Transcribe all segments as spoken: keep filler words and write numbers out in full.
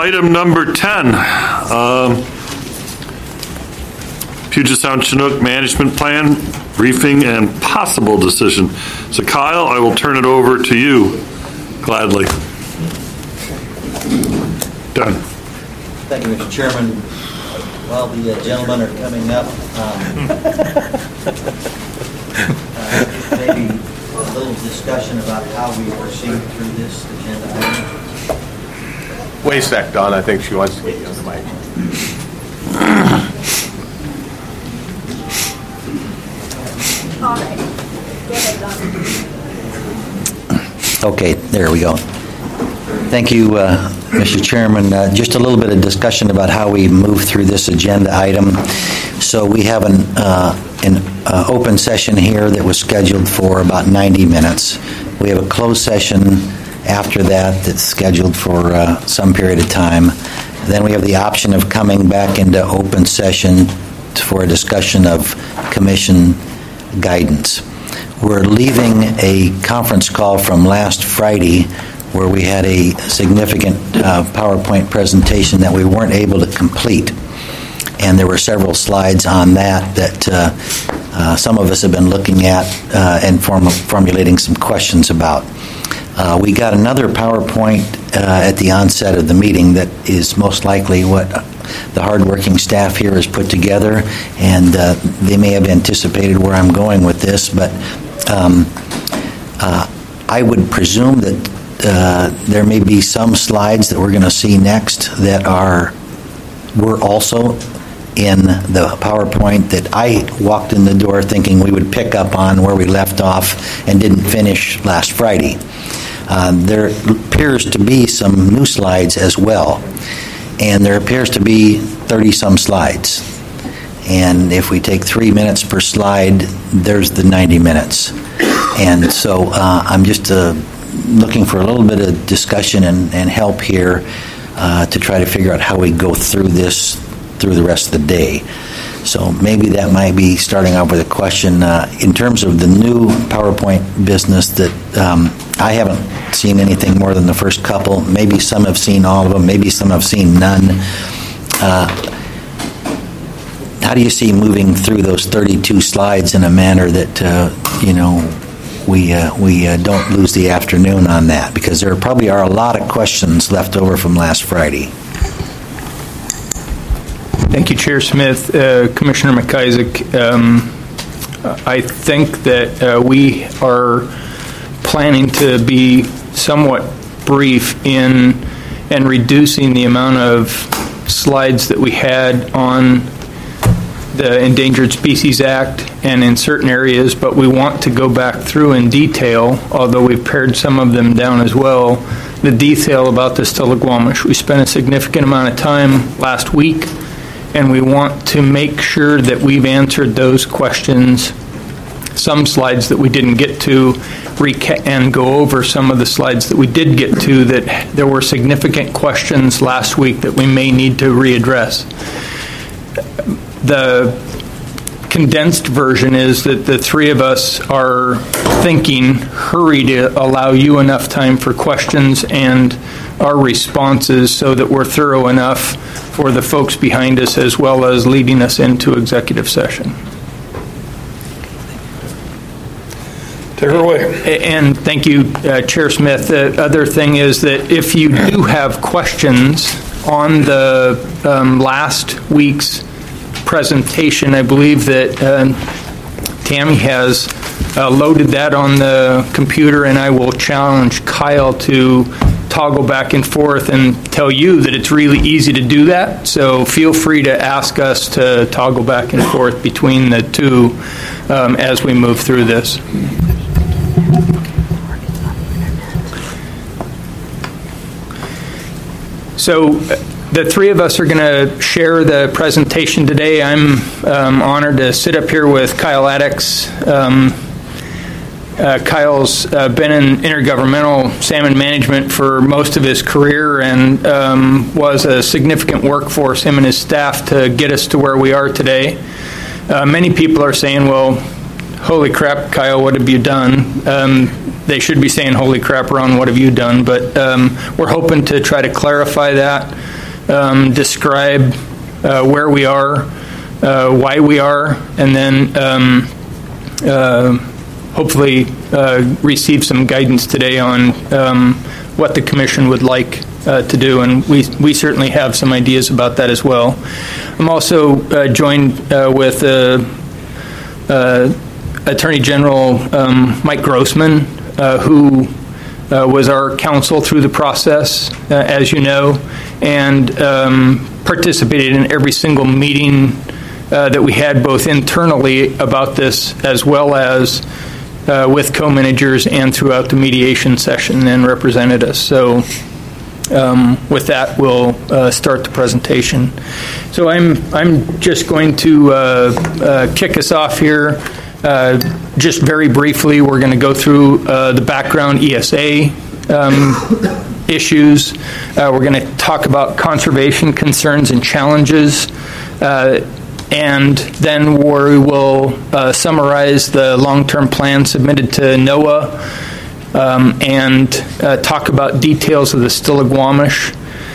Item number ten, um, Puget Sound Chinook Management Plan, briefing and possible decision. So Kyle, I will turn it over to you gladly. Done. Thank you, Mister Chairman. While the uh, gentlemen are coming up, um, uh, maybe a little discussion about how we proceed through this agenda item. Wait a sec, Don. I think she wants to get you on the mic. All right. Go ahead, Don. Okay, there we go. Thank you, uh, Mister Chairman. Uh, just a little bit of discussion about how we move through this agenda item. So we have an, uh, an uh, open session here that was scheduled for about ninety minutes. We have a closed session after that that's scheduled for uh, some period of time. Then we have the option of coming back into open session for a discussion of commission guidance. We're leaving a conference call from last Friday where we had a significant uh, PowerPoint presentation that we weren't able to complete. And there were several slides on that that uh, uh, some of us have been looking at uh, and form- formulating some questions about. Uh, we got another PowerPoint uh, at the onset of the meeting that is most likely what the hardworking staff here has put together, and uh, they may have anticipated where I'm going with this, but um, uh, I would presume that uh, there may be some slides that we're going to see next that are were also in the PowerPoint that I walked in the door thinking we would pick up on where we left off and didn't finish last Friday. Uh, there appears to be some new slides as well, and there appears to be thirty-some slides. And if we take three minutes per slide, there's the ninety minutes. And so uh, I'm just uh, looking for a little bit of discussion and, and help here uh, to try to figure out how we go through this through the rest of the day. So maybe that might be starting off with a question. Uh, in terms of the new PowerPoint business that um, I haven't seen anything more than the first couple. Maybe some have seen all of them. Maybe some have seen none. Uh, how do you see moving through those thirty-two slides in a manner that, uh, you know, we uh, we uh, don't lose the afternoon on that? Because there probably are a lot of questions left over from last Friday. Thank you, Chair Smith. Uh, Commissioner McIsaac, um, I think that uh, we are planning to be somewhat brief in and reducing the amount of slides that we had on the Endangered Species Act and in certain areas, but we want to go back through in detail, although we've pared some of them down as well, the detail about the Stillaguamish. We spent a significant amount of time last week, and we want to make sure that we've answered those questions. Some slides that we didn't get to, reca- and go over some of the slides that we did get to, that there were significant questions last week that we may need to readdress. The condensed version is that the three of us are thinking, hurry to allow you enough time for questions and our responses so that we're thorough enough for the folks behind us as well as leading us into executive session. Take her away. And thank you, uh, Chair Smith. The other thing is that if you do have questions on the um, last week's presentation, I believe that um, Tammy has uh, loaded that on the computer, and I will challenge Kyle to toggle back and forth and tell you that it's really easy to do that. So feel free to ask us to toggle back and forth between the two um, as we move through this. So the three of us are going to share the presentation today. I'm um, honored to sit up here with Kyle Addix. Um, Uh, Kyle's uh, been in intergovernmental salmon management for most of his career and um, was a significant workforce, him and his staff, to get us to where we are today. Uh, many people are saying, well, holy crap, Kyle, what have you done? Um, they should be saying, holy crap, Ron, what have you done? But um, we're hoping to try to clarify that. um, describe uh, where we are, uh, why we are, and then um, uh, hopefully uh, receive some guidance today on um, what the Commission would like uh, to do, and we we certainly have some ideas about that as well. I'm also uh, joined uh, with uh, uh, Attorney General um, Mike Grossman, uh, who uh, was our counsel through the process, uh, as you know, and um, participated in every single meeting uh, that we had, both internally about this as well as uh, with co-managers and throughout the mediation session, and represented us. So um, with that, we'll uh, start the presentation. So I'm, I'm just going to uh, uh, kick us off here. Uh, just very briefly, we're going to go through uh, the background E S A um, issues. Uh, we're going to talk about conservation concerns and challenges, uh, and then we will uh, summarize the long-term plan submitted to NOAA um, and uh, talk about details of the Stillaguamish,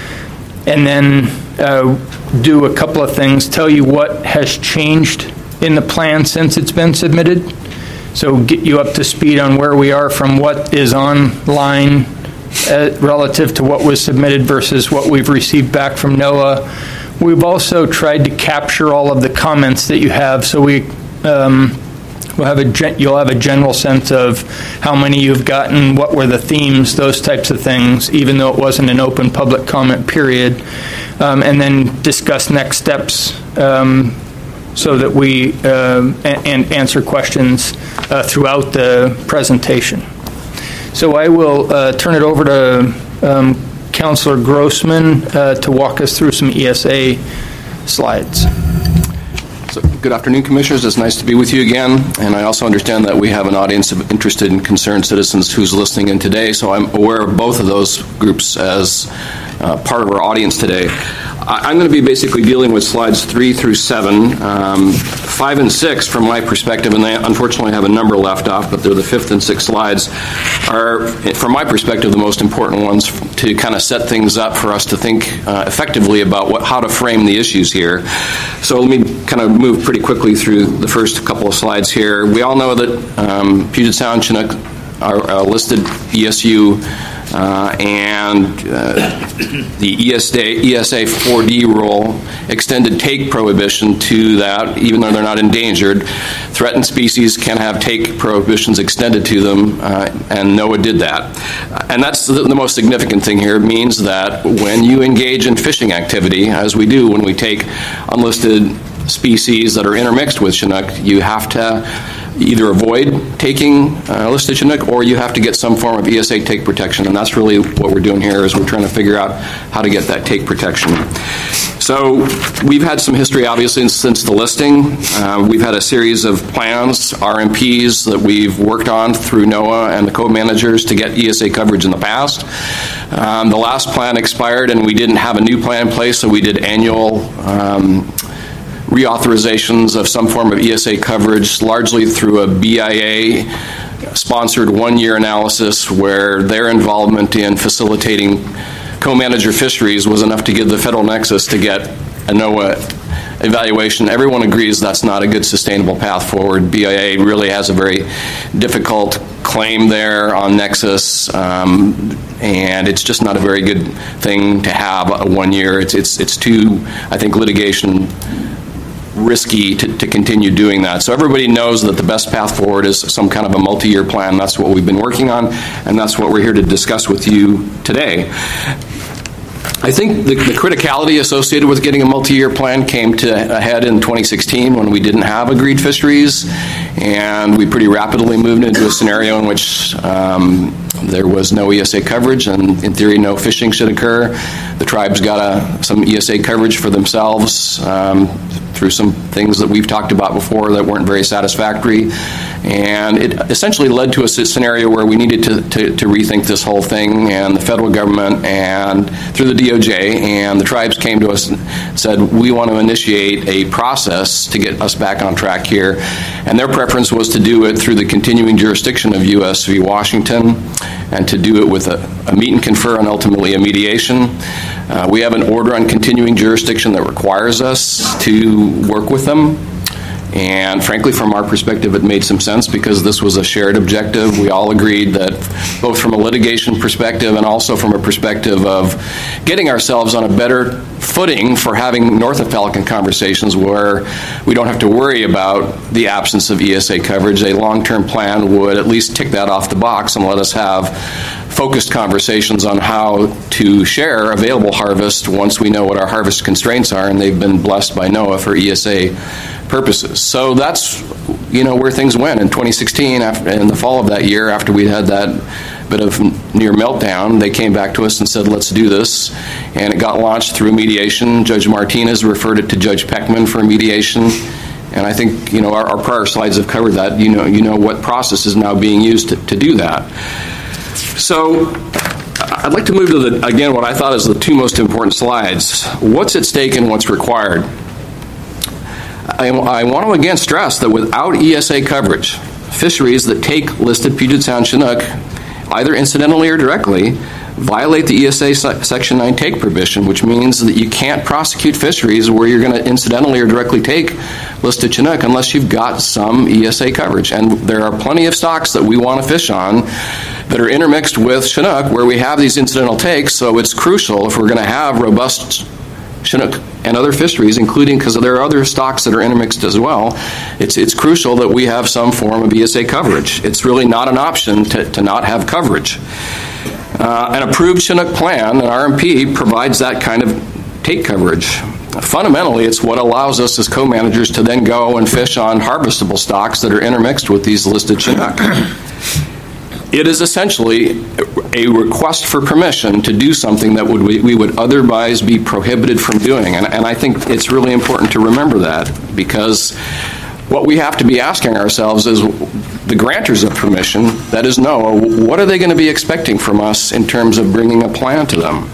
and then uh, do a couple of things, tell you what has changed in the plan since it's been submitted, so get you up to speed on where we are from what is online uh, relative to what was submitted versus what we've received back from NOAA. We've also tried to capture all of the comments that you have, so we um, we'll have a gen- you'll have a general sense of how many you've gotten, what were the themes, those types of things, even though it wasn't an open public comment period, um, and then discuss next steps um, so that we uh, and answer questions uh, throughout the presentation. So I will uh, turn it over to um, Councillor Grossman uh, to walk us through some E S A slides. So, good afternoon, Commissioners. It's nice to be with you again. And I also understand that we have an audience of interested and concerned citizens who's listening in today. So I'm aware of both of those groups as uh, part of our audience today. I'm going to be basically dealing with slides three through seven. Um, five and six, from my perspective, and they unfortunately have a number left off, but they're the fifth and sixth slides, are, from my perspective, the most important ones to kind of set things up for us to think uh, effectively about what, how to frame the issues here. So let me kind of move pretty quickly through the first couple of slides here. We all know that um, Puget Sound Chinook are a listed E S U, Uh, and uh, the E S A, E S A four D rule extended take prohibition to that, even though they're not endangered. Threatened species can have take prohibitions extended to them, uh, and NOAA did that. And that's the, the most significant thing here. It means that when you engage in fishing activity, as we do when we take unlisted species that are intermixed with Chinook, you have to either avoid taking uh, listed Chinook, or you have to get some form of E S A take protection, and that's really what we're doing here, is we're trying to figure out how to get that take protection. So we've had some history, obviously, since the listing. Uh, we've had a series of plans, R M Ps, that we've worked on through NOAA and the co-managers to get E S A coverage in the past. Um, the last plan expired, and we didn't have a new plan in place, so we did annual um, reauthorizations of some form of E S A coverage, largely through a B I A-sponsored one-year analysis where their involvement in facilitating co-manager fisheries was enough to give the federal nexus to get a NOAA evaluation. Everyone agrees that's not a good sustainable path forward. B I A really has a very difficult claim there on nexus, um, and it's just not a very good thing to have a one year. It's it's it's too, I think, litigation risky to, to continue doing that. So everybody knows that the best path forward is some kind of a multi-year plan. That's what we've been working on, and that's what we're here to discuss with you today. I think the, the criticality associated with getting a multi-year plan came to a head in twenty sixteen when we didn't have agreed fisheries, and we pretty rapidly moved into a scenario in which um, there was no E S A coverage, and in theory no fishing should occur. The tribes got a, some E S A coverage for themselves um, through some things that we've talked about before that weren't very satisfactory, and it essentially led to a scenario where we needed to, to, to rethink this whole thing, and the federal government and through the D O J and the tribes came to us and said, we want to initiate a process to get us back on track here, and their preference was to do it through the continuing jurisdiction of U S v. Washington, and to do it with a, a meet and confer and ultimately a mediation. Uh, we have an order on continuing jurisdiction that requires us to work with them. And frankly, from our perspective, it made some sense because this was a shared objective. We all agreed that both from a litigation perspective and also from a perspective of getting ourselves on a better footing for having north of Pelican conversations where we don't have to worry about the absence of E S A coverage, a long-term plan would at least tick that off the box and let us have focused conversations on how to share available harvest once we know what our harvest constraints are and they've been blessed by NOAA for E S A purposes. So that's, you know, where things went in twenty sixteen. After, in the fall of that year, after we had that bit of near meltdown, they came back to us and said, let's do this. And it got launched through mediation. Judge Martinez referred it to Judge Peckman for mediation. And I think, you know, our, our prior slides have covered that. You know, you know what process is now being used to, to do that. So I'd like to move to, the again, what I thought is the two most important slides. What's at stake and what's required? I, I want to again stress that without E S A coverage, fisheries that take listed Puget Sound Chinook, either incidentally or directly, violate the E S A Section nine take prohibition, which means that you can't prosecute fisheries where you're going to incidentally or directly take listed Chinook unless you've got some E S A coverage. And there are plenty of stocks that we want to fish on that are intermixed with Chinook where we have these incidental takes, so it's crucial if we're going to have robust Chinook and other fisheries, including because there are other stocks that are intermixed as well, it's it's crucial that we have some form of E S A coverage. It's really not an option to, to not have coverage. Uh, an approved Chinook plan, an R M P, provides that kind of take coverage. Fundamentally, it's what allows us as co-managers to then go and fish on harvestable stocks that are intermixed with these listed Chinook. It is essentially a request for permission to do something that would we, we would otherwise be prohibited from doing. And, and I think it's really important to remember that, because what we have to be asking ourselves is the grantors of permission, that is NOAA, what are they going to be expecting from us in terms of bringing a plan to them?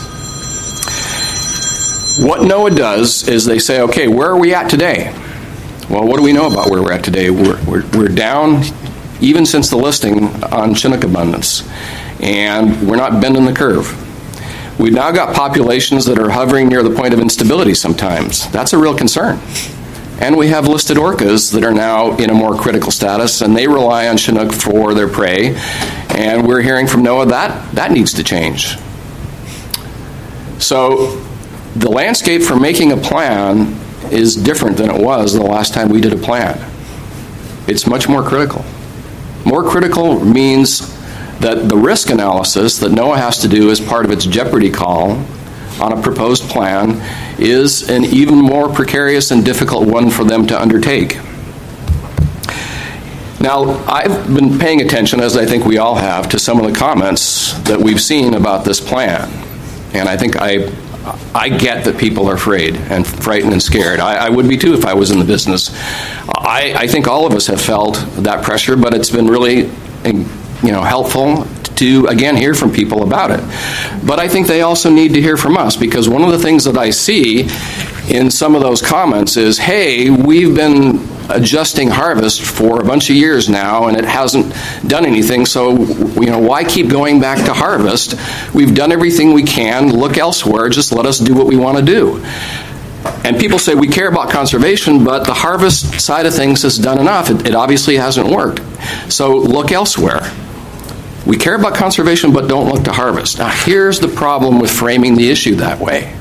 What NOAA does is they say, okay, where are we at today? Well, what do we know about where we're at today? We're, we're, we're down even since the listing on Chinook abundance, and we're not bending the curve. We've now got populations that are hovering near the point of instability sometimes. That's a real concern. And we have listed orcas that are now in a more critical status, and they rely on Chinook for their prey, and we're hearing from NOAA that that needs to change. So the landscape for making a plan is different than it was the last time we did a plan. It's much more critical. More critical means that the risk analysis that NOAA has to do as part of its jeopardy call on a proposed plan is an even more precarious and difficult one for them to undertake. Now, I've been paying attention, as I think we all have, to some of the comments that we've seen about this plan. And I think I I get that people are afraid and frightened and scared. I, I would be too if I was in the business. I, I think all of us have felt that pressure, but it's been really, you know, helpful to, again, hear from people about it. But I think they also need to hear from us, because one of the things that I see in some of those comments is, hey, we've been adjusting harvest for a bunch of years now and it hasn't done anything, so, you know, why keep going back to harvest? We've done everything we can. Look elsewhere. Just let us do what we want to do. And people say we care about conservation, but the harvest side of things has done enough. It, it obviously hasn't worked. So look elsewhere. We care about conservation, but don't look to harvest. Now, here's the problem with framing the issue that way.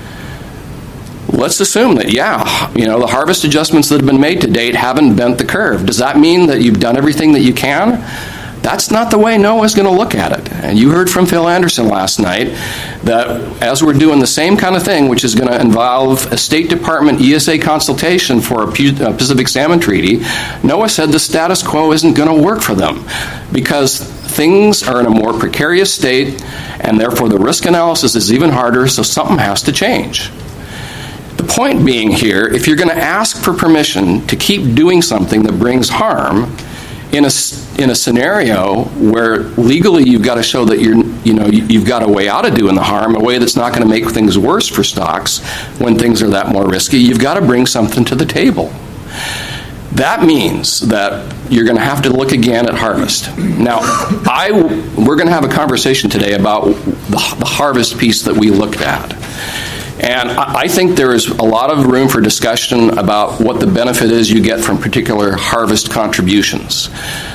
Let's assume that, yeah, you know, the harvest adjustments that have been made to date haven't bent the curve. Does that mean that you've done everything that you can? That's not the way NOAA is going to look at it. And you heard from Phil Anderson last night that as we're doing the same kind of thing, which is going to involve a State Department E S A consultation for a Pacific Salmon Treaty, NOAA said the status quo isn't going to work for them because things are in a more precarious state, and therefore the risk analysis is even harder, so something has to change. The point being here, if you're going to ask for permission to keep doing something that brings harm in a, in a scenario where legally you've got to show that you're, you know, you've got a way out of doing the harm, a way that's not going to make things worse for stocks when things are that more risky, you've got to bring something to the table. That means that you're going to have to look again at harvest. Now, I, we're going to have a conversation today about the, the harvest piece that we looked at. And I think there is a lot of room for discussion about what the benefit is you get from particular harvest contributions.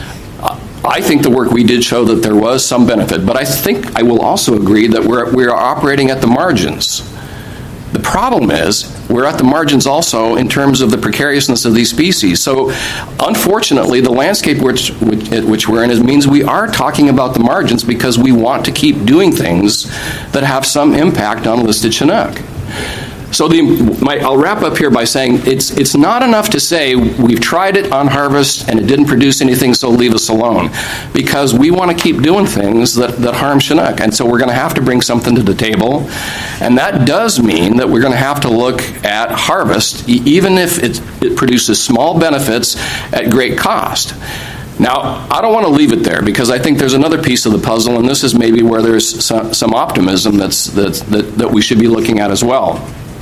I think the work we did show that there was some benefit, but I think I will also agree that we're, we're operating at the margins. The problem is we're at the margins also in terms of the precariousness of these species. So, unfortunately, the landscape which, which, which we're in is, means we are talking about the margins because we want to keep doing things that have some impact on listed Chinook. So the, my, I'll wrap up here by saying it's it's not enough to say we've tried it on harvest and it didn't produce anything, so leave us alone, because we want to keep doing things that, that harm Chinook, and so we're going to have to bring something to the table, and that does mean that we're going to have to look at harvest, e- even if it, it produces small benefits at great cost. Now, I don't want to leave it there because I think there's another piece of the puzzle, and this is maybe where there's some, some optimism that's, that's, that, that we should be looking at as well.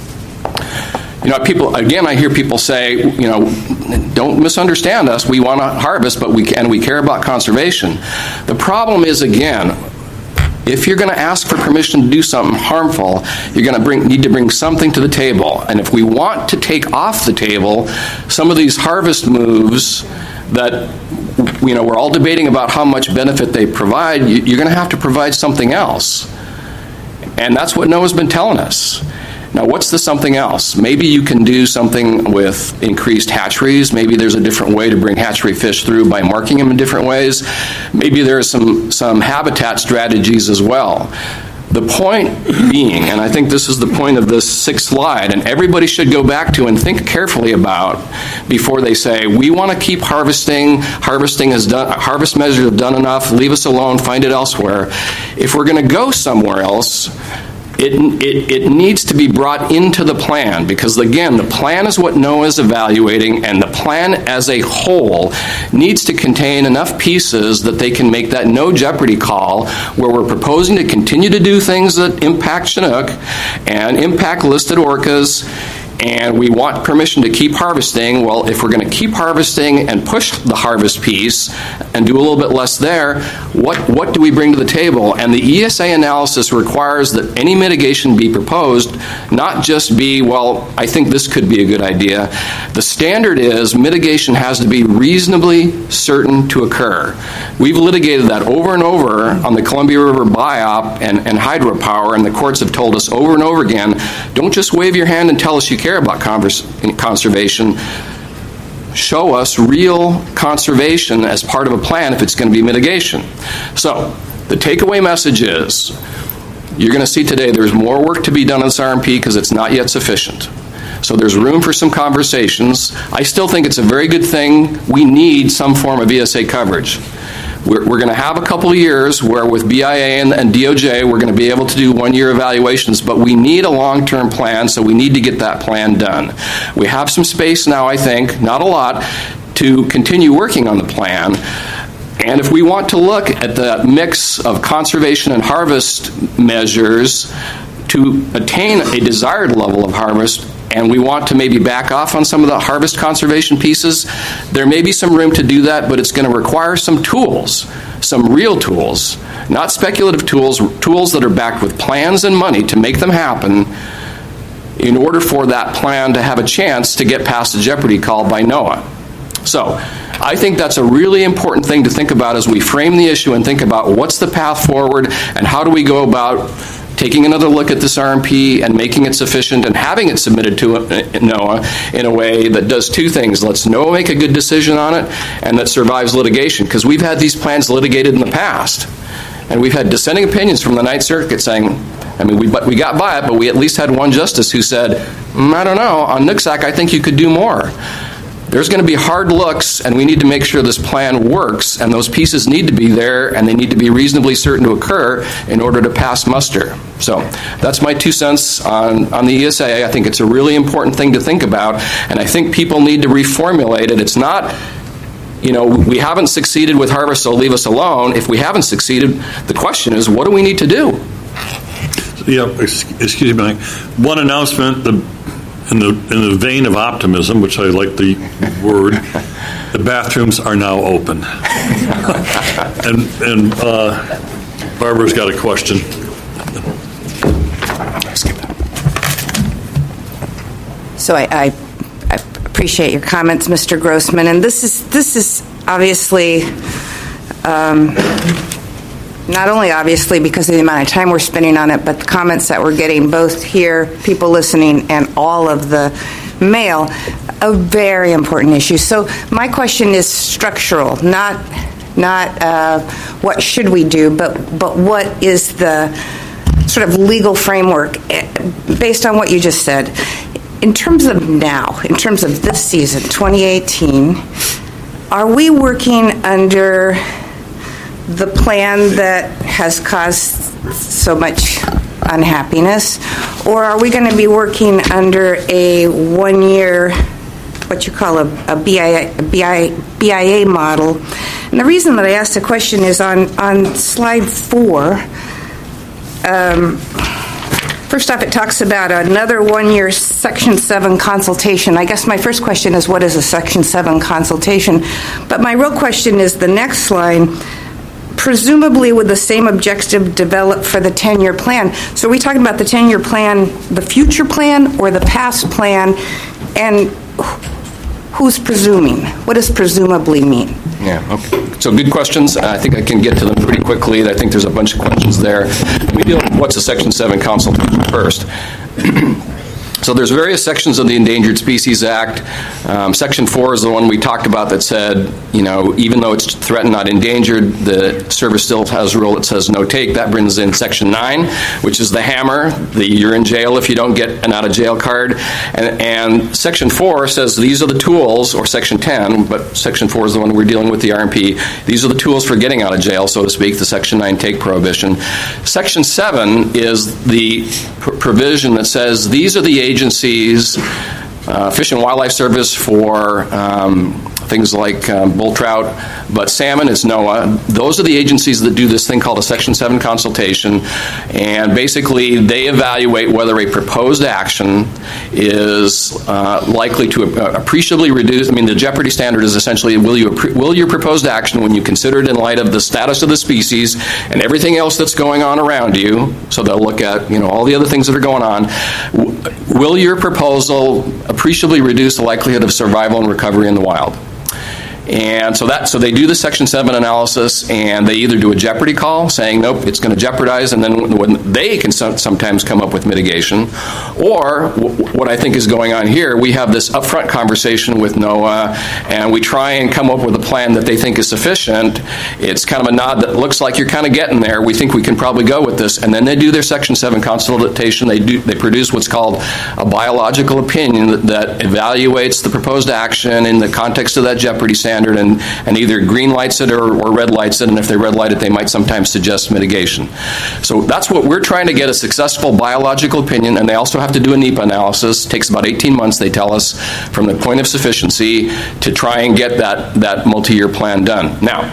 You know, people, again, I hear people say, you know, don't misunderstand us. We want to harvest, but we and we care about conservation. The problem is, again, if you're going to ask for permission to do something harmful, you're going to bring, need to bring something to the table. And if we want to take off the table some of these harvest moves that, you know, we're all debating about how much benefit they provide, you're going to have to provide something else. And that's what NOAA's been telling us. Now, what's the something else? Maybe you can do something with increased hatcheries. Maybe there's a different way to bring hatchery fish through by marking them in different ways. Maybe there's some, some habitat strategies as well. The point being, and I think this is the point of this sixth slide, and everybody should go back to and think carefully about before they say, we want to keep harvesting, harvesting has done, harvest measures have done enough, leave us alone, find it elsewhere. If we're going to go somewhere else, It, it, it needs to be brought into the plan because, again, the plan is what NOAA is evaluating, and the plan as a whole needs to contain enough pieces that they can make that no jeopardy call where we're proposing to continue to do things that impact Chinook and impact listed orcas, and we want permission to keep harvesting. Well, if we're going to keep harvesting and push the harvest piece and do a little bit less there, what, what do we bring to the table? And the E S A analysis requires that any mitigation be proposed, not just be, well, I think this could be a good idea. The standard is mitigation has to be reasonably certain to occur. We've litigated that over and over on the Columbia River biop and, and hydropower, and the courts have told us over and over again, don't just wave your hand and tell us you care about converse, conservation. Show us real conservation as part of a plan if it's going to be mitigation. So, the takeaway message is, you're going to see today there's more work to be done on this R M P because it's not yet sufficient. So there's room for some conversations. I still think it's a very good thing. We need some form of E S A coverage. We're, we're going to have a couple of years where with B I A and, and D O J we're going to be able to do one-year evaluations, but we need a long-term plan, so we need to get that plan done. We have some space now, I think, not a lot, to continue working on the plan. And if we want to look at the mix of conservation and harvest measures to attain a desired level of harvest, and we want to maybe back off on some of the harvest conservation pieces, there may be some room to do that, but it's going to require some tools, some real tools, not speculative tools, tools that are backed with plans and money to make them happen in order for that plan to have a chance to get past the jeopardy call by NOAA. So, I think that's a really important thing to think about as we frame the issue and think about what's the path forward and how do we go about taking another look at this R M P and making it sufficient and having it submitted to NOAA in a way that does two things. Lets NOAA make a good decision on it and that survives litigation. Because we've had these plans litigated in the past. And we've had dissenting opinions from the Ninth Circuit saying, I mean, we, but we got by it, but we at least had one justice who said, mm, I don't know, on Nooksack, I think you could do more. There's going to be hard looks, and we need to make sure this plan works, and those pieces need to be there, and they need to be reasonably certain to occur in order to pass muster. So that's my two cents on, on the E S A. I think it's a really important thing to think about, and I think people need to reformulate it. It's not, you know, we haven't succeeded with harvest, so leave us alone. If we haven't succeeded, the question is, what do we need to do? Yeah, excuse me. One announcement, the in the in the vein of optimism, which I like the word, the bathrooms are now open. and and uh, Barbara's got a question. So I, I, I appreciate your comments, Mister Grossman, and this is this is obviously. Um, Not only obviously because of the amount of time we're spending on it, but the comments that we're getting both here, people listening, and all of the mail, a very important issue. So my question is structural, not not uh, what should we do, but but what is the sort of legal framework based on what you just said. In terms of now, in terms of this season, twenty eighteen, are we working under the plan that has caused so much unhappiness, or are we going to be working under a one-year, what you call a, a B I A, B I A, B I A model? And the reason that I asked the question is on, on slide four, um, first off, it talks about another one-year Section seven consultation. I guess my first question is, what is a Section seven consultation? But my real question is the next line, presumably with the same objective developed for the ten-year plan. So are we talking about the ten-year plan, the future plan, or the past plan? And who's presuming? What does presumably mean? Yeah, okay. So good questions. I think I can get to them pretty quickly. I think there's a bunch of questions there. Let me deal with what's a Section seven consultation first. So there's various sections of the Endangered Species Act. Um, Section four is the one we talked about that said, you know, even though it's threatened, not endangered, the service still has a rule that says no take. That brings in Section nine, which is the hammer, the you're in jail if you don't get an out-of-jail card. And, and Section four says these are the tools, or Section ten, but Section four is the one we're dealing with, the R M P. These are the tools for getting out of jail, so to speak, the Section nine take prohibition. Section seven is the pr- provision that says these are the agencies, uh, Fish and Wildlife Service for um, things like um, bull trout, but salmon is NOAA. Those are the agencies that do this thing called a Section seven consultation, and basically they evaluate whether a proposed action is uh, likely to appreciably reduce. I mean, the jeopardy standard is essentially will you will your proposed action, when you consider it in light of the status of the species and everything else that's going on around you, so they'll look at, you know, all the other things that are going on, will your proposal appreciably reduce the likelihood of survival and recovery in the wild? And so that so they do the Section seven analysis, and they either do a jeopardy call saying, nope, it's going to jeopardize, and then when they can so- sometimes come up with mitigation. Or w- what I think is going on here, we have this upfront conversation with NOAA, and we try and come up with a plan that they think is sufficient. It's kind of a nod that looks like you're kind of getting there. We think we can probably go with this. And then they do their Section seven consultation. They do they produce what's called a biological opinion that, that evaluates the proposed action in the context of that jeopardy standard, and, and either green lights it or, or red lights it, and if they red light it, they might sometimes suggest mitigation. So that's what we're trying to get, a successful biological opinion, and they also have to do a NEPA analysis. It takes about eighteen months, they tell us, from the point of sufficiency to try and get that, that multi-year plan done. Now,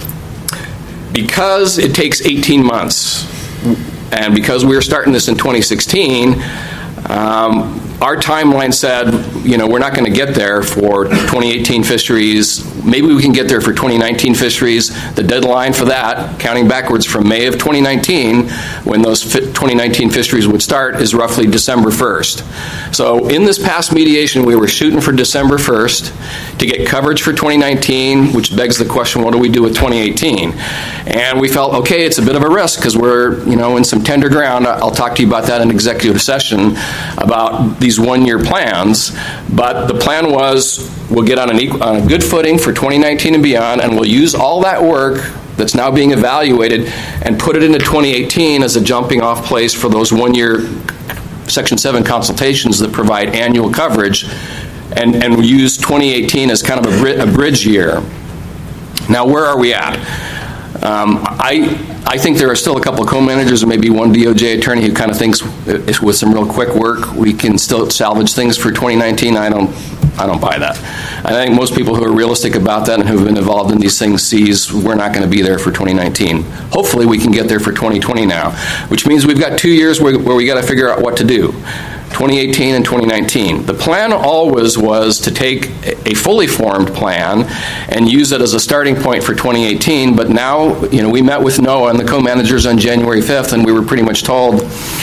because it takes eighteen months, and because we were starting this in twenty sixteen, um, our timeline said, you know, we're not going to get there for twenty eighteen fisheries. Maybe we can get there for twenty nineteen fisheries. The deadline for that, counting backwards from May of twenty nineteen, when those twenty nineteen fisheries would start, is roughly December first. So in this past mediation, we were shooting for December first to get coverage for twenty nineteen, which begs the question, what do we do with twenty eighteen? And we felt, okay, it's a bit of a risk because we're, you know, in some tender ground. I'll talk to you about that in executive session, about these one-year plans. But the plan was we'll get on, an equal, on a good footing for twenty nineteen and beyond, and we'll use all that work that's now being evaluated and put it into twenty eighteen as a jumping-off place for those one-year Section seven consultations that provide annual coverage, and, and we use twenty eighteen as kind of a, bri- a bridge year. Now, where are we at? Um, I I think there are still a couple of co-managers and maybe one D O J attorney who kind of thinks with some real quick work we can still salvage things for twenty nineteen. I don't I don't buy that. I think most people who are realistic about that and who have been involved in these things sees we're not going to be there for twenty nineteen. Hopefully we can get there for twenty twenty now, which means we've got two years where, where we got to figure out what to do. twenty eighteen and twenty nineteen. The plan always was to take a fully formed plan and use it as a starting point for twenty eighteen, but now, you know, we met with NOAA and the co-managers on January fifth, and we were pretty much told,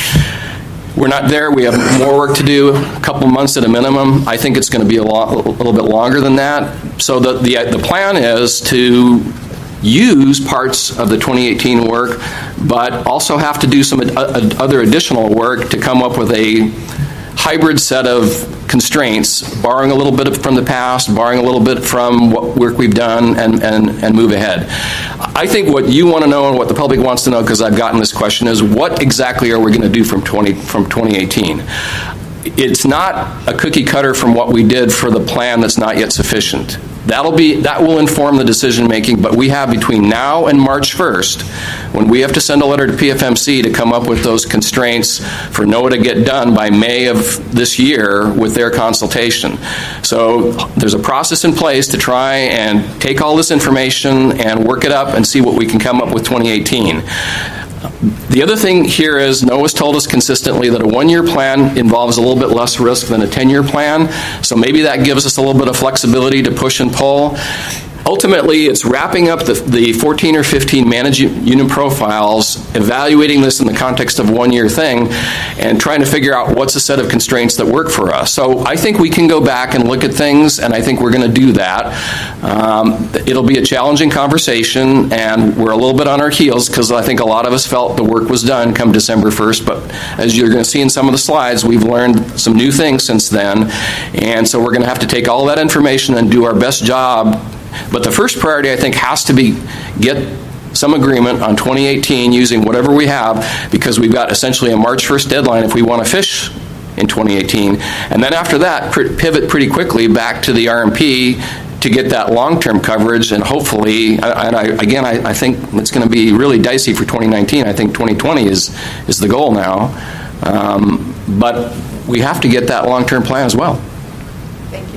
we're not there. We have more work to do, a couple months at a minimum. I think it's going to be a, lot, a little bit longer than that. So the, the, the plan is to use parts of the twenty eighteen work, but also have to do some ad- other additional work to come up with a hybrid set of constraints, borrowing a little bit from the past, borrowing a little bit from what work we've done, and, and, and move ahead. I think what you want to know and what the public wants to know, because I've gotten this question, is what exactly are we going to do from twenty from twenty eighteen? It's not a cookie cutter from what we did for the plan that's not yet sufficient. That'll be, that will inform the decision making, but we have between now and March first, when we have to send a letter to P F M C to come up with those constraints for NOAA to get done by May of this year with their consultation. So there's a process in place to try and take all this information and work it up and see what we can come up with twenty eighteen. The other thing here is NOAA's told us consistently that a one-year plan involves a little bit less risk than a ten-year plan, so maybe that gives us a little bit of flexibility to push and pull. Ultimately, it's wrapping up the, the fourteen or fifteen managed unit profiles, evaluating this in the context of a one-year thing, and trying to figure out what's a set of constraints that work for us. So I think we can go back and look at things, and I think we're going to do that. Um, it'll be a challenging conversation, and we're a little bit on our heels because I think a lot of us felt the work was done come December first, but as you're going to see in some of the slides, we've learned some new things since then, and so we're going to have to take all that information and do our best job. But the first priority, I think, has to be get some agreement on twenty eighteen using whatever we have, because we've got essentially a March first deadline if we want to fish in twenty eighteen. And then after that, pr- pivot pretty quickly back to the R M P to get that long-term coverage, and hopefully, and I, again, I, I think it's going to be really dicey for twenty nineteen. I think twenty twenty is, is the goal now. Um, but we have to get that long-term plan as well. Thank you.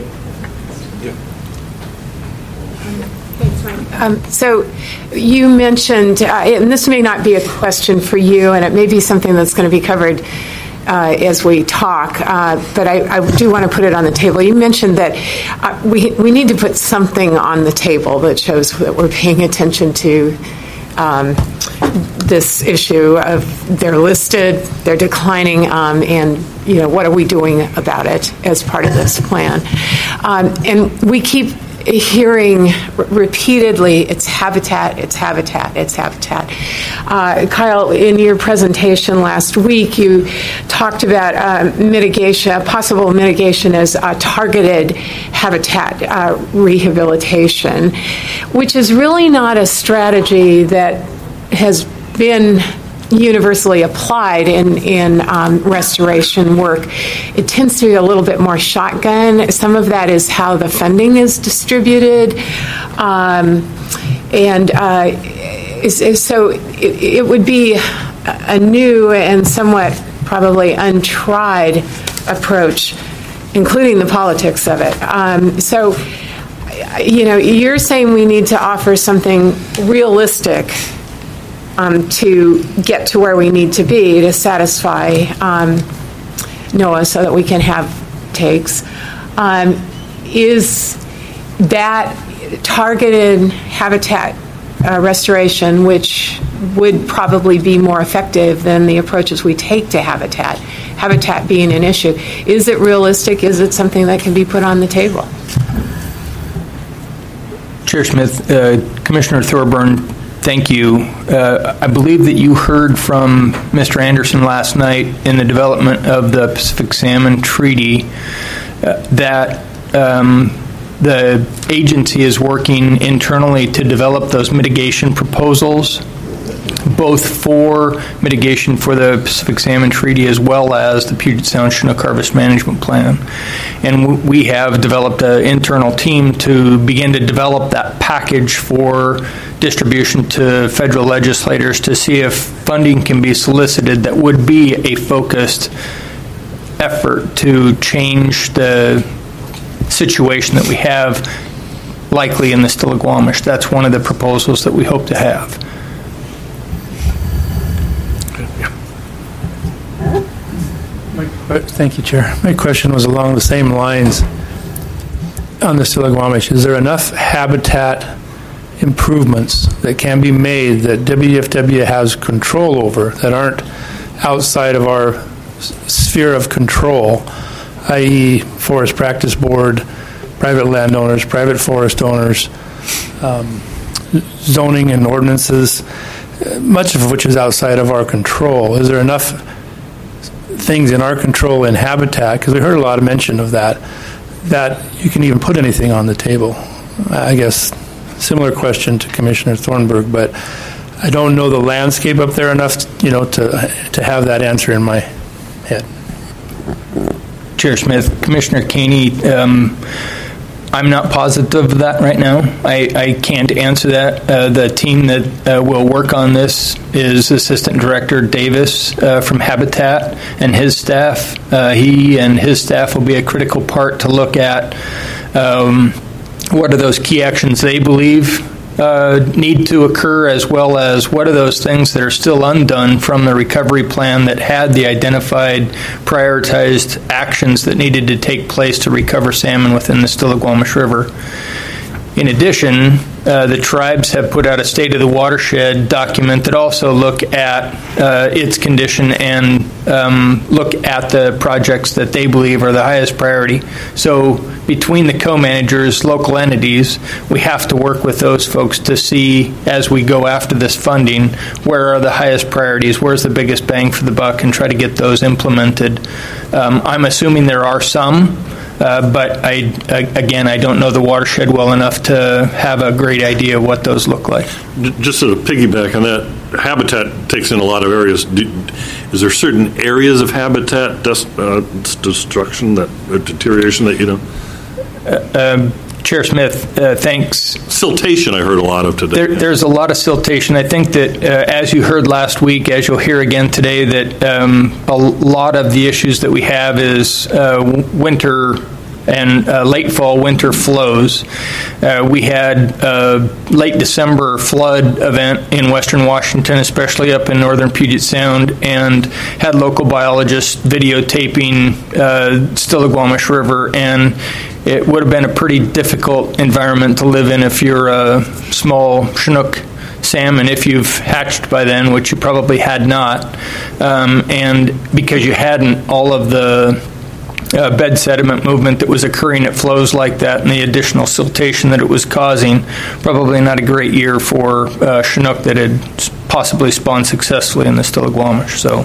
Um, so you mentioned, uh, and this may not be a question for you, and it may be something that's going to be covered uh, as we talk, uh, but I, I do want to put it on the table. You mentioned that uh, we, we need to put something on the table that shows that we're paying attention to um, this issue of they're listed, they're declining, um, and you know, what are we doing about it as part of this plan? Um, and we keep hearing r- repeatedly, it's habitat, it's habitat, it's habitat. Uh, Kyle, in your presentation last week, you talked about uh, mitigation, possible mitigation as uh, targeted habitat uh, rehabilitation, which is really not a strategy that has been universally applied in, in um, restoration work. It tends to be a little bit more shotgun. Some of that is how the funding is distributed. Um, and uh, is, is so it, it would be a new and somewhat probably untried approach, including the politics of it. Um, so, you know, you're saying we need to offer something realistic Um, to get to where we need to be to satisfy um, NOAA so that we can have takes. Um, is that targeted habitat uh, restoration, which would probably be more effective than the approaches we take to habitat, habitat being an issue, is it realistic? Is it something that can be put on the table? Chair Smith, uh, Commissioner Thorburn, thank you. Uh, I believe that you heard from Mister Anderson last night in the development of the Pacific Salmon Treaty uh, that um, the agency is working internally to develop those mitigation proposals, both for mitigation for the Pacific Salmon Treaty as well as the Puget Sound Chinook Harvest Management Plan. And we have developed an internal team to begin to develop that package for distribution to federal legislators to see if funding can be solicited that would be a focused effort to change the situation that we have likely in the Stillaguamish. That's one of the proposals that we hope to have. Mike. Thank you, Chair. My question was along the same lines on the Stillaguamish. Is there enough habitat improvements that can be made that W F W has control over that aren't outside of our sphere of control, that is. Forest Practice Board, private landowners, private forest owners, um, zoning and ordinances, much of which is outside of our control? Is there enough things in our control in habitat, because we heard a lot of mention of that, that you can even put anything on the table? I guess similar question to Commissioner Thornburg, but I don't know the landscape up there enough, you know, to to have that answer in my head. Chair Smith, Commissioner Caney, um, I'm not positive of that right now. I, I can't answer that. Uh, the team that uh, will work on this is Assistant Director Davis uh, from Habitat and his staff. Uh, he and his staff will be a critical part to look at um, what are those key actions they believe uh, need to occur, as well as what are those things that are still undone from the recovery plan that had the identified prioritized actions that needed to take place to recover salmon within the Stillaguamish River. In addition, uh, the tribes have put out a State of the Watershed document that also look at uh, its condition and um, look at the projects that they believe are the highest priority. So between the co-managers, local entities, we have to work with those folks to see, as we go after this funding, where are the highest priorities, where's the biggest bang for the buck, and try to get those implemented. Um, I'm assuming there are some. Uh, but I, again, I don't know the watershed well enough to have a great idea of what those look like. Just to piggyback on that, habitat takes in a lot of areas. Do, is there certain areas of habitat des, uh, destruction, that or deterioration that you know? Uh, um, Chair Smith, uh, thanks. Siltation, I heard a lot of today. There, there's a lot of siltation. I think that, uh, as you heard last week, as you'll hear again today, that um, a lot of the issues that we have is uh, winter and uh, late fall winter flows. Uh, we had a late December flood event in western Washington, especially up in northern Puget Sound, and had local biologists videotaping uh, Stillaguamish River, and it would have been a pretty difficult environment to live in if you're a small Chinook salmon, if you've hatched by then, which you probably had not, um, and because you hadn't, all of the Uh, bed sediment movement that was occurring at flows like that and the additional siltation that it was causing, probably not a great year for uh, Chinook that had possibly spawned successfully in the Stillaguamish. So,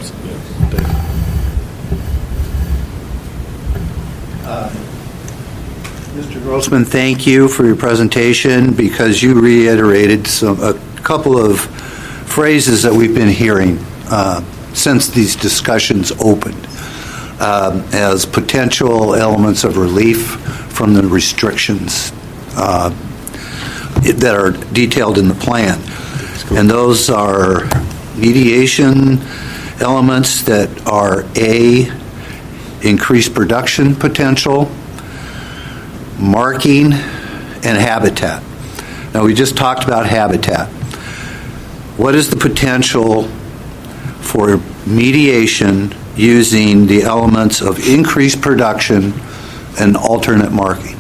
uh, Mister Grossman, thank you for your presentation, because you reiterated some a couple of phrases that we've been hearing uh, since these discussions opened. Um, as potential elements of relief from the restrictions uh, that are detailed in the plan. And those are mediation elements that are A, increased production potential, marking, and habitat. Now, we just talked about habitat. What is the potential for mediation using the elements of increased production and alternate marking?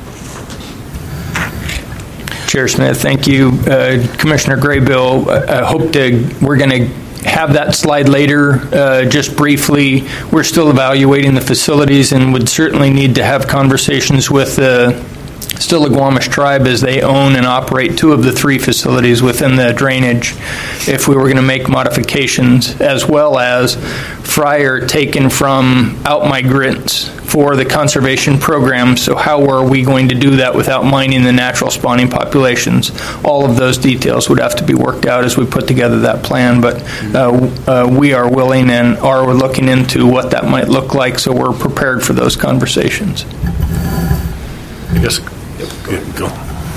Chair Smith, thank you. Uh, Commissioner Graybill, I hope to, we're going to have that slide later. Uh, just briefly, we're still evaluating the facilities and would certainly need to have conversations with the Stillaguamish tribe, as they own and operate two of the three facilities within the drainage, if we were going to make modifications, as well as fryer taken from outmigrants for the conservation program. So how are we going to do that without mining the natural spawning populations? All of those details would have to be worked out as we put together that plan, but uh, uh, we are willing and are looking into what that might look like, so we're prepared for those conversations. I guess. Go.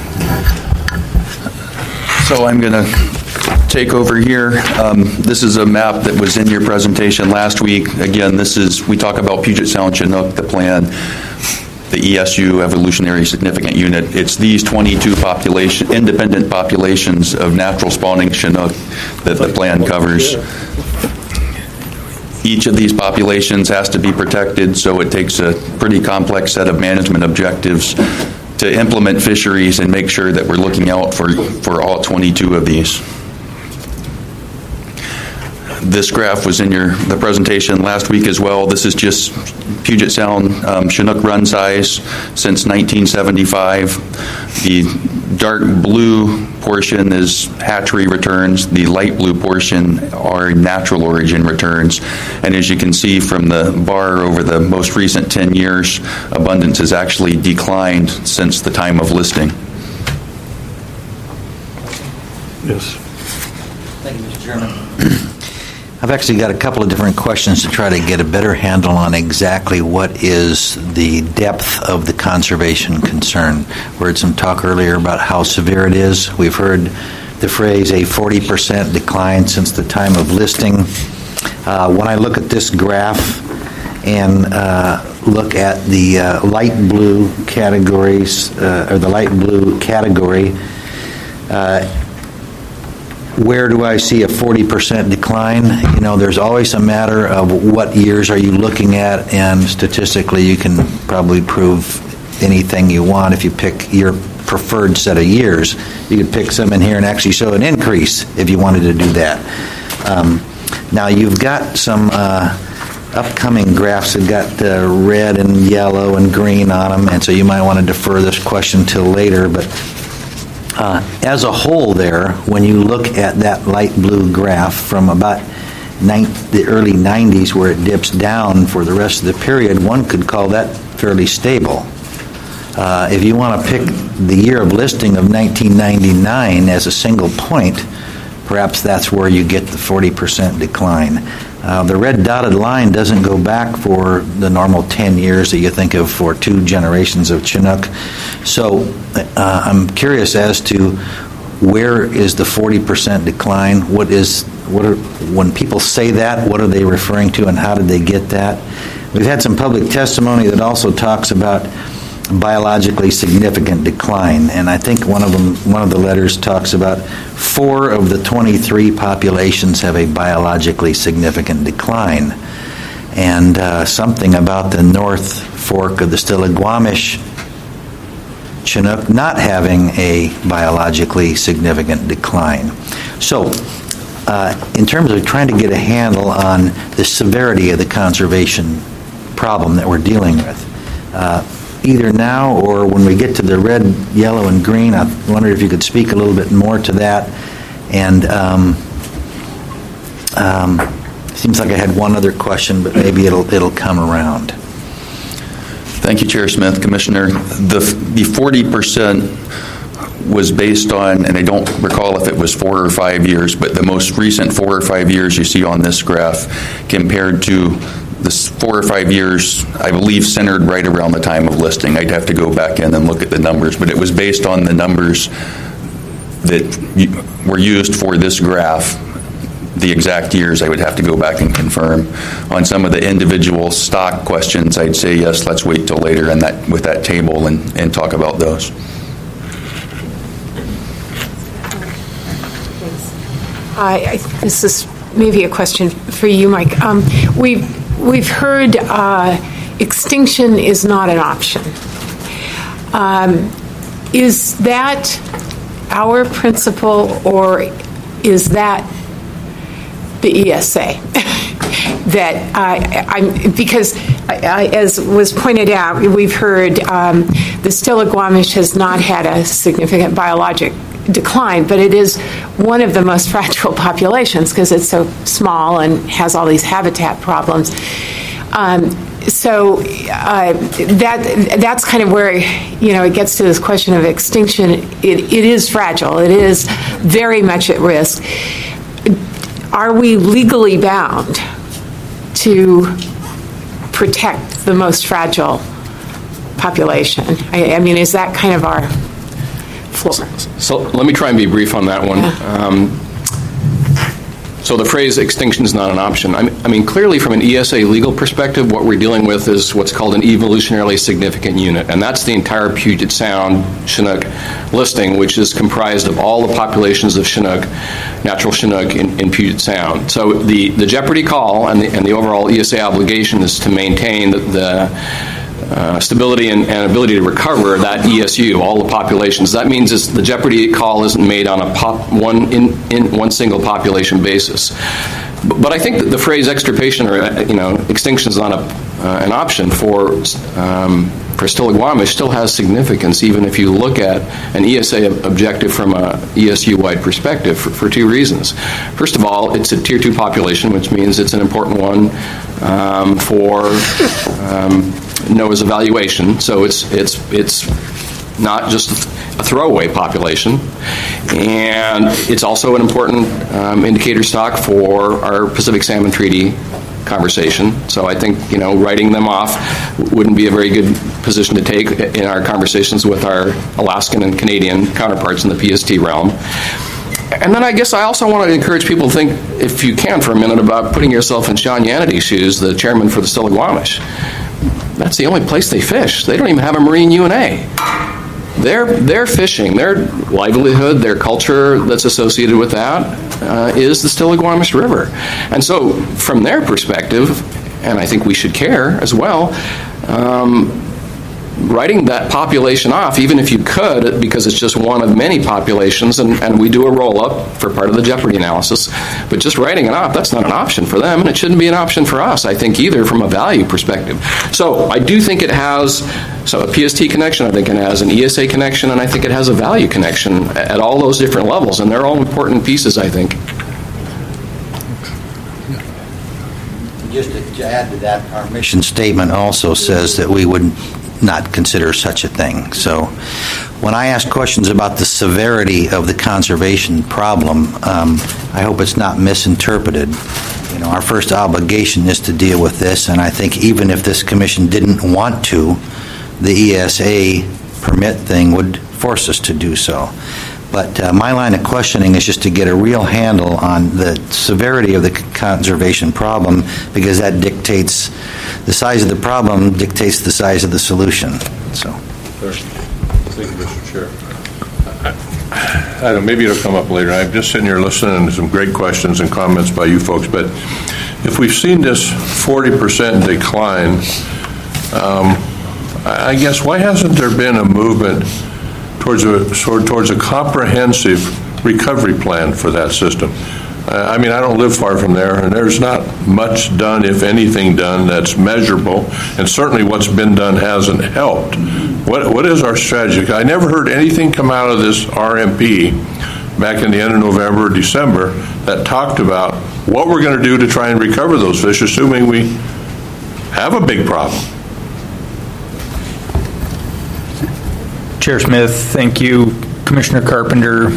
So I'm going to take over here. Um, this is a map that was in your presentation last week. Again, this is, we talk about Puget Sound Chinook, the plan, the E S U, Evolutionary Significant Unit. It's these twenty-two population, independent populations of natural spawning Chinook that the plan covers. Each of these populations has to be protected, so it takes a pretty complex set of management objectives to implement fisheries and make sure that we're looking out for, for all twenty-two of these. This graph was in your the presentation last week as well. This is just Puget Sound um, Chinook run size since nineteen seventy-five. The dark blue portion is hatchery returns. The light blue portion are natural origin returns. And as you can see from the bar over the most recent ten years, abundance has actually declined since the time of listing. Yes. Thank you, Mister Chairman. I've actually got a couple of different questions to try to get a better handle on exactly what is the depth of the conservation concern. We heard some talk earlier about how severe it is. We've heard the phrase a forty percent decline since the time of listing. Uh, when I look at this graph and uh, look at the uh, light blue categories, uh, or the light blue category, uh, where do I see a forty percent decline? You know, there's always a matter of what years are you looking at, and statistically you can probably prove anything you want if you pick your preferred set of years. You could pick some in here and actually show an increase if you wanted to do that. Um, now you've got some uh, upcoming graphs that got uh, red and yellow and green on them, and so you might want to defer this question till later, but Uh, as a whole there, when you look at that light blue graph from about nine, the early nineties where it dips down for the rest of the period, one could call that fairly stable. Uh, if you want to pick the year of listing of nineteen ninety-nine as a single point, perhaps that's where you get the forty percent decline. Uh, the red dotted line doesn't go back for the normal ten years that you think of for two generations of Chinook. So uh, I'm curious as to where is the forty percent decline? What is, what are, when people say that, what are they referring to and how did they get that? We've had some public testimony that also talks about biologically significant decline, and I think one of them, one of the letters talks about four of the twenty-three populations have a biologically significant decline, and uh, something about the North Fork of the Stillaguamish Chinook not having a biologically significant decline. So, uh, in terms of trying to get a handle on the severity of the conservation problem that we're dealing with, uh, either now or when we get to the red, yellow, and green, I wondered if you could speak a little bit more to that. And um, um, seems like I had one other question, but maybe it'll it'll come around. Thank you, Chair Smith. Commissioner, the the forty percent was based on, and I don't recall if it was four or five years, but the most recent four or five years you see on this graph compared to this four or five years, I believe, centered right around the time of listing. I'd have to go back in and look at the numbers, but it was based on the numbers that were used for this graph. The exact years, I would have to go back and confirm. On some of the individual stock questions, I'd say, yes, let's wait till later and that with that table and, and talk about those. I, I, this is maybe a question for you, Mike. Um, we've we've heard uh, extinction is not an option. Um, is that our principle, or is that the E S A? that I, I'm because I, I, as was pointed out, we've heard um, the Stillaguamish has not had a significant biologic decline, but it is one of the most fragile populations because it's so small and has all these habitat problems. Um, so uh, that that's kind of where, you know, it gets to this question of extinction. It, it is fragile. It is very much at risk. Are we legally bound to protect the most fragile population? I, I mean, is that kind of our floor? So let me try and be brief on that one. Um, So the phrase extinction is not an option. I mean, I mean, clearly from an E S A legal perspective, what we're dealing with is what's called an evolutionarily significant unit, and that's the entire Puget Sound Chinook listing, which is comprised of all the populations of Chinook, natural Chinook in, in Puget Sound. So the, the jeopardy call and the, and the overall E S A obligation is to maintain the, the Uh, stability and, and ability to recover that E S U, all the populations. That means it's, the jeopardy call isn't made on a pop, one in, in one single population basis. But, but I think that the phrase extirpation or uh, you know extinction is not a, uh, an option for um, for Stillaguamish still has significance, even if you look at an E S A objective from a E S U-wide perspective for, for two reasons. First of all, it's a tier two population, which means it's an important one um, for um, NOAA's evaluation, so it's it's it's not just a throwaway population, and it's also an important um, indicator stock for our Pacific Salmon Treaty conversation. So I think you know writing them off wouldn't be a very good position to take in our conversations with our Alaskan and Canadian counterparts in the P S T realm. And then I guess I also want to encourage people to think, if you can, for a minute about putting yourself in Sean Yannity's shoes, the chairman for the Stillaguamish. That's the only place they fish. They don't even have a marine U N A. They're, they're fishing. Their livelihood, their culture that's associated with that uh, is the Stillaguamish River. And so from their perspective, and I think we should care as well, um, writing that population off, even if you could, because it's just one of many populations, and, and we do a roll-up for part of the jeopardy analysis, but just writing it off, that's not an option for them, and it shouldn't be an option for us, I think, either from a value perspective. So I do think it has so a P S T connection, I think it has an E S A connection, and I think it has a value connection at all those different levels, and they're all important pieces, I think. Just to add to that, our mission statement also says that we would not consider such a thing. So when I ask questions about the severity of the conservation problem, um, I hope it's not misinterpreted. You know, our first obligation is to deal with this, and I think even if this commission didn't want to, the E S A permit thing would force us to do so. But uh, my line of questioning is just to get a real handle on the severity of the conservation problem, because that dictates the size of the problem, dictates the size of the solution. So, thank you, Mister Chair. I, I don't know, maybe it'll come up later. I'm just sitting here listening to some great questions and comments by you folks. But if we've seen this forty percent decline, um, I guess why hasn't there been a movement towards a towards a comprehensive recovery plan for that system? Uh, I mean, I don't live far from there, and there's not much done, if anything done, that's measurable, and certainly what's been done hasn't helped. What what is our strategy? I never heard anything come out of this R M P back in the end of November or December that talked about what we're going to do to try and recover those fish, assuming we have a big problem. Chair Smith, thank you. Commissioner Carpenter,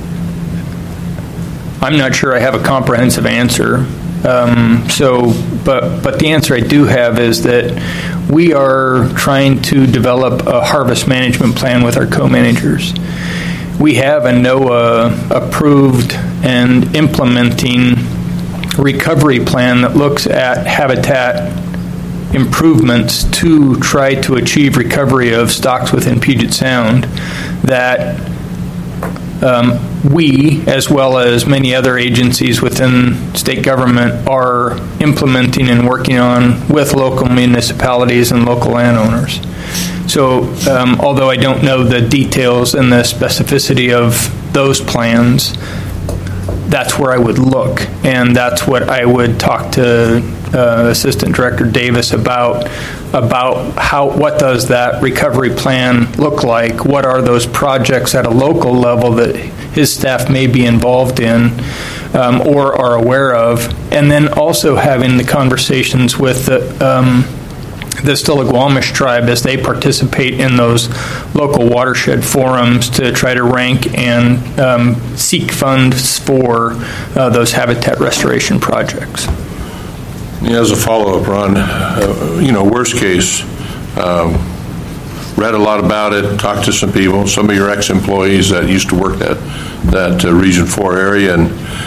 I'm not sure I have a comprehensive answer. Um, so, but but the answer I do have is that we are trying to develop a harvest management plan with our co-managers. We have a NOAA approved and implementing recovery plan that looks at habitat improvements to try to achieve recovery of stocks within Puget Sound that um, we, as well as many other agencies within state government, are implementing and working on with local municipalities and local landowners. So um, although I don't know the details and the specificity of those plans, that's where I would look, and that's what I would talk to uh, Assistant Director Davis about, about how, what does that recovery plan look like? What are those projects at a local level that his staff may be involved in um, or are aware of? And then also having the conversations with the um, the Stillaguamish tribe as they participate in those local watershed forums to try to rank and um, seek funds for uh, those habitat restoration projects. Yeah, as a follow-up, Ron, uh, you know, worst case, um, read a lot about it, talked to some people, some of your ex-employees that used to work that, that uh, Region four area, and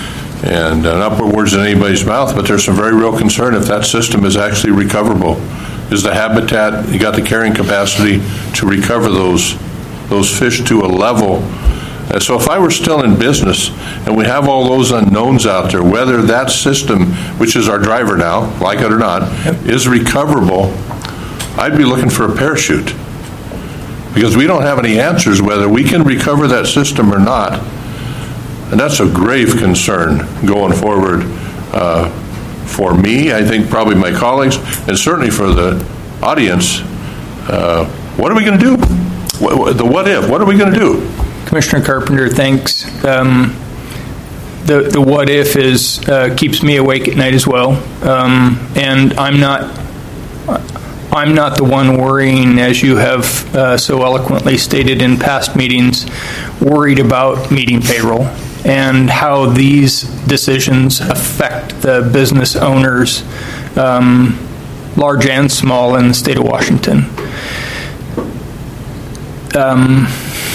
and uh, not put words in anybody's mouth, but there's some very real concern if that system is actually recoverable. Is the habitat, you got the carrying capacity to recover those those fish to a level? Uh, so if I were still in business and we have all those unknowns out there, whether that system, which is our driver now, like it or not, is recoverable, I'd be looking for a parachute. Because we don't have any answers whether we can recover that system or not. And that's a grave concern going forward uh, for me, I think probably my colleagues, and certainly for the audience. Uh, what are we going to do? What, the what if? What are we going to do? Commissioner Carpenter, thanks. Um, the the what if is uh, keeps me awake at night as well, um, and I'm not I'm not the one worrying, as you have uh, so eloquently stated in past meetings, worried about meeting payroll and how these decisions affect the business owners, um, large and small, in the state of Washington. Um,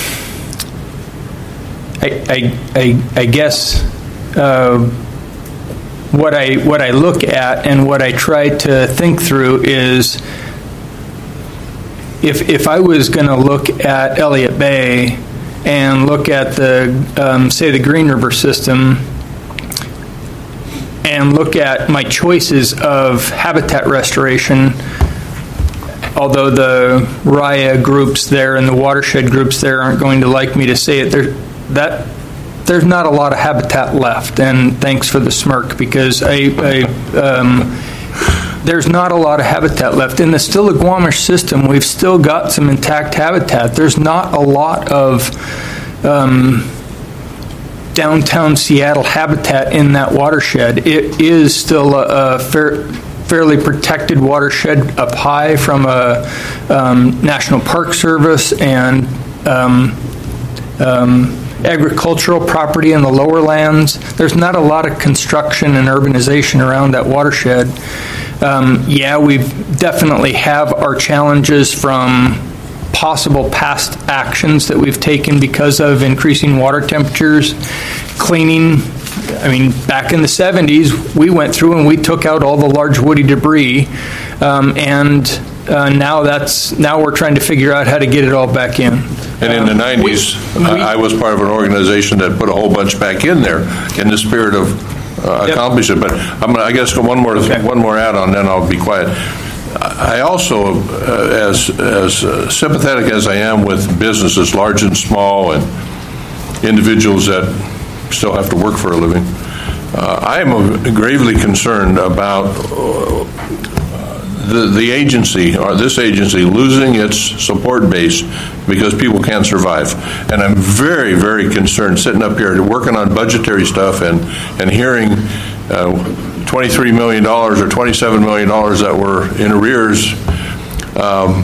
I, I, I, I guess uh, what I what I look at and what I try to think through is if if I was going to look at Elliott Bay and look at the um, say the Green River system and look at my choices of habitat restoration, although the R I A groups there and the watershed groups there aren't going to like me to say it, there, that there's not a lot of habitat left. And thanks for the smirk, because I, I, um, there's not a lot of habitat left. In the Stillaguamish system, we've still got some intact habitat. There's not a lot of um, downtown Seattle habitat in that watershed. It is still a, a fair, fairly protected watershed up high from a um, National Park Service and um, um, agricultural property in the lower lands. There's not a lot of construction and urbanization around that watershed. Um, yeah, we definitely have our challenges from possible past actions that we've taken because of increasing water temperatures, cleaning. I mean, back in the seventies, we went through and we took out all the large woody debris, um, and uh, now that's now we're trying to figure out how to get it all back in. And in the nineties, we, we, I was part of an organization that put a whole bunch back in there in the spirit of uh, yep. accomplishing it. But I'm gonna, I guess go one more okay. one more add-on, then I'll be quiet. I also, uh, as as uh, sympathetic as I am with businesses, large and small, and individuals that still have to work for a living, uh, I am gravely concerned about uh, the the agency, or this agency, losing its support base because people can't survive. And I'm very, very concerned sitting up here working on budgetary stuff and, and hearing uh, twenty-three million dollars or twenty-seven million dollars that were in arrears. Um,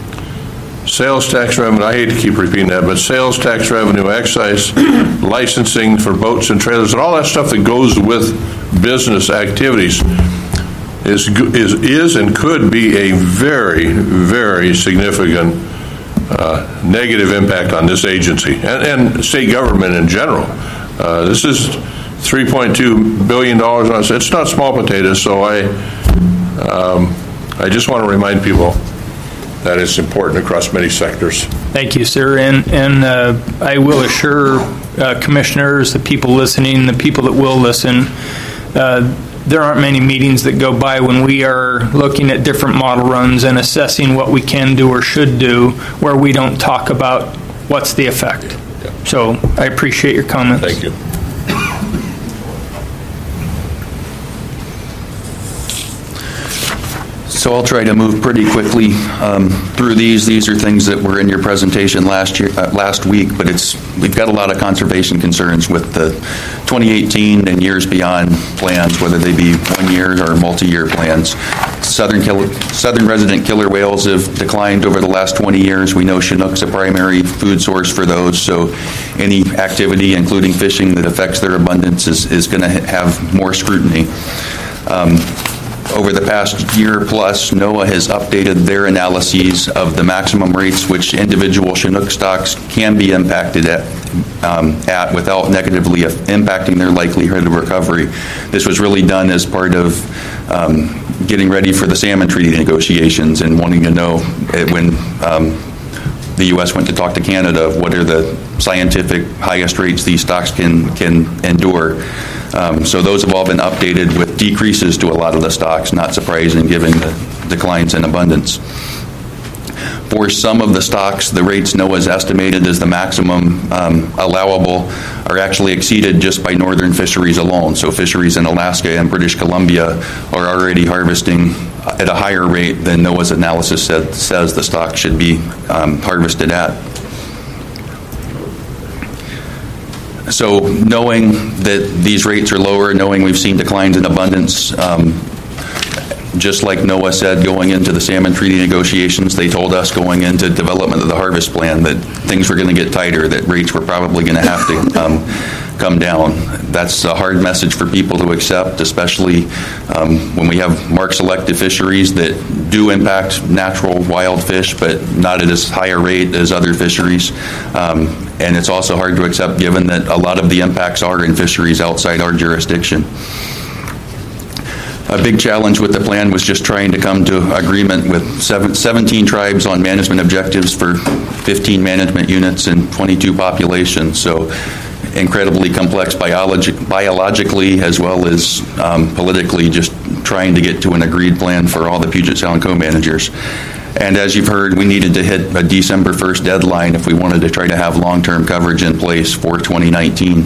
sales tax revenue, I hate to keep repeating that, but sales tax revenue, excise, licensing for boats and trailers, and all that stuff that goes with business activities is is is and could be a very, very significant uh, negative impact on this agency and, and state government in general. Uh, this is three point two billion dollars. It's not small potatoes, so I um, I just want to remind people that it's important across many sectors. Thank you, sir. And, and uh, I will assure uh, commissioners, the people listening, the people that will listen, uh, there aren't many meetings that go by when we are looking at different model runs and assessing what we can do or should do where we don't talk about what's the effect. Yeah. So I appreciate your comments. Thank you. So I'll try to move pretty quickly um, through these. These are things that were in your presentation last year, uh, last week, but it's we've got a lot of conservation concerns with the twenty eighteen and years beyond plans, whether they be one year or multi-year plans. Southern killer, southern resident killer whales have declined over the last twenty years. We know Chinook's a primary food source for those, so any activity, including fishing, that affects their abundance is, is going to have more scrutiny. Um, over the past year plus, NOAA has updated their analyses of the maximum rates which individual Chinook stocks can be impacted at, um, at without negatively impacting their likelihood of recovery. This was really done as part of um, getting ready for the salmon treaty negotiations and wanting to know uh, when um, the U S went to talk to Canada, what are the scientific highest rates these stocks can can endure. Um, so those have all been updated with decreases to a lot of the stocks, not surprising given the declines in abundance. For some of the stocks, the rates NOAA's estimated as the maximum um, allowable are actually exceeded just by northern fisheries alone. So fisheries in Alaska and British Columbia are already harvesting at a higher rate than NOAA's analysis said, says the stock should be um, harvested at. So knowing that these rates are lower, knowing we've seen declines in abundance, um, just like NOAA said going into the salmon treaty negotiations, they told us going into development of the harvest plan that things were going to get tighter, that rates were probably going to have to um, come down. That's a hard message for people to accept, especially um, when we have mark-selected fisheries that do impact natural wild fish, but not at as high a rate as other fisheries. Um, and it's also hard to accept given that a lot of the impacts are in fisheries outside our jurisdiction. A big challenge with the plan was just trying to come to agreement with seven, seventeen tribes on management objectives for fifteen management units and twenty-two populations. So incredibly complex biologi- biologically as well as um, politically, just trying to get to an agreed plan for all the Puget Sound co-managers. And as you've heard, we needed to hit a December first deadline if we wanted to try to have long-term coverage in place for twenty nineteen.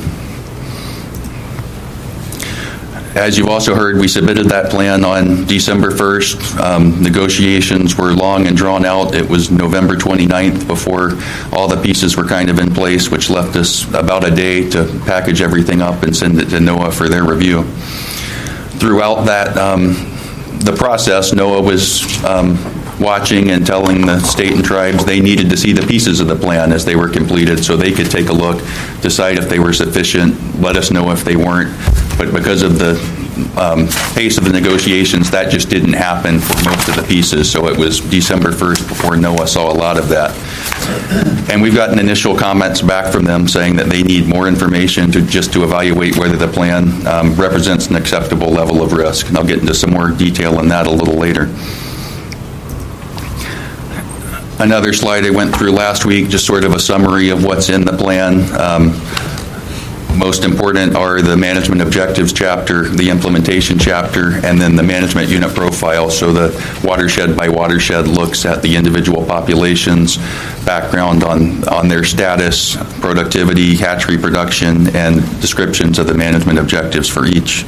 As you've also heard, we submitted that plan on December first. Um, negotiations were long and drawn out. It was November twenty-ninth before all the pieces were kind of in place, which left us about a day to package everything up and send it to NOAA for their review. Throughout that, um, the process, NOAA was um, watching and telling the state and tribes they needed to see the pieces of the plan as they were completed so they could take a look, decide if they were sufficient, let us know if they weren't. But because of the um, pace of the negotiations, that just didn't happen for most of the pieces. So it was December first before NOAA saw a lot of that. And we've gotten initial comments back from them saying that they need more information to just to evaluate whether the plan um, represents an acceptable level of risk. And I'll get into some more detail on that a little later. Another slide I went through last week, just sort of a summary of what's in the plan. Um, most important are the management objectives chapter, the implementation chapter, and then the management unit profile. So the watershed by watershed looks at the individual populations, background on, on their status, productivity, hatchery production, and descriptions of the management objectives for each.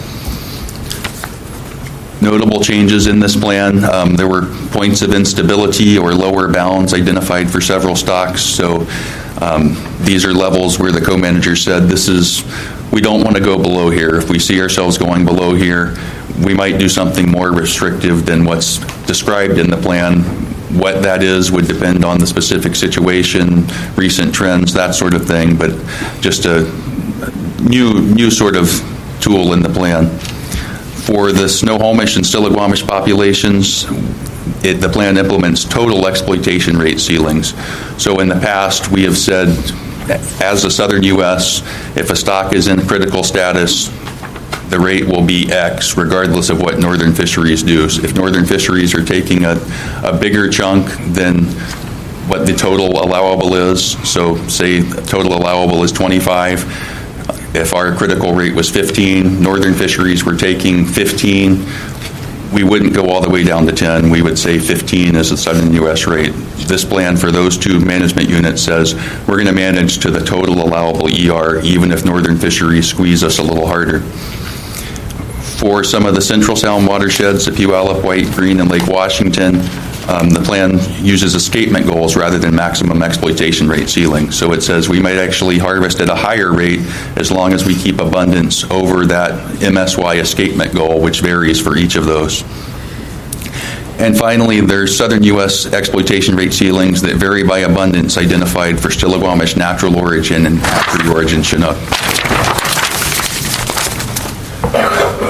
Notable changes in this plan. Um, there were points of instability or lower bounds identified for several stocks. So um, these are levels where the co-manager said, this is, we don't want to go below here. If we see ourselves going below here, we might do something more restrictive than what's described in the plan. What that is would depend on the specific situation, recent trends, that sort of thing, but just a new, new sort of tool in the plan. For the Snohomish and Stillaguamish populations, it, the plan implements total exploitation rate ceilings. So in the past, we have said, as the southern U S, if a stock is in critical status, the rate will be X, regardless of what northern fisheries do. So if northern fisheries are taking a, a bigger chunk than what the total allowable is, so say total allowable is twenty-five, if our critical rate was fifteen, northern fisheries were taking fifteen, we wouldn't go all the way down to ten. We would say fifteen is the southern U S rate. This plan for those two management units says we're going to manage to the total allowable E R, even if northern fisheries squeeze us a little harder. For some of the central sound watersheds, the Puyallup, White, Green, and Lake Washington, Um, the plan uses escapement goals rather than maximum exploitation rate ceiling. So it says we might actually harvest at a higher rate as long as we keep abundance over that M S Y escapement goal, which varies for each of those. And finally, there's southern U S exploitation rate ceilings that vary by abundance identified for Stillaguamish natural origin and hatchery origin Chinook.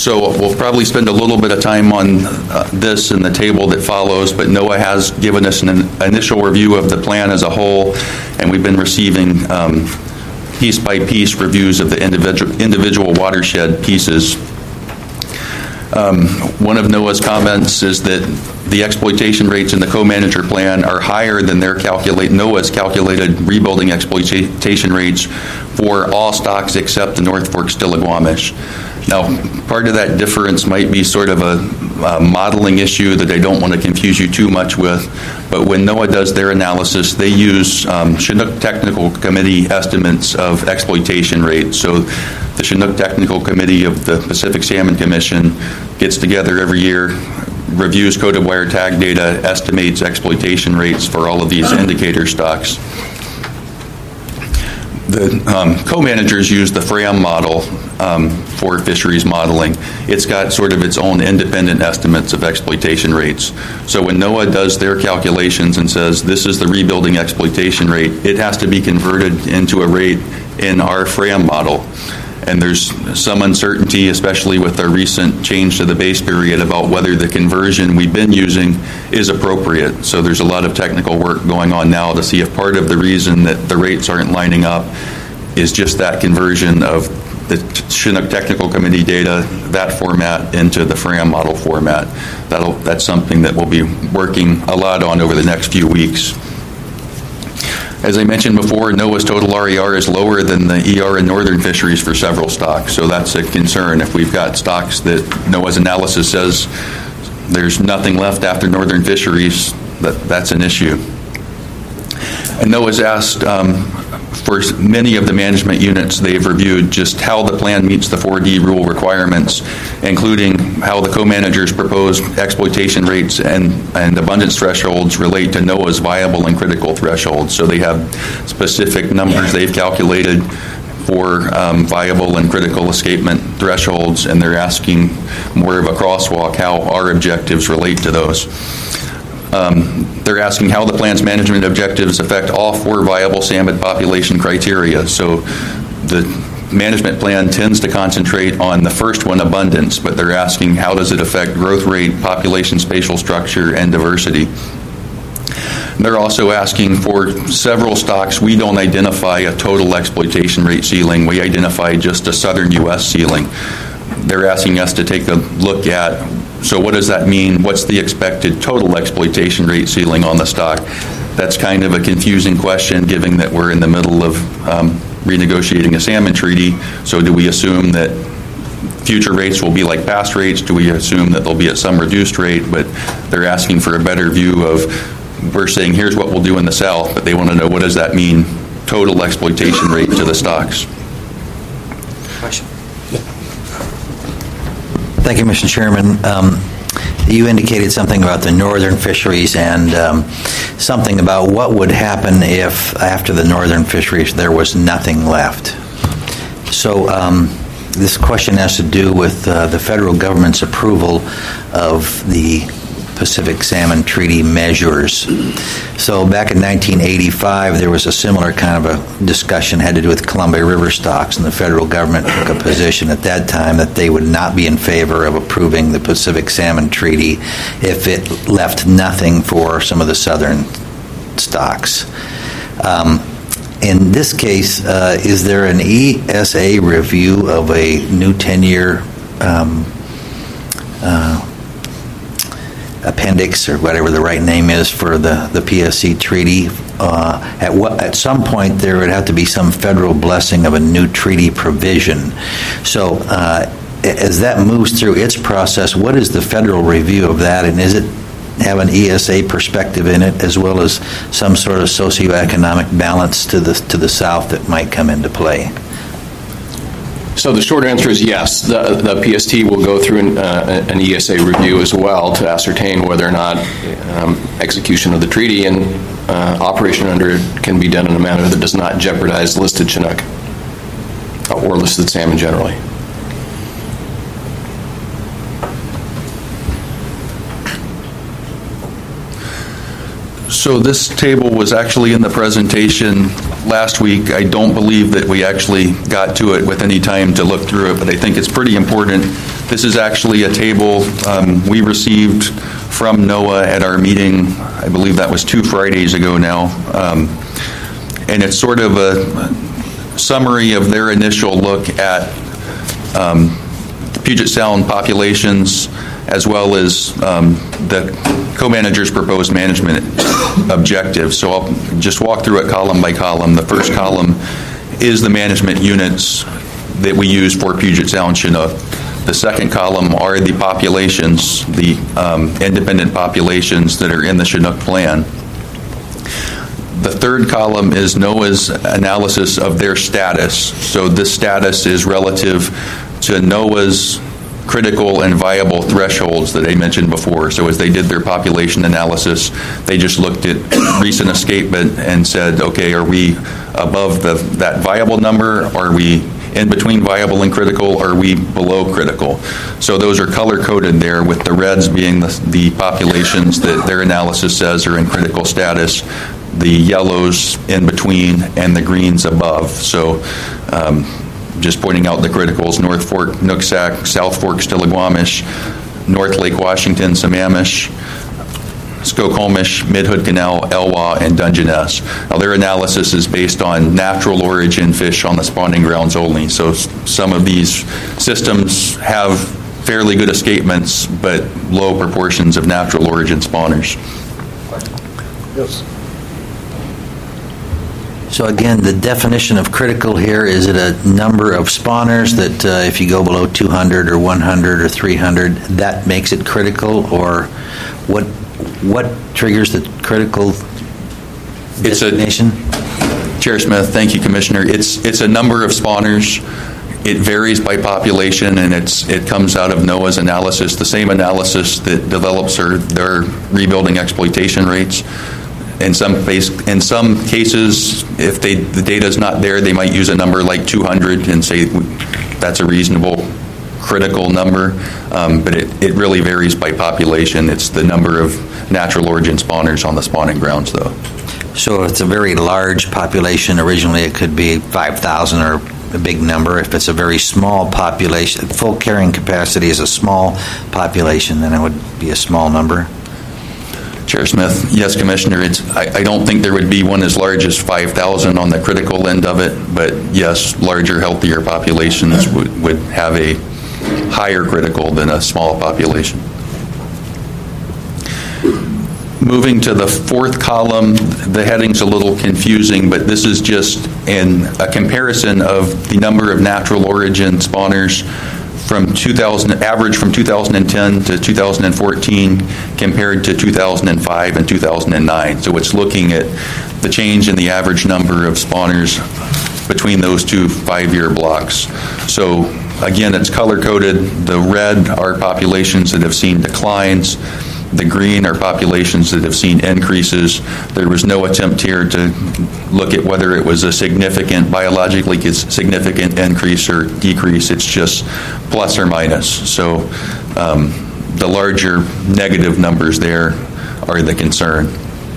So we'll probably spend a little bit of time on uh, this in the table that follows, but NOAA has given us an initial review of the plan as a whole, and we've been receiving um, piece-by-piece reviews of the individual, individual watershed pieces. Um, one of NOAA's comments is that the exploitation rates in the co-manager plan are higher than their calculate NOAA's calculated rebuilding exploitation rates for all stocks except the North Fork Stillaguamish. Now, part of that difference might be sort of a, a modeling issue that I don't want to confuse you too much with, but when NOAA does their analysis, they use um, Chinook Technical Committee estimates of exploitation rates. So the Chinook Technical Committee of the Pacific Salmon Commission gets together every year, reviews coded wire tag data, estimates exploitation rates for all of these indicator stocks. The um, co-managers use the FRAM model um, for fisheries modeling. It's got sort of its own independent estimates of exploitation rates. So when NOAA does their calculations and says this is the rebuilding exploitation rate, it has to be converted into a rate in our FRAM model. And there's some uncertainty, especially with our recent change to the base period, about whether the conversion we've been using is appropriate. So there's a lot of technical work going on now to see if part of the reason that the rates aren't lining up is just that conversion of the Chinook Technical Committee data, that format, into the FRAM model format. That'll, that's something that we'll be working a lot on over the next few weeks. As I mentioned before, NOAA's total R E R is lower than the E R in northern fisheries for several stocks, so that's a concern. If we've got stocks that NOAA's analysis says there's nothing left after northern fisheries, that, that's an issue. And NOAA's asked um, for many of the management units they've reviewed just how the plan meets the four D rule requirements, including how the co-managers' proposed exploitation rates and, and abundance thresholds relate to NOAA's viable and critical thresholds. So they have specific numbers they've calculated for um, viable and critical escapement thresholds, and they're asking more of a crosswalk how our objectives relate to those. Um, they're asking how the plan's management objectives affect all four viable salmon population criteria. So the management plan tends to concentrate on the first one, abundance, but they're asking how does it affect growth rate, population spatial structure, and diversity. They're also asking for several stocks. We don't identify a total exploitation rate ceiling. We identify just a southern U S ceiling. They're asking us to take a look at, so what does that mean? What's the expected total exploitation rate ceiling on the stock? That's kind of a confusing question, given that we're in the middle of um, renegotiating a salmon treaty. So do we assume that future rates will be like past rates? Do we assume that they'll be at some reduced rate? But they're asking for a better view of, we're saying here's what we'll do in the south, but they want to know what does that mean, total exploitation rate to the stocks. Question. Thank you, Mister Chairman. Um, you indicated something about the northern fisheries and um, something about what would happen if, after the northern fisheries, there was nothing left. So um, this question has to do with uh, the federal government's approval of the Pacific Salmon Treaty measures. So back in nineteen eighty-five, there was a similar kind of a discussion had to do with Columbia River stocks, and the federal government took a position at that time that they would not be in favor of approving the Pacific Salmon Treaty if it left nothing for some of the southern stocks. Um, in this case, uh, is there an E S A review of a new ten-year um, uh, appendix, or whatever the right name is, for the, the P S C treaty? Uh, at what at some point there would have to be some federal blessing of a new treaty provision. So uh, as that moves through its process, what is the federal review of that, and is it have an E S A perspective in it, as well as some sort of socioeconomic balance to the to the south that might come into play? So the short answer is yes. The, the P S T will go through an, uh, an E S A review as well to ascertain whether or not um, execution of the treaty and uh, operation under it can be done in a manner that does not jeopardize listed Chinook or listed salmon generally. So this table was actually in the presentation last week. I don't believe that we actually got to it with any time to look through it, but I think it's pretty important This is actually a table um, we received from NOAA at our meeting, I believe that was two Fridays ago now. Um, and it's sort of a summary of their initial look at um, Puget Sound populations, as well as um, the co-manager's proposed management objectives. So I'll just walk through it column by column. The first column is the management units that we use for Puget Sound Chinook. The second column are the populations, the um, independent populations that are in the Chinook plan. The third column is NOAA's analysis of their status. So this status is relative to NOAA's critical and viable thresholds that I mentioned before. So as they did their population analysis, they just looked at recent escapement and said, okay, are we above the, that viable number? Are we in between viable and critical? Or are we below critical? So those are color-coded there, with the reds being the, the populations that their analysis says are in critical status, the yellows in between, and the greens above. So um, just pointing out the criticals: North Fork, Nooksack, South Fork, Stillaguamish, North Lake Washington, Sammamish, Skokomish, Mid-Hood Canal, Elwha, and Dungeness. Now, their analysis is based on natural origin fish on the spawning grounds only. So s- some of these systems have fairly good escapements, but low proportions of natural origin spawners. Yes. So again, the definition of critical here, is it a number of spawners that uh, if you go below two hundred or one hundred or three hundred, that makes it critical? Or what what triggers the critical It's designation? A, Chair Smith, thank you, Commissioner. It's it's a number of spawners. It varies by population, and it's it comes out of NOAA's analysis, the same analysis that develops their, their rebuilding exploitation rates. In some base, in some cases, if they, the data is not there, they might use a number like two hundred and say that's a reasonable critical number, um, but it, it really varies by population. It's the number of natural origin spawners on the spawning grounds, though. So if it's a very large population, originally it could be five thousand or a big number. If it's a very small population, full carrying capacity is a small population, then it would be a small number. Chair Smith, yes, Commissioner. It's, I, I don't think there would be one as large as five thousand on the critical end of it, but yes, larger, healthier populations would, would have a higher critical than a small population. Moving to the fourth column, the heading's a little confusing, but this is just in a comparison of the number of natural origin spawners from two thousand, average from two thousand ten to two thousand fourteen compared to two thousand five and two thousand nine. So it's looking at the change in the average number of spawners between those two five-year blocks. So again, it's color-coded. The red are populations that have seen declines. The green are populations that have seen increases. There was no attempt here to look at whether it was a significant, biologically significant increase or decrease. It's just plus or minus. So um, the larger negative numbers there are the concern.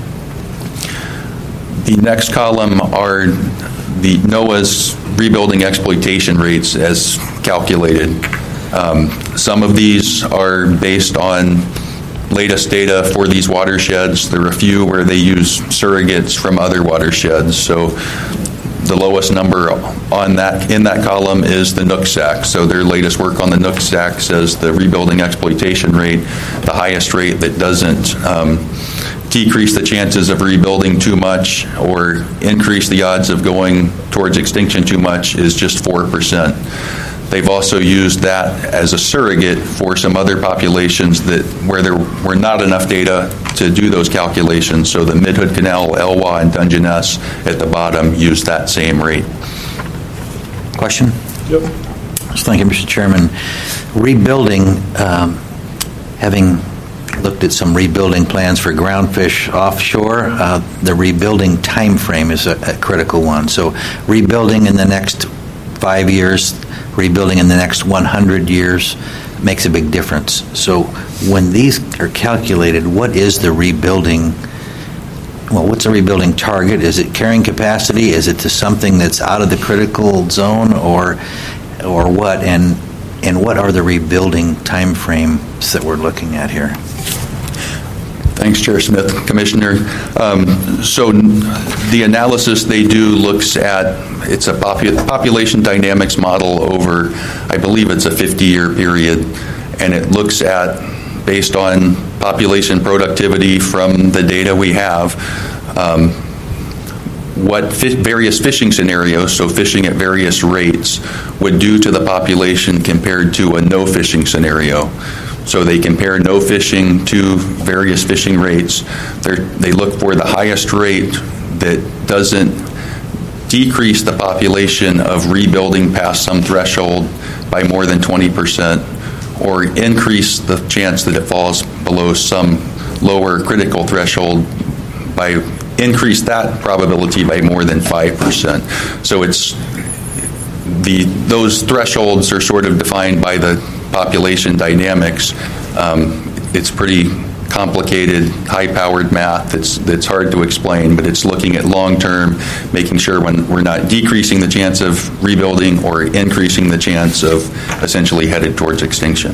The next column are the NOAA's rebuilding exploitation rates as calculated. Um, some of these are based on latest data for these watersheds. There are a few where they use surrogates from other watersheds. So the lowest number on that in that column is the Nooksack. So their latest work on the Nooksack says the rebuilding exploitation rate, the highest rate that doesn't um, decrease the chances of rebuilding too much or increase the odds of going towards extinction too much, is just four percent. They've also used that as a surrogate for some other populations that where there were not enough data to do those calculations. So the Mid-Hood Canal, Elwha, and Dungeness at the bottom use that same rate. Question? Yep. Thank you, Mister Chairman. Rebuilding, um, having looked at some rebuilding plans for groundfish offshore, uh, the rebuilding time frame is a, a critical one. So rebuilding in the next five years, rebuilding in the next one hundred years makes a big difference. So when these are calculated, what is the rebuilding, well, what's the rebuilding target? Is it carrying capacity? Is it to something that's out of the critical zone, or or what? And and what are the rebuilding timeframes that we're looking at here? Thanks, Chair Smith. Commissioner, um, so the analysis they do looks at, it's a popu- population dynamics model over, I believe it's a fifty-year period, and it looks at, based on population productivity from the data we have, um, what fi- various fishing scenarios, so fishing at various rates, would do to the population compared to a no fishing scenario. So they compare no fishing to various fishing rates. They're, they look for the highest rate that doesn't decrease the population of rebuilding past some threshold by more than twenty percent, or increase the chance that it falls below some lower critical threshold by increase that probability by more than five percent. So it's the those thresholds are sort of defined by the population dynamics. Um, it's pretty complicated, high-powered math that's that's hard to explain, but it's looking at long-term, making sure when we're not decreasing the chance of rebuilding or increasing the chance of essentially headed towards extinction.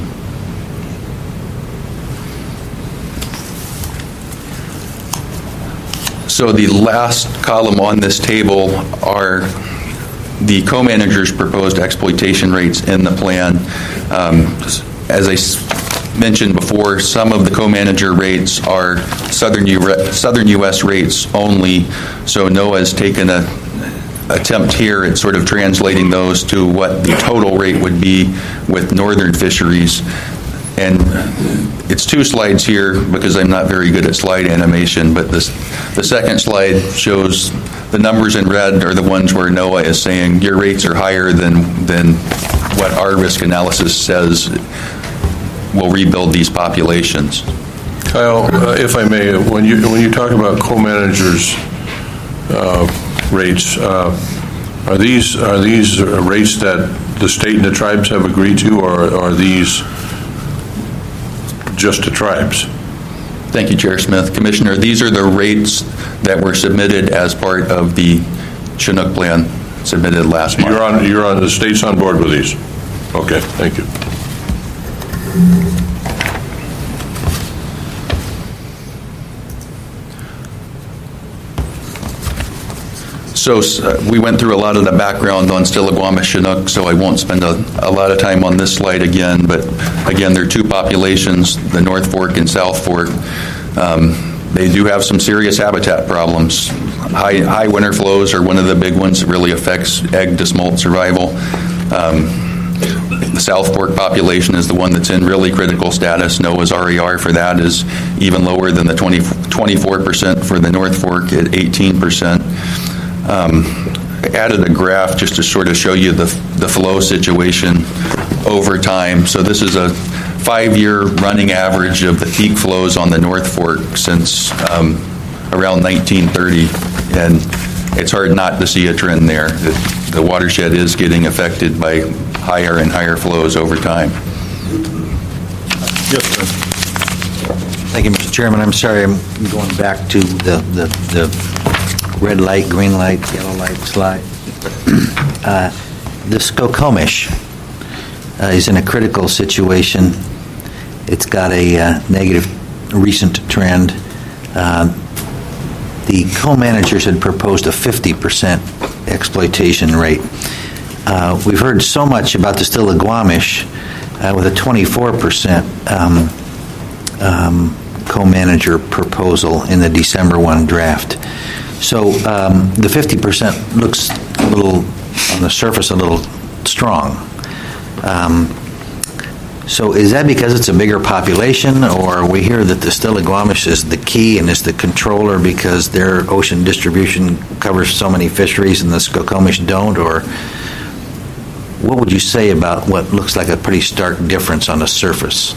So the last column on this table are the co-manager's proposed exploitation rates in the plan. Um, as I s- mentioned before, some of the co-manager rates are southern U- southern U S rates only, so NOAA has taken a attempt here at sort of translating those to what the total rate would be with northern fisheries. And it's two slides here because I'm not very good at slide animation, but this, the second slide shows the numbers in red are the ones where NOAA is saying your rates are higher than, than what our risk analysis says will rebuild these populations. Kyle, uh, if I may, when you when you talk about co-managers uh, rates, uh, are these are these rates that the state and the tribes have agreed to, or are these just the tribes? Thank you, Chair Smith. Commissioner, these are the rates that were submitted as part of the Chinook plan submitted last month. You're on, you're on, the state's on board with these? Okay, thank you. So uh, we went through a lot of the background on Stillaguamish Chinook, so I won't spend a, a lot of time on this slide again, but again, there are two populations, the North Fork and South Fork. Um, they do have some serious habitat problems. High, high winter flows are one of the big ones that really affects egg to smolt survival. Um, the South Fork population is the one that's in really critical status. NOAA's R E R for that is even lower than the twenty, twenty-four percent for the North Fork at eighteen percent. Um, I added a graph just to sort of show you the, the flow situation over time. So this is a five-year running average of the peak flows on the North Fork since um, around nineteen thirty, and it's hard not to see a trend there. The, the watershed is getting affected by higher and higher flows over time. Yes, sir. Thank you, Mister Chairman. I'm sorry, I'm going back to the, the, the red light, green light, yellow light slide. Uh, the Skokomish uh, is in a critical situation. It's got a uh, negative recent trend. Uh, the co-managers had proposed a fifty percent exploitation rate. Uh, we've heard so much about the Stillaguamish uh, with a twenty-four percent um, um, co-manager proposal in the December first draft. So um, the fifty percent looks a little, on the surface, a little strong. Um, so is that because it's a bigger population, or we hear that the Stillaguamish is the key and is the controller because their ocean distribution covers so many fisheries and the Skokomish don't, or what would you say about what looks like a pretty stark difference on the surface?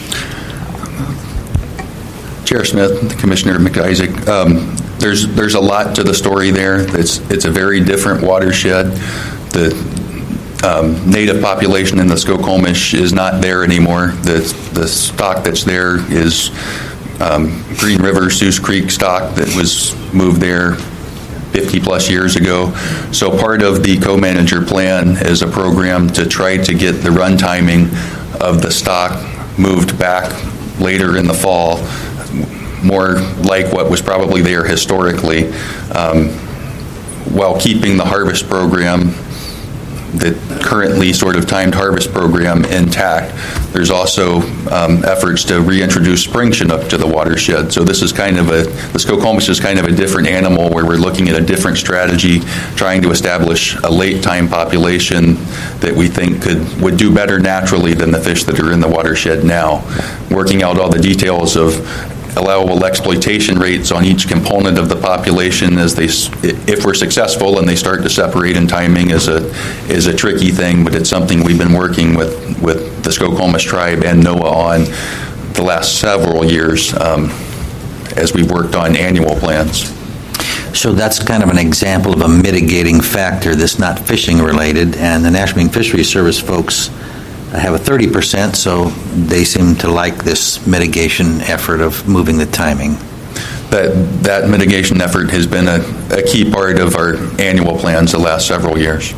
Chair Smith, Commissioner McIsaac, um, there's there's a lot to the story there. It's it's a very different watershed. The um, native population in the Skokomish is not there anymore. The the stock that's there is um, Green River, Seuss Creek stock that was moved there. fifty-plus years ago. So part of the co-manager plan is a program to try to get the run timing of the stock moved back later in the fall, more like what was probably there historically, um, while keeping the harvest program, the currently sort of timed harvest program, intact. There's also um, efforts to reintroduce spring Chinook to the watershed. So this is kind of a, the Skokomish is kind of a different animal where we're looking at a different strategy, trying to establish a late time population that we think could would do better naturally than the fish that are in the watershed now. Working out all the details of allowable exploitation rates on each component of the population as they, if we're successful and they start to separate in timing, is a is a tricky thing, but it's something we've been working with with the Skokomish tribe and NOAA on the last several years um, as we've worked on annual plans. So that's kind of an example of a mitigating factor that's not fishing related, and the National Marine Fisheries Service folks have a thirty percent, so they seem to like this mitigation effort of moving the timing. That that mitigation effort has been a, a key part of our annual plans the last several years.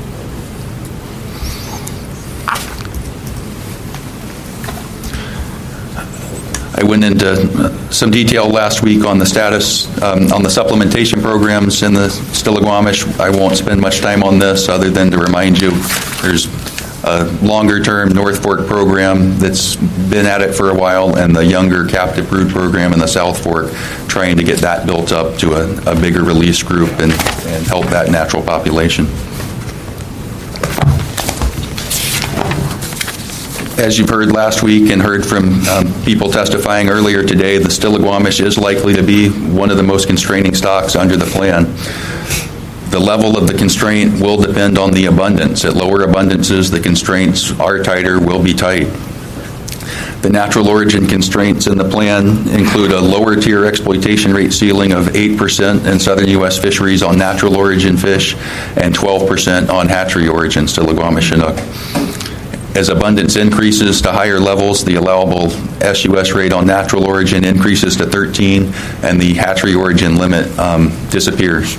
I went into some detail last week on the status, um, on the supplementation programs in the Stillaguamish. I won't spend much time on this other than to remind you there's a longer-term North Fork program that's been at it for a while, and the younger captive brood program in the South Fork, trying to get that built up to a, a bigger release group and, and help that natural population. As you've heard last week and heard from um, people testifying earlier today, the Stillaguamish is likely to be one of the most constraining stocks under the plan. The level of the constraint will depend on the abundance. At lower abundances, the constraints are tighter, will be tight. The natural origin constraints in the plan include a lower tier exploitation rate ceiling of eight percent in southern U S fisheries on natural origin fish and twelve percent on hatchery origin Stillaguamish Chinook. As abundance increases to higher levels, the allowable S U S rate on natural origin increases to thirteen, and the hatchery origin limit um, disappears.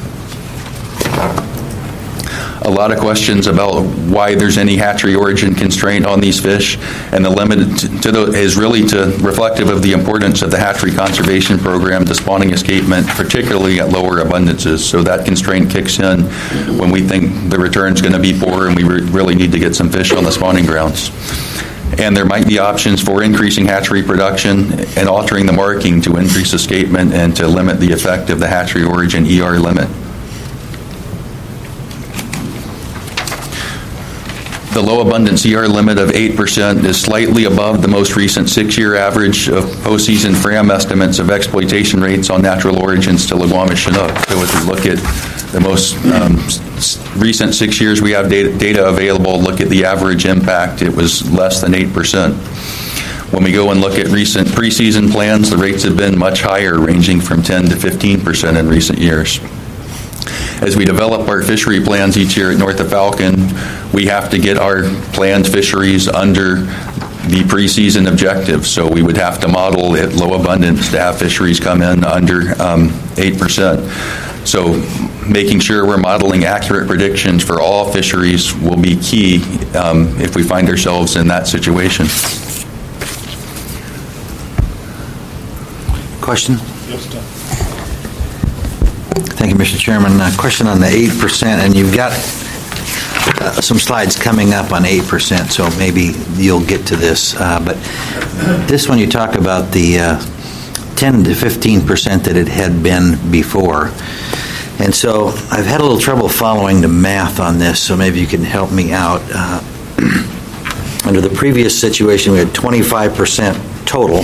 A lot of questions about why there's any hatchery origin constraint on these fish, and the limit to the, is really to reflective of the importance of the hatchery conservation program to spawning escapement, particularly at lower abundances. So that constraint kicks in when we think the return's going to be poor and we re- really need to get some fish on the spawning grounds. And there might be options for increasing hatchery production and altering the marking to increase escapement and to limit the effect of the hatchery origin E R limit. The low abundance E R limit of eight percent is slightly above the most recent six-year average of postseason FRAM estimates of exploitation rates on natural origins to Stillaguamish Chinook. So if we look at the most um, s- recent six years we have data, data available, look at the average impact, it was less than eight percent. When we go and look at recent preseason plans, the rates have been much higher, ranging from ten to fifteen percent in recent years. As we develop our fishery plans each year at North of Falcon, we have to get our planned fisheries under the preseason objectives. So we would have to model at low abundance to have fisheries come in under um, eight percent. So making sure we're modeling accurate predictions for all fisheries will be key um, if we find ourselves in that situation. Question? Thank you, Mister Chairman. Uh, question on the eight percent, and you've got uh, some slides coming up on eight percent, so maybe you'll get to this. Uh, but this one you talk about the uh, ten to fifteen percent that it had been before. And so I've had a little trouble following the math on this, so maybe you can help me out. Uh, under the previous situation, we had twenty-five percent total,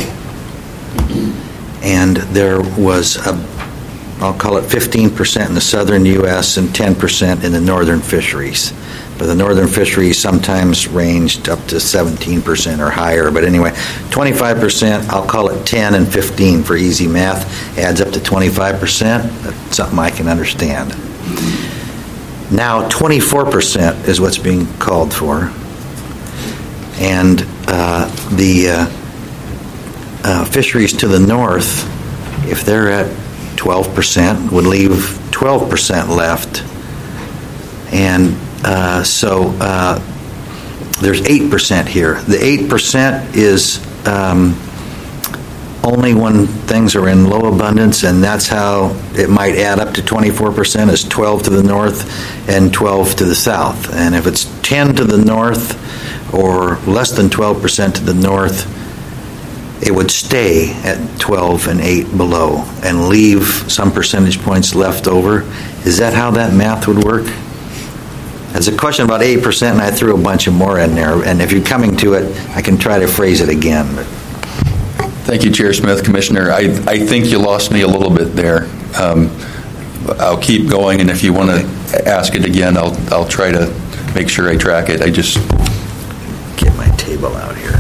and there was a I'll call it fifteen percent in the southern U S and ten percent in the northern fisheries. But the northern fisheries sometimes ranged up to seventeen percent or higher. But anyway, twenty-five percent, I'll call it ten and fifteen for easy math, adds up to twenty-five percent. That's something I can understand. Now twenty-four percent is what's being called for. And uh, the uh, uh, fisheries to the north, if they're at twelve percent, would leave twelve percent left. And uh, so uh, there's eight percent here. The eight percent is um, only when things are in low abundance, and that's how it might add up to twenty-four percent, is twelve to the north and twelve to the south. And if it's ten to the north or less than twelve percent to the north, it would stay at twelve and eight below and leave some percentage points left over. Is that how that math would work? There's a question about eight percent, and I threw a bunch of more in there. And if you're coming to it, I can try to phrase it again. But. Thank you, Chair Smith. Commissioner, I, I think you lost me a little bit there. Um, I'll keep going, and if you want to ask it again, I'll, I'll try to make sure I track it. I just... Get my table out here.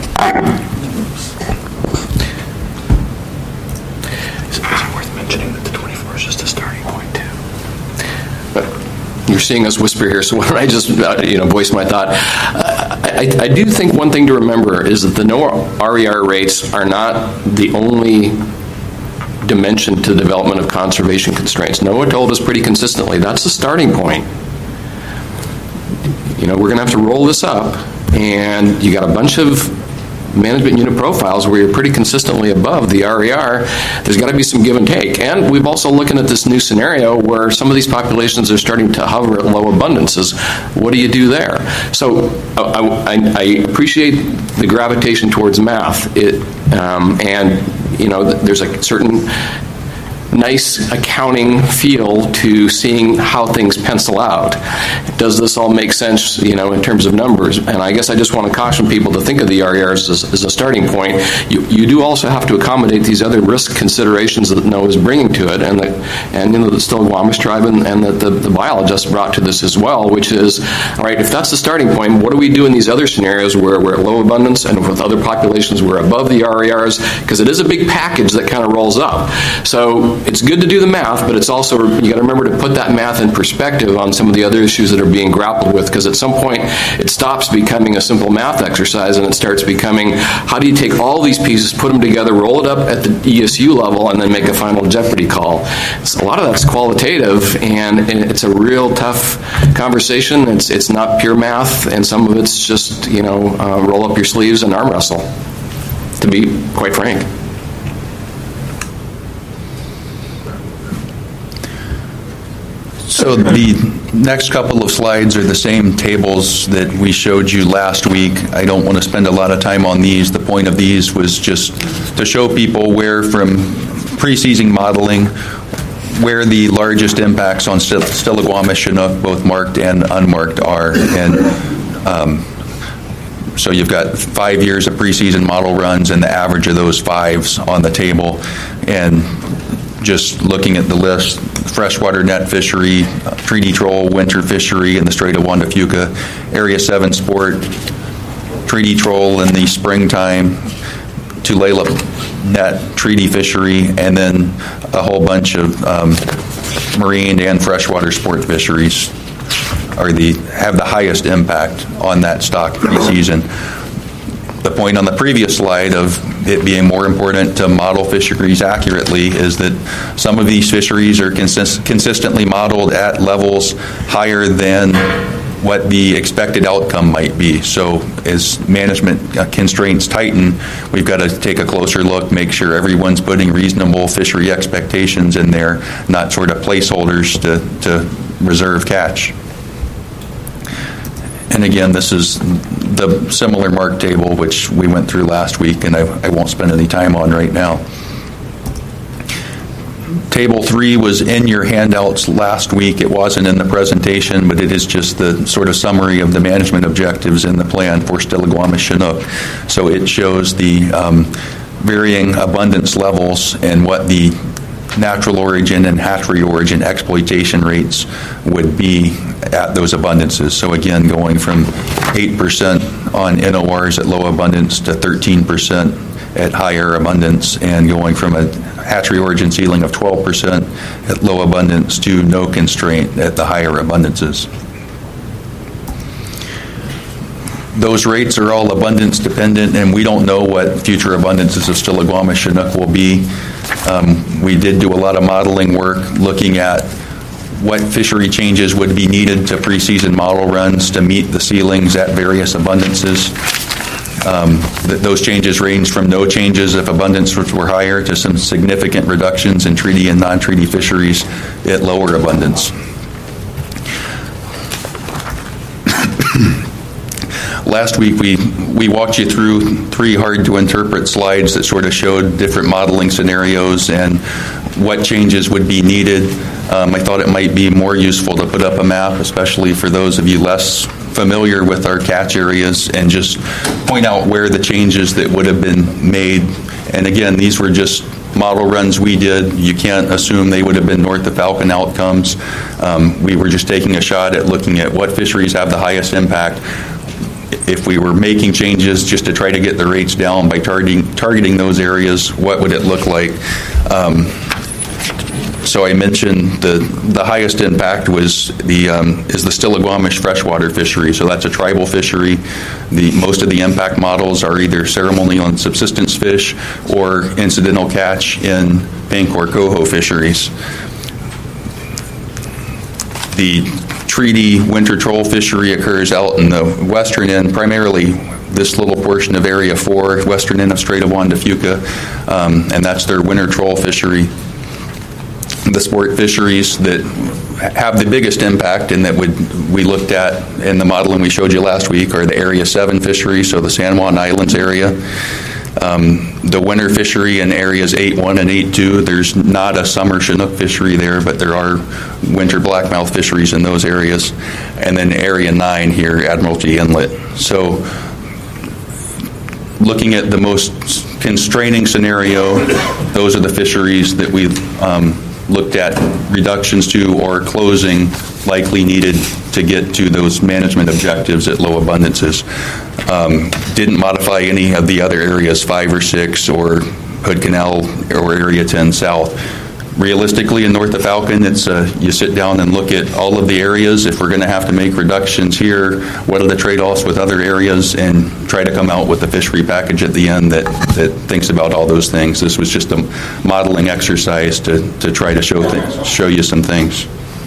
Is it worth mentioning that the twenty-four is just a starting point, too? But you're seeing us whisper here, so why don't I just uh, you know, voice my thought? Uh, I, I do think one thing to remember is that the no R E R rates are not the only dimension to the development of conservation constraints. NOAA told us pretty consistently that's the starting point. You know, we're going to have to roll this up, and you got a bunch of management unit profiles where you're pretty consistently above the R E R. There's got to be some give and take. And we've also looking at this new scenario where some of these populations are starting to hover at low abundances. What do you do there? So I, I, I appreciate the gravitation towards math. It, um, and, you know, there's a certain nice accounting feel to seeing how things pencil out. Does this all make sense, you know, in terms of numbers? And I guess I just want to caution people to think of the R E Rs as, as a starting point. You, you do also have to accommodate these other risk considerations that NOAA is bringing to it, and the, and you know, the Stillaguamish tribe and, and that the, the biologists brought to this as well, which is, all right, if that's the starting point, what do we do in these other scenarios where we're at low abundance and with other populations we're above the R E Rs? Because it is a big package that kind of rolls up. So it's good to do the math, but it's also, you got to remember to put that math in perspective on some of the other issues that are being grappled with, because at some point it stops becoming a simple math exercise and it starts becoming, how do you take all these pieces, put them together, roll it up at the E S U level, and then make a final jeopardy call. So a lot of that's qualitative, and it's a real tough conversation. It's it's not pure math, and some of it's just, you know, uh, roll up your sleeves and arm wrestle, to be quite frank. So the next couple of slides are the same tables that we showed you last week. I don't want to spend a lot of time on these. The point of these was just to show people where, from pre-season modeling, where the largest impacts on Stillaguamish Chinook, both marked and unmarked, are. And um, so you've got five years of pre-season model runs and the average of those fives on the table. And just looking at the list, freshwater net fishery, uh, treaty troll, winter fishery in the Strait of Juan de Fuca, Area seven sport, treaty troll in the springtime, Tulalip net treaty fishery, and then a whole bunch of um, marine and freshwater sport fisheries are the have the highest impact on that stock pre-season. The point on the previous slide of it being more important to model fisheries accurately is that some of these fisheries are consist- consistently modeled at levels higher than what the expected outcome might be. So as management constraints tighten, we've got to take a closer look, make sure everyone's putting reasonable fishery expectations in there, not sort of placeholders to, to reserve catch. And again, this is the similar mark table, which we went through last week, and I, I won't spend any time on right now. Table three was in your handouts last week. It wasn't in the presentation, but it is just the sort of summary of the management objectives in the plan for Stillaguamish Chinook. So it shows the um, varying abundance levels and what the natural origin and hatchery origin exploitation rates would be at those abundances. So again, going from eight percent on N O Rs at low abundance to thirteen percent at higher abundance, and going from a hatchery origin ceiling of twelve percent at low abundance to no constraint at the higher abundances. those rates are all abundance dependent, and we don't know what future abundances of Stillaguamish Chinook will be. Um, we did do a lot of modeling work looking at what fishery changes would be needed to preseason model runs to meet the ceilings at various abundances. Um, th- those changes range from no changes if abundances were higher to some significant reductions in treaty and non-treaty fisheries at lower abundance. Last week, we, we walked you through three hard-to-interpret slides that sort of showed different modeling scenarios and what changes would be needed. Um, I thought it might be more useful to put up a map, especially for those of you less familiar with our catch areas, and just point out where the changes that would have been made. And again, these were just model runs we did. You can't assume they would have been north of Falcon outcomes. Um, we were just taking a shot at looking at what fisheries have the highest impact. If we were making changes just to try to get the rates down by targeting targeting those areas, what would it look like? Um, so I mentioned the the highest impact was the um, is the Stillaguamish freshwater fishery. So that's a tribal fishery. The most of the impact models are either ceremonial and subsistence fish or incidental catch in Pancor coho fisheries. The treaty winter troll fishery occurs out in the western end, primarily this little portion of Area four, western end of Strait of Juan de Fuca, um, and that's their winter troll fishery. The sport fisheries that have the biggest impact and that would we looked at in the modeling we showed you last week are the Area seven fishery, so the San Juan Islands area. Um, the winter fishery in areas eight one and eight two, there's not a summer Chinook fishery there, but there are winter blackmouth fisheries in those areas. And then area nine here, Admiralty Inlet. So looking at the most constraining scenario, those are the fisheries that we've um, looked at reductions to or closing likely needed to get to those management objectives at low abundances. Um, didn't modify any of the other areas, five or six, or Hood Canal or Area ten South. Realistically, in north of Falcon, it's uh, you sit down and look at all of the areas. If we're going to have to make reductions here, what are the trade-offs with other areas, and try to come out with a fishery package at the end that, that thinks about all those things. This was just a modeling exercise to, to try to show things, show you some things.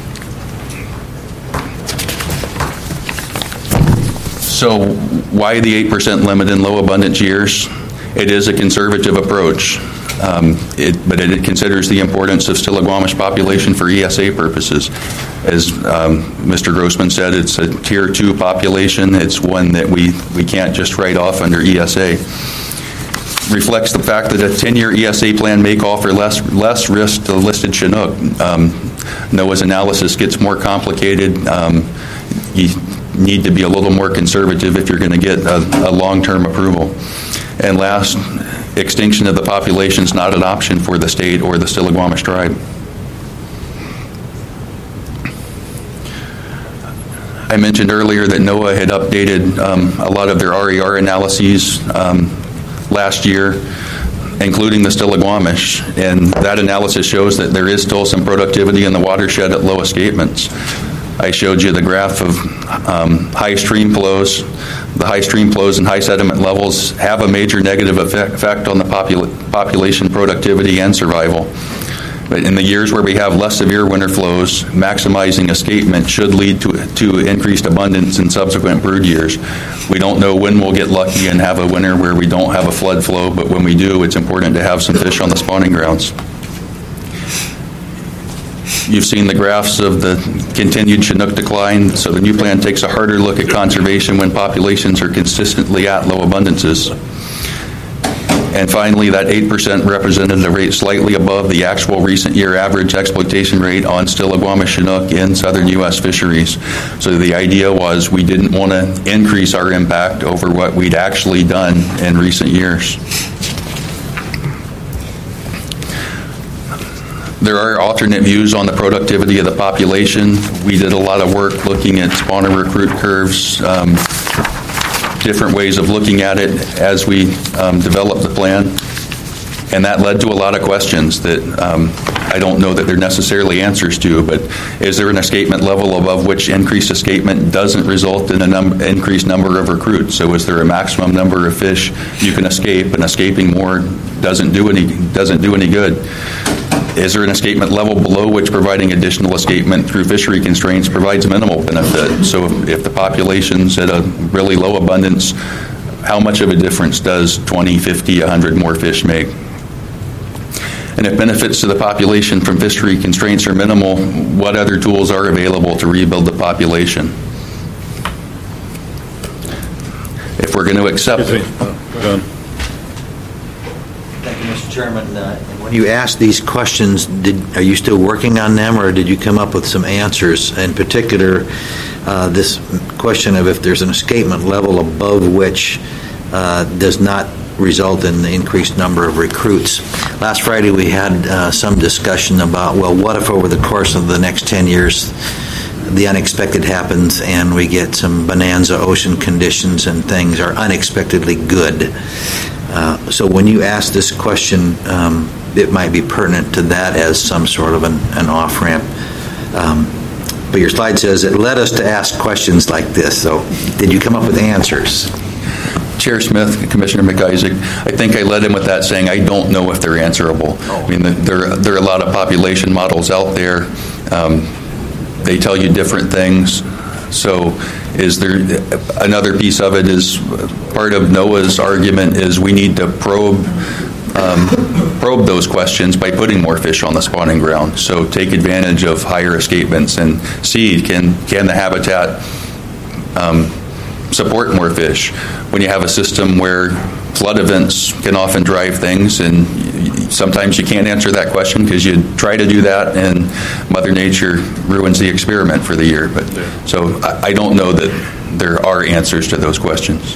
So why the eight percent limit in low abundance years? It is a conservative approach, um, it, but it considers the importance of Stillaguamish population for E S A purposes. As um, Mister Grossman said, it's a tier two population. It's one that we, we can't just write off under E S A. Reflects the fact that a ten-year E S A plan may call for less less risk to listed Chinook. Um, NOAA's analysis gets more complicated. Um, you, need to be a little more conservative if you're going to get a, a long-term approval. And last, extinction of the population is not an option for the state or the Stillaguamish tribe. I mentioned earlier that NOAA had updated um, a lot of their R E R analyses um, last year, including the Stillaguamish, and that analysis shows that there is still some productivity in the watershed at low escapements. I showed you the graph of um, high stream flows. The high stream flows and high sediment levels have a major negative effect, effect on the popula- population productivity and survival. But in the years where we have less severe winter flows, maximizing escapement should lead to, to increased abundance in subsequent brood years. We don't know when we'll get lucky and have a winter where we don't have a flood flow, but when we do, it's important to have some fish on the spawning grounds. You've seen the graphs of the continued Chinook decline, so the new plan takes a harder look at conservation when populations are consistently at low abundances. And finally, that eight percent represented a rate slightly above the actual recent year average exploitation rate on Stillaguamish Chinook in southern U S fisheries. So the idea was we didn't want to increase our impact over what we'd actually done in recent years. There are alternate views on the productivity of the population. We did a lot of work looking at spawner recruit curves, um, different ways of looking at it as we um, developed the plan. And that led to a lot of questions that um, I don't know that they're necessarily answers to, but is there an escapement level above which increased escapement doesn't result in an num- increased number of recruits? So is there a maximum number of fish you can escape, and escaping more doesn't do any doesn't do any good? Is there an escapement level below which providing additional escapement through fishery constraints provides minimal benefit? So if, if the population's at a really low abundance, how much of a difference does twenty, fifty, one hundred more fish make? And if benefits to the population from fishery constraints are minimal, what other tools are available to rebuild the population? If we're going to accept... Thank you, Mister Chairman. Uh, when you asked these questions, did, are you still working on them, or did you come up with some answers? In particular, uh, this question of if there's an escapement level above which uh, does not result in the increased number of recruits. Last Friday we had uh, some discussion about, well, what if over the course of the next ten years the unexpected happens and we get some bonanza ocean conditions and things are unexpectedly good. Uh, so when you ask this question, um, it might be pertinent to that as some sort of an, an off-ramp. Um, but your slide says it led us to ask questions like this. So did you come up with answers? Chair Smith, Commissioner McIsaac, I think I led him with that saying I don't know if they're answerable. I mean, there, there are a lot of population models out there. Um, they tell you different things. So is there another piece of it is part of NOAA's argument is we need to probe um, probe those questions by putting more fish on the spawning ground. So take advantage of higher escapements and see can can the habitat um, support more fish. When you have a system where flood events can often drive things, and sometimes you can't answer that question because you try to do that and Mother Nature ruins the experiment for the year. But so I, I don't know that there are answers to those questions.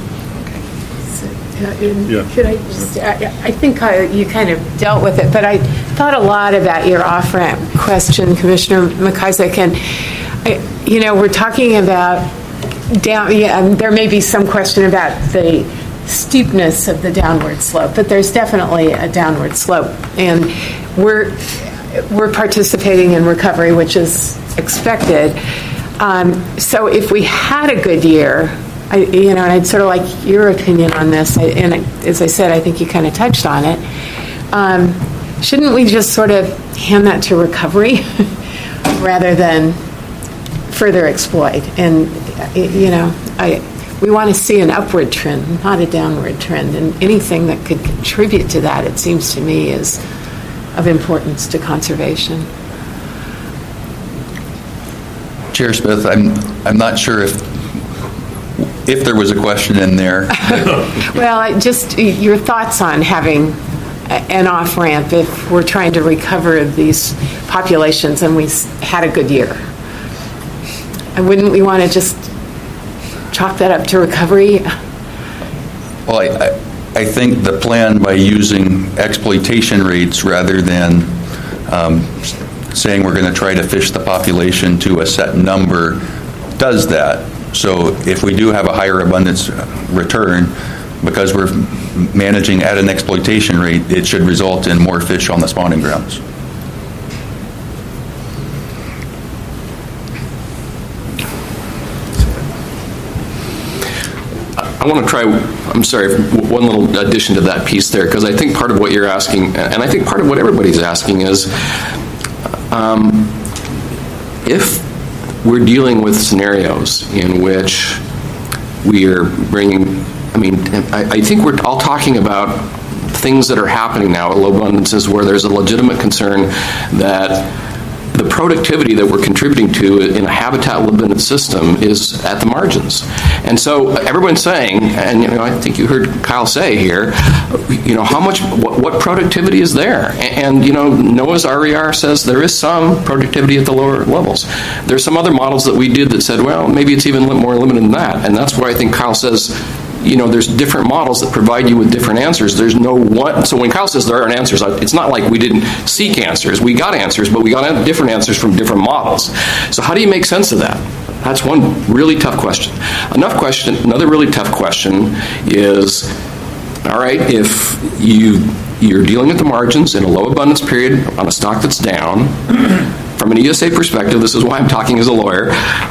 Yeah. Should I just, I, I think I, you kind of dealt with it, but I thought a lot about your off-ramp question, Commissioner McIsaac, and I, you know, we're talking about down, yeah, and there may be some question about the steepness of the downward slope, but there's definitely a downward slope, and we're we're participating in recovery, which is expected. Um, so if we had a good year, I, you know, and I'd sort of like your opinion on this, I, and as I said, I think you kind of touched on it. Um, shouldn't we just sort of hand that to recovery rather than further exploit? And you know, I we want to see an upward trend, not a downward trend, and anything that could contribute to that, it seems to me, is of importance to conservation. Chair Smith, I'm I'm not sure if if there was a question in there. Well, I just your thoughts on having an off-ramp if we're trying to recover these populations and we had a good year. And wouldn't we want to just chalk that up to recovery? Well, I, I, I think the plan by using exploitation rates rather than um, saying we're going to try to fish the population to a set number does that. So if we do have a higher abundance return, because we're managing at an exploitation rate, it should result in more fish on the spawning grounds. I want to try, I'm sorry, one little addition to that piece there, because I think part of what you're asking, and I think part of what everybody's asking is, um, if we're dealing with scenarios in which we are bringing, I mean, I, I think we're all talking about things that are happening now at low abundances where there's a legitimate concern that the productivity that we're contributing to in a habitat-limited system is at the margins. And so everyone's saying, and you know, I think you heard Kyle say here, you know, how much, what, what productivity is there? And, and you know, NOAA's R E R says there is some productivity at the lower levels. There's some other models that we did that said, well, maybe it's even more limited than that. And that's why I think Kyle says, you know, there's different models that provide you with different answers. There's no one. So when Kyle says there aren't answers, it's not like we didn't seek answers. We got answers, but we got different answers from different models. So how do you make sense of that? That's one really tough question. Enough question. Another really tough question is, all right, if you you're dealing with the margins in a low abundance period on a stock that's down. From an E S A perspective, this is why I'm talking as a lawyer,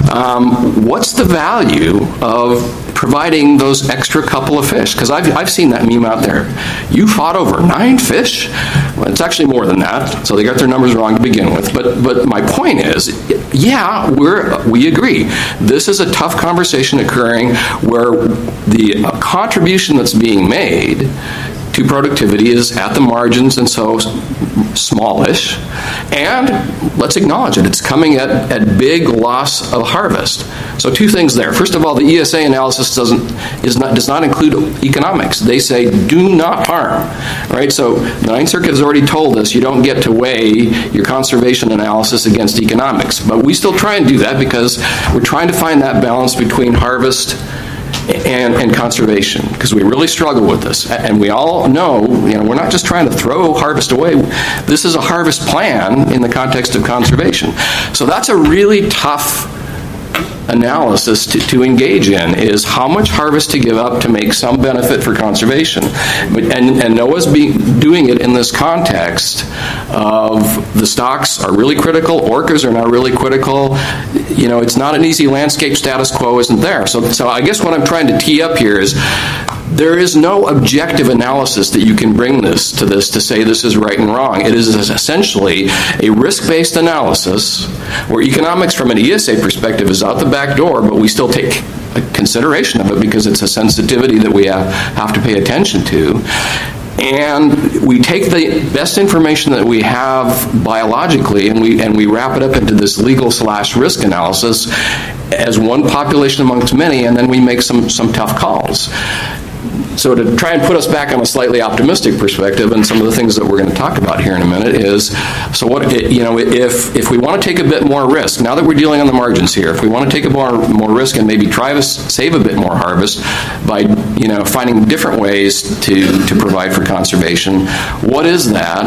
um, what's the value of providing those extra couple of fish? Because I've, I've seen that meme out there. You fought over nine fish? Well, it's actually more than that, so they got their numbers wrong to begin with. But but my point is, yeah, we're, we agree. This is a tough conversation occurring where the uh, contribution that's being made to productivity is at the margins and so smallish. And let's acknowledge it, it's coming at, at big loss of harvest. So two things there. First of all, the E S A analysis doesn't is not does not include economics. They say do not harm. Right? So the Ninth Circuit has already told us you don't get to weigh your conservation analysis against economics. But we still try and do that because we're trying to find that balance between harvest And, and conservation, because we really struggle with this. And we all know, you know, we're not just trying to throw harvest away. This is a harvest plan in the context of conservation. So that's a really tough analysis to, to engage in, is how much harvest to give up to make some benefit for conservation. But, and, and NOAA's being, doing it in this context of the stocks are really critical, orcas are now really critical. You know, it's not an easy landscape, status quo isn't there. So, so I guess what I'm trying to tee up here is there is no objective analysis that you can bring this to this to say this is right and wrong. It is essentially a risk-based analysis where economics from an E S A perspective is out the back door, but we still take consideration of it because it's a sensitivity that we have, have to pay attention to. And we take the best information that we have biologically and we and we wrap it up into this legal slash risk analysis as one population amongst many, and then we make some some tough calls. So to try and put us back on a slightly optimistic perspective, and some of the things that we're going to talk about here in a minute is, so what, you know, if if we want to take a bit more risk, now that we're dealing on the margins here, if we want to take a more more risk and maybe try to save a bit more harvest by, you know, finding different ways to, to provide for conservation, what is that?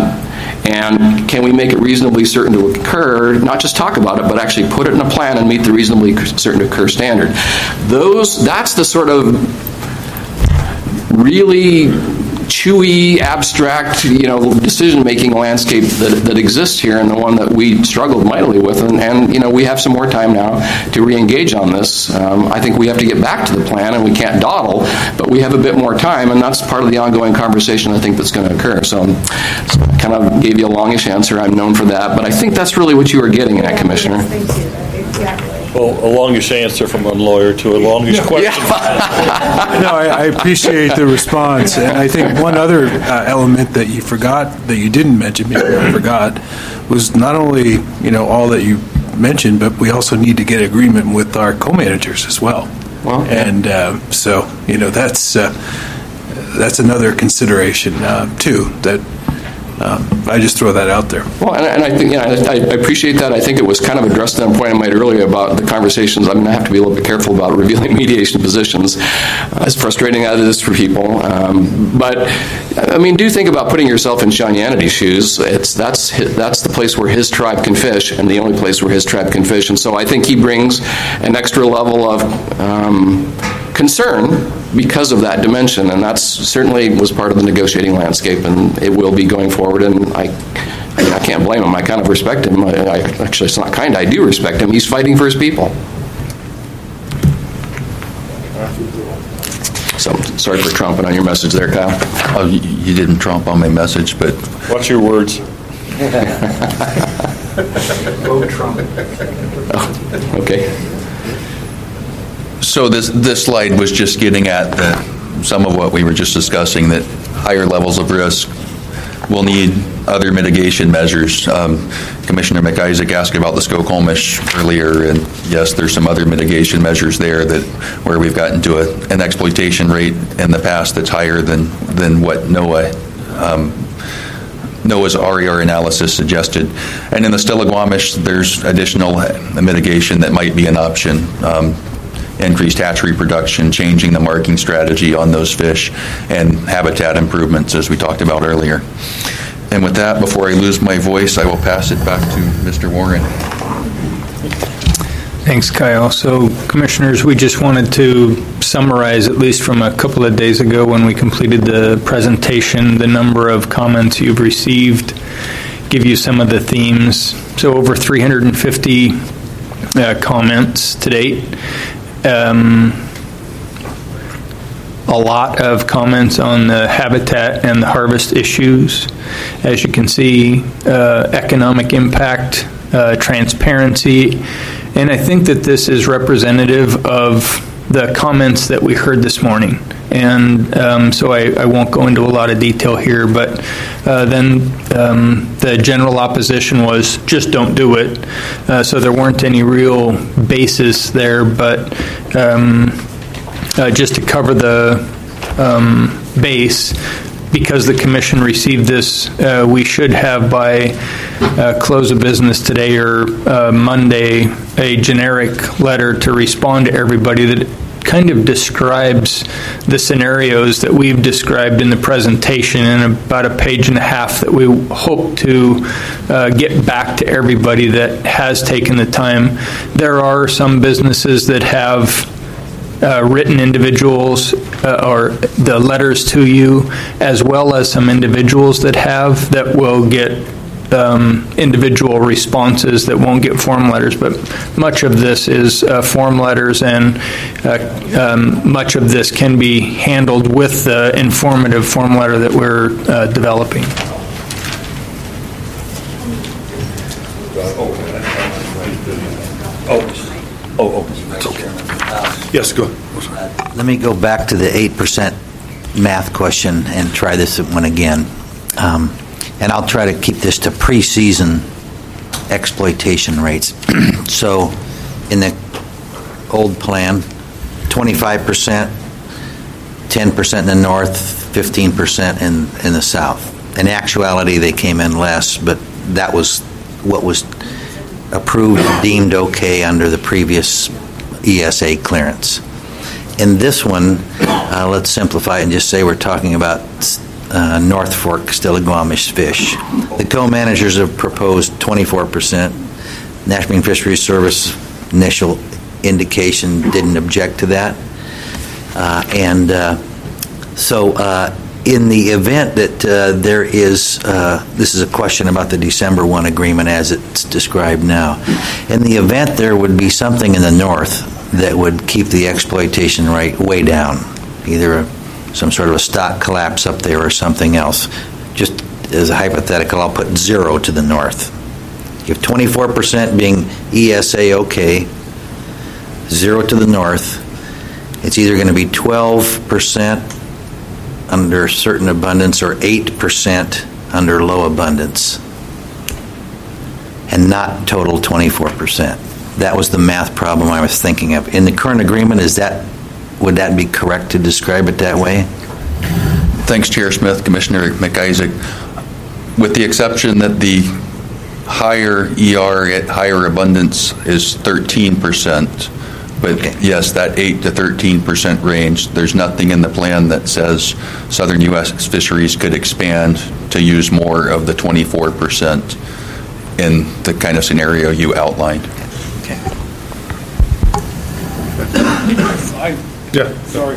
And can we make it reasonably certain to occur, not just talk about it, but actually put it in a plan and meet the reasonably certain to occur standard? Those, that's the sort of really chewy, abstract, you know, decision-making landscape that, that exists here, and the one that we struggled mightily with. And, and you know, we have some more time now to re-engage on this. Um, I think we have to get back to the plan, and we can't dawdle, but we have a bit more time, and that's part of the ongoing conversation I think that's going to occur. So, so I kind of gave you a longish answer. I'm known for that, but I think that's really what you were getting at, Commissioner. Thank you. Exactly. Well, a longish answer from one lawyer to a longish question. No, I, I appreciate the response, and I think one other uh, element that you forgot, that you didn't mention, maybe I forgot, was not only, you know, all that you mentioned, but we also need to get agreement with our co-managers as well. Well, and uh, so, you know, that's uh, that's another consideration uh, too. That. Um, I just throw that out there. Well, and, and I think, yeah, I, I appreciate that. I think it was kind of addressed at a point I made earlier about the conversations. I'm going to have to be a little bit careful about revealing mediation positions, uh, as frustrating as it is for people. Um, but, I mean, do think about putting yourself in Sean Yannity's shoes. It's that's his, that's the place where his tribe can fish, and the only place where his tribe can fish. And so I think he brings an extra level of um, concern because of that dimension, and that's certainly was part of the negotiating landscape, and it will be going forward. And I, I, mean, I can't blame him. I kind of respect him. I, I, actually, it's not kind. I do respect him. He's fighting for his people. So sorry for trumping on your message there, Kyle. Oh, you, you didn't trump on my message, but what's your words? Vote Trump. Oh, okay. So this this slide was just getting at the, some of what we were just discussing, that higher levels of risk will need other mitigation measures. Um, Commissioner McIsaac asked about the Skokomish earlier, and yes, there's some other mitigation measures there that where we've gotten to a, an exploitation rate in the past that's higher than than what NOAA um, NOAA's R E R analysis suggested. And in the Stillaguamish, there's additional mitigation that might be an option. Um, increased hatchery production, changing the marking strategy on those fish, and habitat improvements, as we talked about earlier. And with that, before I lose my voice, I will pass it back to Mister Warren. Thanks, Kyle. So, Commissioners, we just wanted to summarize, at least from a couple of days ago when we completed the presentation, the number of comments you've received, give you some of the themes. So, over three hundred fifty uh, comments to date. Um, a lot of comments on the habitat and the harvest issues. As you can see, uh, economic impact, uh, transparency, and I think that this is representative of the comments that we heard this morning. And um, so I, I won't go into a lot of detail here, but uh, then um, the general opposition was just don't do it. Uh, so there weren't any real basis there, but um, uh, just to cover the um, base, because the commission received this, uh, we should have by uh, close of business today or uh, Monday a generic letter to respond to everybody that kind of describes the scenarios that we've described in the presentation in about a page and a half that we hope to uh, get back to everybody that has taken the time. There are some businesses that have Uh, written individuals uh, or the letters to you, as well as some individuals that have that will get um, individual responses that won't get form letters. But much of this is uh, form letters, and uh, um, much of this can be handled with the informative form letter that we're uh, developing. Oh, oh, oh, that's okay. Yes, go ahead. Let me go back to the eight percent math question and try this one again. Um, and I'll try to keep this to pre-season exploitation rates. So in the old plan, twenty-five percent, ten percent in the north, fifteen percent in, in the south. In actuality, they came in less, but that was what was approved and deemed okay under the previous E S A clearance. In this one, uh, let's simplify it and just say we're talking about uh, North Fork Stillaguamish fish. The co-managers have proposed twenty-four percent. National Marine Fisheries Service initial indication didn't object to that. Uh, and uh, so uh, in the event that uh, there is, uh, this is a question about the December first agreement as it's described now. In the event there would be something in the north that would keep the exploitation rate way down, either a, some sort of a stock collapse up there or something else. Just as a hypothetical, I'll put zero to the north. You have twenty-four percent being E S A okay, zero to the north. It's either going to be twelve percent under certain abundance or eight percent under low abundance, and not total twenty-four percent. That was the math problem I was thinking of. In the current agreement, is that, would that be correct to describe it that way? Thanks, Chair Smith, Commissioner McIsaac. With the exception that the higher E R at higher abundance is thirteen percent, but okay. Yes, that eight to thirteen percent range, there's nothing in the plan that says southern U S fisheries could expand to use more of the twenty-four percent in the kind of scenario you outlined. I, yeah, sorry.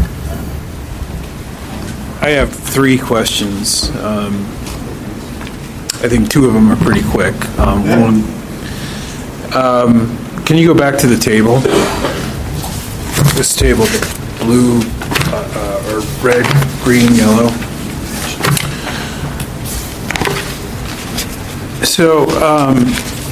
I have three questions. Um, I think two of them are pretty quick. Um, one, um, can you go back to the table? This table, the blue, uh, uh, or red, green, yellow. So, um,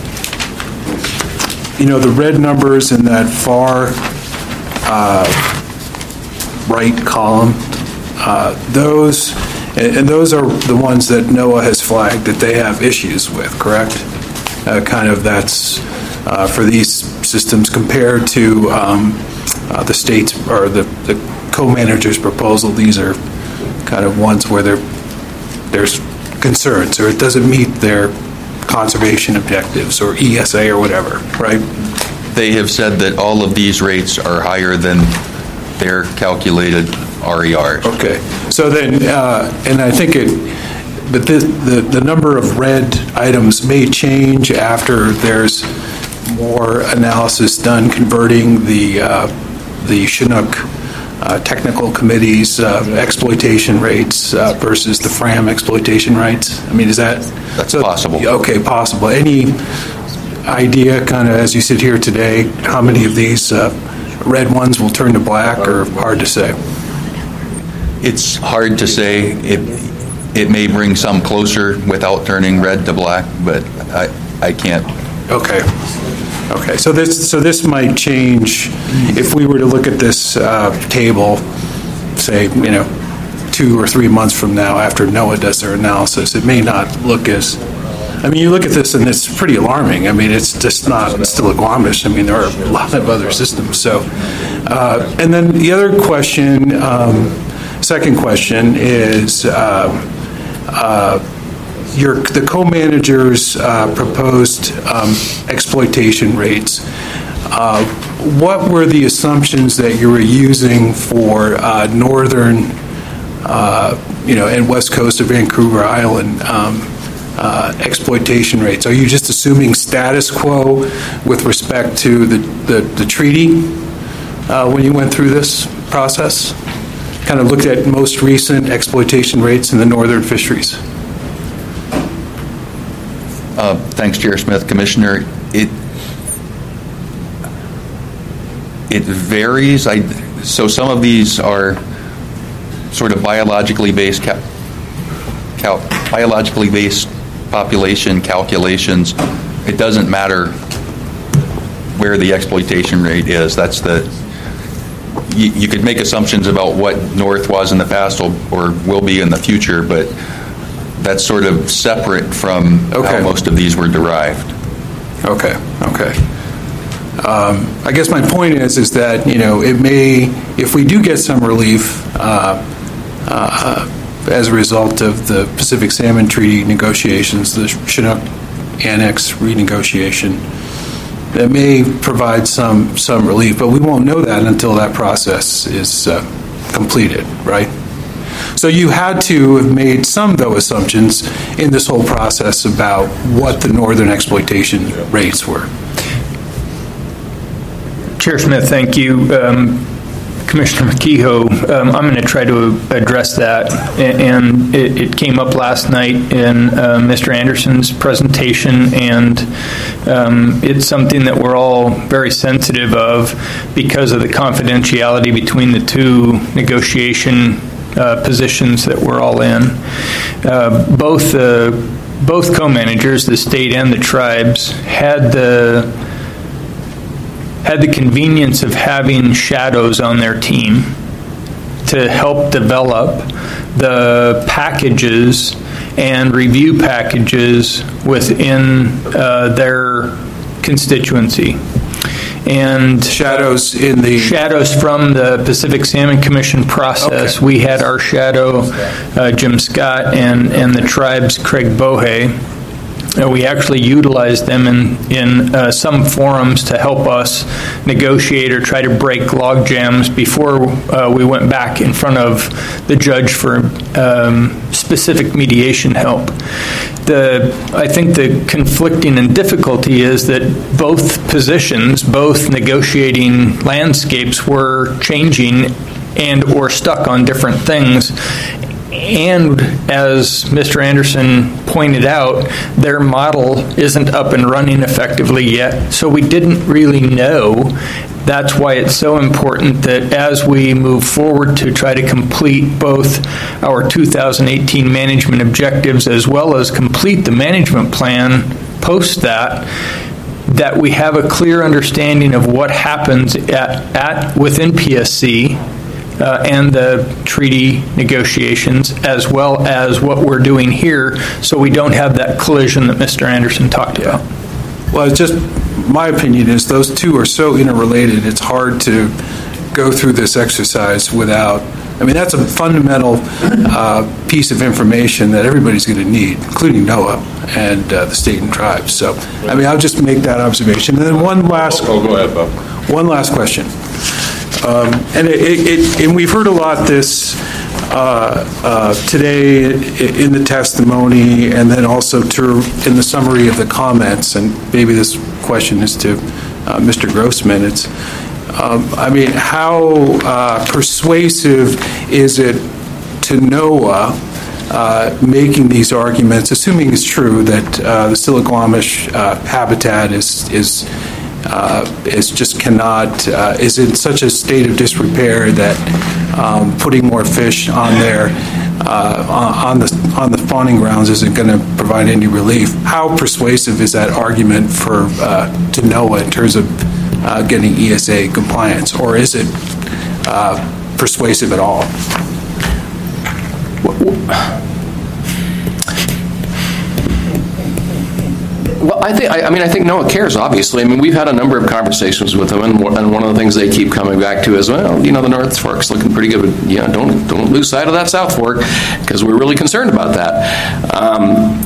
you know, the red numbers in that far uh, right column, uh, those, and, and those are the ones that NOAA has flagged that they have issues with, correct? Uh, kind of that's uh, for these systems compared to um, uh, the state's or the, the co-manager's proposal. These are kind of ones where there there's concerns or it doesn't meet their conservation objectives or E S A or whatever, right? They have said that all of these rates are higher than their calculated R E Rs. Okay. So then, uh, and I think it, but the, the, the number of red items may change after there's more analysis done converting the uh, the Chinook uh, technical committee's uh, exploitation rates uh, versus the FRAM exploitation rates? I mean, is that That's so, possible. Okay, possible. Any idea, kind of as you sit here today, how many of these uh, red ones will turn to black, or hard to say? It's hard to say. It it may bring some closer without turning red to black, but I I can't. Okay. Okay. So this so this might change if we were to look at this uh, table, say, you know, two or three months from now after NOAA does their analysis. It may not look as. I mean, you look at this and it's pretty alarming. I mean, it's just not it's still Stilligwamish. I mean, there are a lot of other systems. So, uh, and then the other question, um, second question is. Uh, uh, Your, the co-managers' uh, proposed um, exploitation rates, uh, what were the assumptions that you were using for uh, northern, uh, you know, and west coast of Vancouver Island um, uh, exploitation rates? Are you just assuming status quo with respect to the, the, the treaty uh, when you went through this process? Kind of looked at most recent exploitation rates in the northern fisheries. Uh, thanks, Chair Smith. Commissioner, it it varies. I, so some of these are sort of biologically based cal, cal, biologically based population calculations. It doesn't matter where the exploitation rate is. That's the you, you could make assumptions about what north was in the past or, or will be in the future, but that's sort of separate from okay. how most of these were derived. Okay, okay. Um, I guess my point is, is that, you know, it may, if we do get some relief uh, uh, as a result of the Pacific Salmon Treaty negotiations, the Chinook Annex renegotiation, that may provide some, some relief, but we won't know that until that process is uh, completed, right? So you had to have made some, though, assumptions in this whole process about what the northern exploitation rates were. Chair Smith, thank you. Um, Commissioner McKehoe, um, I'm going to try to address that, and it, it came up last night in uh, Mister Anderson's presentation, and um, it's something that we're all very sensitive of because of the confidentiality between the two negotiation Uh, positions that we're all in. Uh, both uh, both co-managers, the state and the tribes, had the had the convenience of having shadows on their team to help develop the packages and review packages within uh, their constituency. And shadows in the shadows from the Pacific Salmon Commission process. Okay. We had our shadow, uh, Jim Scott, and and the tribe's Craig Bohe. Uh, we actually utilized them in in uh, some forums to help us negotiate or try to break log jams before uh, we went back in front of the judge for um, specific mediation help. The, I think the conflicting and difficulty is that both positions, both negotiating landscapes were changing and or stuck on different things. And as Mister Anderson pointed out, their model isn't up and running effectively yet. So we didn't really know. That's why it's so important that as we move forward to try to complete both our two thousand eighteen management objectives as well as complete the management plan post that, that we have a clear understanding of what happens at, at within P S C uh, and the treaty negotiations, as well as what we're doing here, so we don't have that collision that Mister Anderson talked about. Well, it's just my opinion is those two are so interrelated, it's hard to go through this exercise without, I mean, that's a fundamental uh, piece of information that everybody's going to need, including NOAA and uh, the state and tribes. So, I mean, I'll just make that observation. And then one last, oh, go ahead, Bob. One last question. Um, and, it, it, it, and we've heard a lot this uh, uh, today i- in the testimony, and then also to, in the summary of the comments, and maybe this question is to uh, Mister Grossman, it's, um, I mean, how uh, persuasive is it to NOAA uh, making these arguments, assuming it's true that uh, the Stillaguamish uh, habitat is is uh, is just cannot uh, is in such a state of disrepair that um, putting more fish on there uh, on the on the spawning grounds isn't going to provide any relief. How persuasive is that argument for uh, to NOAA in terms of uh, getting E S A compliance, or is it uh, persuasive at all? Well, I think I, I mean I think NOAA cares. Obviously, I mean we've had a number of conversations with them, and, and one of the things they keep coming back to is, well, you know, the North Fork's looking pretty good, but yeah, don't don't lose sight of that South Fork because we're really concerned about that. Um,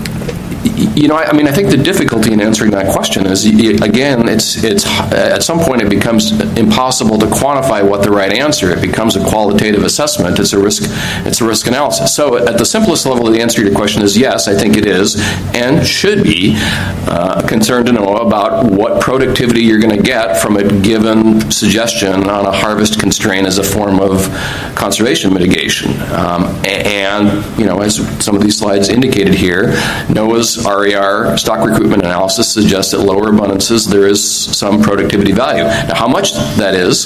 You know, I, I mean, I think the difficulty in answering that question is, again, it's it's at some point it becomes impossible to quantify what the right answer. It becomes a qualitative assessment. It's a risk. It's a risk analysis. So, at the simplest level, the answer to your question is yes. I think it is and should be uh, concerned to know about what productivity you're going to get from a given suggestion on a harvest constraint as a form of conservation mitigation. Um, and you know, as some of these slides indicated here, NOAA's R E R stock recruitment analysis suggests that lower abundances there is some productivity value. Now, how much that is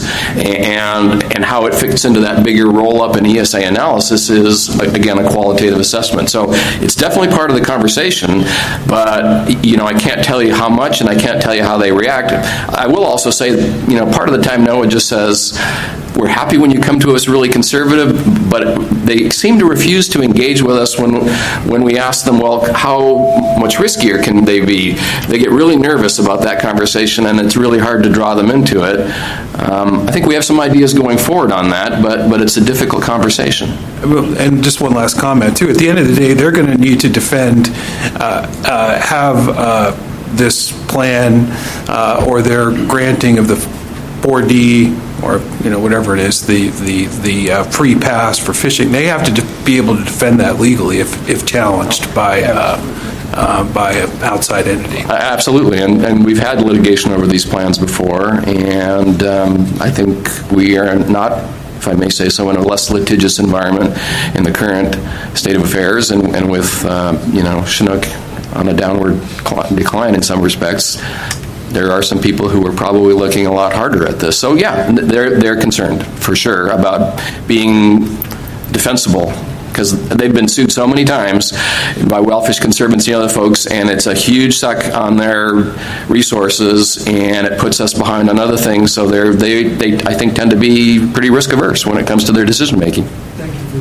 and and how it fits into that bigger roll-up in E S A analysis is, again, a qualitative assessment. So it's definitely part of the conversation, but, you know, I can't tell you how much and I can't tell you how they react. I will also say, you know, part of the time NOAA just says, we're happy when you come to us really conservative, but they seem to refuse to engage with us when when we ask them, well, how much riskier can they be? They get really nervous about that conversation, and it's really hard to draw them into it. Um, I think we have some ideas going forward on that, but but it's a difficult conversation. And just one last comment, too. At the end of the day, they're going to need to defend, uh, uh, have uh, this plan uh, or their granting of the four D or, you know, whatever it is, the the the uh, free pass for fishing. They have to de- be able to defend that legally if if challenged by uh, uh, by an outside entity. Uh, absolutely, and and we've had litigation over these plans before, and um, I think we are not, if I may say so, in a less litigious environment in the current state of affairs, and, and with uh, you know Chinook on a downward decline in some respects. There are some people who are probably looking a lot harder at this. So yeah, they're they're concerned for sure about being defensible, because they've been sued so many times by Wellfish Conservancy and other folks, and it's a huge suck on their resources, and it puts us behind on other things. So they're they they I think tend to be pretty risk averse when it comes to their decision making. Thank you.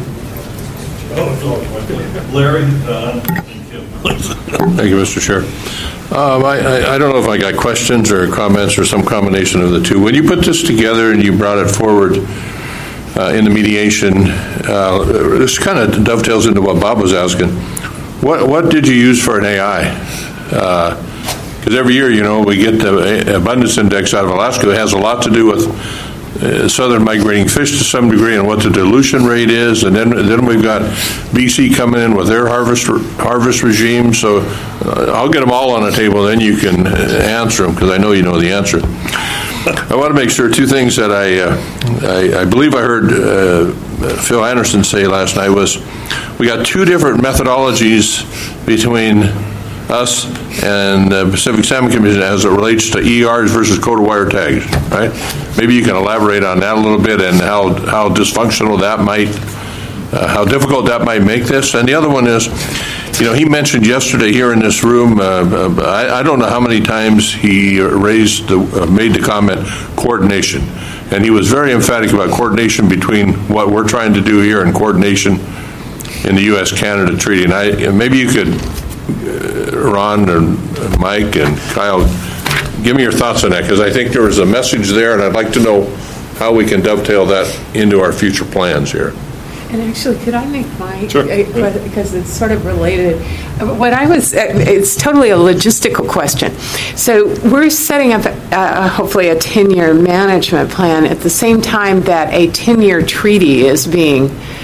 Larry, uh, Thank you, Mister Chair. Um, I, I, I don't know if I got questions or comments or some combination of the two. When you put this together and you brought it forward uh, in the mediation, uh, this kind of dovetails into what Bob was asking. What what did you use for an A I? Because uh, every year, you know, we get the abundance index out of Alaska that has a lot to do with Uh, southern migrating fish to some degree and what the dilution rate is, and then then we've got B C coming in with their harvest harvest regime. So uh, I'll get them all on the table, then you can answer them, because I know you know the answer. I want to make sure two things that I uh, I, I believe I heard uh, Phil Anderson say last night was we got two different methodologies between us and the Pacific Salmon Commission as it relates to E Rs versus coated wire tags, right? Maybe you can elaborate on that a little bit and how how dysfunctional that might, uh, how difficult that might make this. And the other one is, you know, he mentioned yesterday here in this room, uh, uh, I, I don't know how many times he raised, the, uh, made the comment, coordination. And he was very emphatic about coordination between what we're trying to do here and coordination in the U S Canada treaty. And I, maybe you could, Ron and Mike and Kyle, give me your thoughts on that, because I think there was a message there, and I'd like to know how we can dovetail that into our future plans here. And actually, could I make my, Sure. because it's sort of related. What I was, it's totally a logistical question. So we're setting up uh, hopefully a ten-year management plan at the same time that a ten-year treaty is being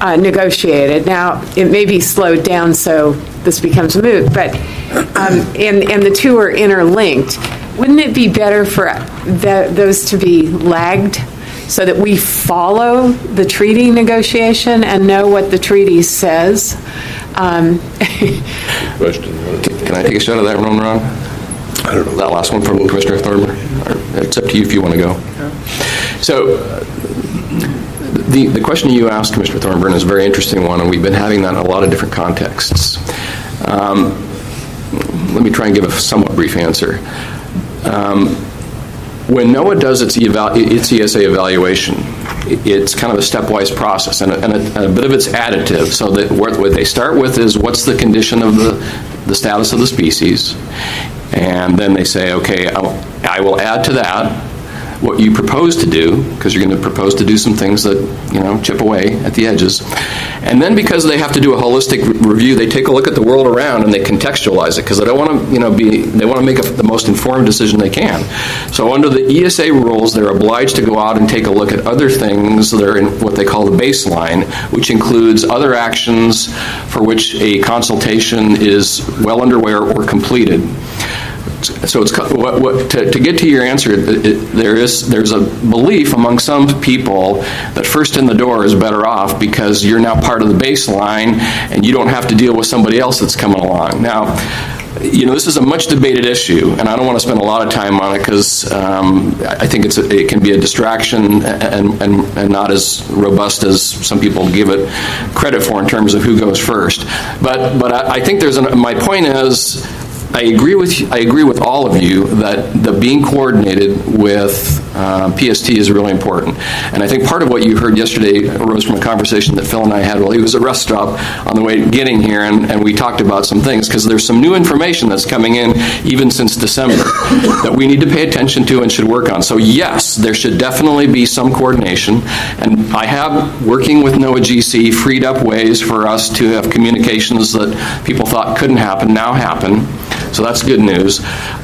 uh, negotiated. Now, it may be slowed down, so this becomes moot, but, um, and, and the two are interlinked. Wouldn't it be better for the, those to be lagged so that we follow the treaty negotiation and know what the treaty says? Um, Question. Can I take a shot at that one, Ron? I don't know. That last one from Commissioner Thornburg? It's up to you if you want to go. So, uh, the, the question you asked, Commissioner Thornburg, is a very interesting one, and we've been having that in a lot of different contexts. Um, let me try and give a somewhat brief answer. Um, when NOAA does its, eval- its E S A evaluation, it's kind of a stepwise process, and a, and a, a bit of it's additive. So that what, what they start with is what's the condition of the, the status of the species, and then they say, okay, I'll, I will add to that what you propose to do, because you're going to propose to do some things that, you know, chip away at the edges. And then because they have to do a holistic re- review, they take a look at the world around and they contextualize it, because they don't want to, you know, be, they want to make a, the most informed decision they can. So under the E S A rules, they're obliged to go out and take a look at other things that are in what they call the baseline, which includes other actions for which a consultation is well underway or, or completed. So it's what, what, to, to get to your answer, it, it, there is there's a belief among some people that first in the door is better off because you're now part of the baseline and you don't have to deal with somebody else that's coming along. Now, you know, this is a much debated issue, and I don't want to spend a lot of time on it because um, I think it's a, it can be a distraction and, and, and not as robust as some people give it credit for in terms of who goes first. But but I, I think there's an, my point is, I agree with I agree with all of you that the being coordinated with uh, P S T is really important. And I think part of what you heard yesterday arose from a conversation that Phil and I had while he was at rest stop on the way getting here, and, and we talked about some things, because there's some new information that's coming in even since December that we need to pay attention to and should work on. So yes, there should definitely be some coordination, and I have, working with NOAA G C, freed up ways for us to have communications that people thought couldn't happen now happen. So that's good news.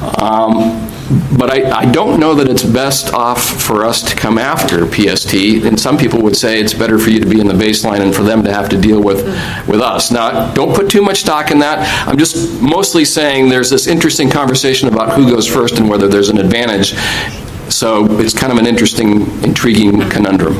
Um, but I, I don't know that it's best off for us to come after P S T, and some people would say it's better for you to be in the baseline and for them to have to deal with, with us. Now, don't put too much stock in that. I'm just mostly saying there's this interesting conversation about who goes first and whether there's an advantage. So it's kind of an interesting, intriguing conundrum.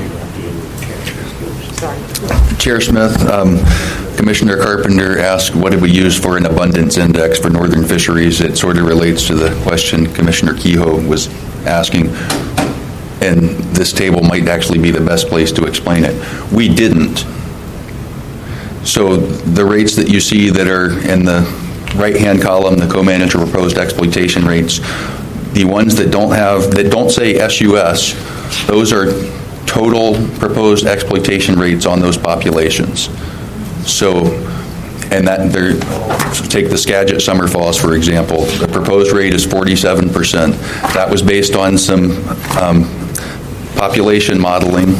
Chair Smith, um, Commissioner Carpenter asked what did we use for an abundance index for northern fisheries. It sort of relates to the question Commissioner Kehoe was asking, and this table might actually be the best place to explain it. We didn't. So the rates that you see that are in the right-hand column, the co-manager proposed exploitation rates, the ones that don't have, that don't say S U S, those are total proposed exploitation rates on those populations. So, and that, there, take the Skagit Summer Falls, for example. The proposed rate is forty-seven percent. That was based on some um, population modeling.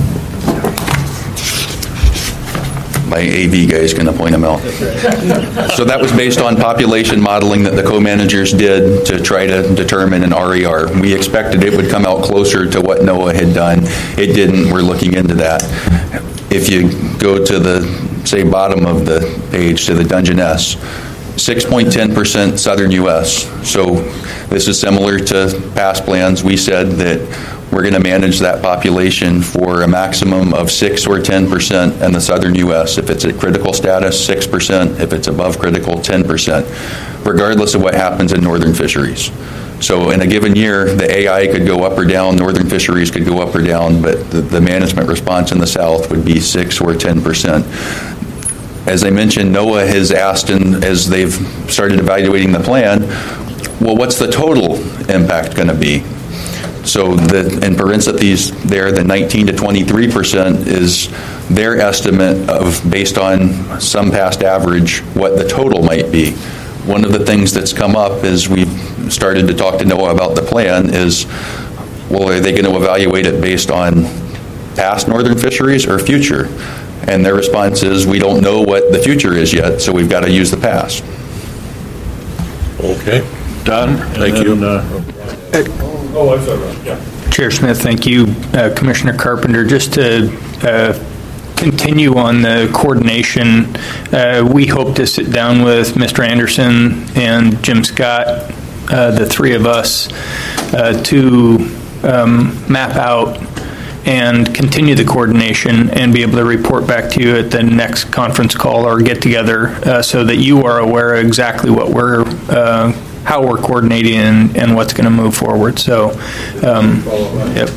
My A V guy is going to point them out. So that was based on population modeling that the co-managers did to try to determine an R E R. We expected it would come out closer to what NOAA had done. It didn't. We're looking into that. If you go to the, say, bottom of the page, to the Dungeness, six point one zero percent southern U S. So this is similar to past plans. We said that we're going to manage that population for a maximum of six or ten percent in the southern U S. If it's at critical status, six percent. If it's above critical, ten percent, regardless of what happens in northern fisheries. So in a given year, the A I could go up or down, northern fisheries could go up or down, but the, the management response in the south would be six or ten percent. As I mentioned, NOAA has asked, and as they've started evaluating the plan, well, what's the total impact going to be? So the, in parentheses there, the nineteen to twenty-three percent is their estimate of, based on some past average, what the total might be. One of the things that's come up as we've started to talk to NOAA about the plan is, well, are they going to evaluate it based on past northern fisheries or future? And their response is, we don't know what the future is yet, so we've got to use the past. Okay. Don, thank you. Uh, oh, I'm sorry. Yeah. Chair Smith, thank you. Uh, Commissioner Carpenter, just to uh, continue on the coordination. Uh, we hope to sit down with Mister Anderson and Jim Scott, uh, the three of us, uh, to um, map out and continue the coordination and be able to report back to you at the next conference call or get together uh, so that you are aware of exactly what we're, uh, how we're coordinating and, and what's going to move forward. So, um, yep.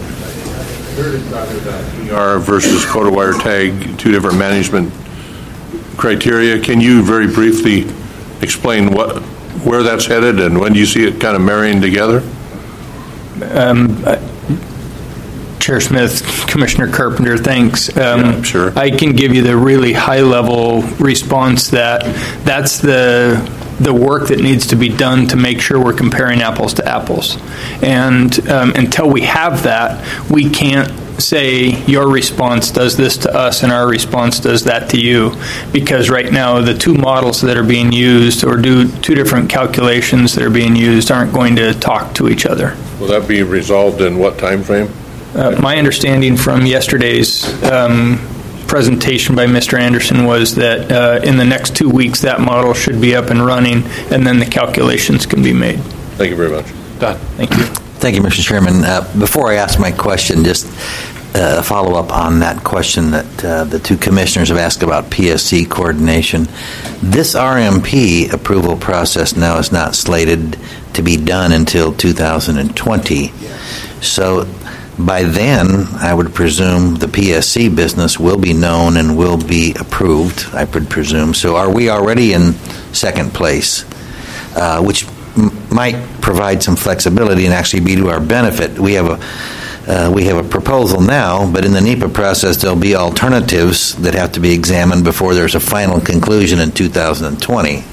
E R versus quota wire tag, two different management criteria. Can you very briefly explain what, where that's headed and when you see it kind of marrying together? Um, uh, Chair Smith, Commissioner Carpenter, thanks. Um, yeah, sure. I can give you the really high-level response that that's the the work that needs to be done to make sure we're comparing apples to apples. And um, until we have that, we can't say your response does this to us and our response does that to you, because right now the two models that are being used or do two different calculations that are being used aren't going to talk to each other. Will that be resolved in what time frame? Uh, my understanding from yesterday's um, presentation by Mister Anderson was that uh, in the next two weeks that model should be up and running, and then the calculations can be made. Thank you very much. Done. Thank you. Thank you, Mister Chairman. Uh, before I ask my question, just a uh, follow-up on that question that uh, the two commissioners have asked about P S C coordination. This R M P approval process now is not slated to be done until two thousand twenty. So by then, I would presume the P S C business will be known and will be approved, I would presume. So are we already in second place, uh, which m- might provide some flexibility and actually be to our benefit? We have a uh, we have a proposal now, but in the NEPA process, there'll be alternatives that have to be examined before there's a final conclusion in two thousand twenty.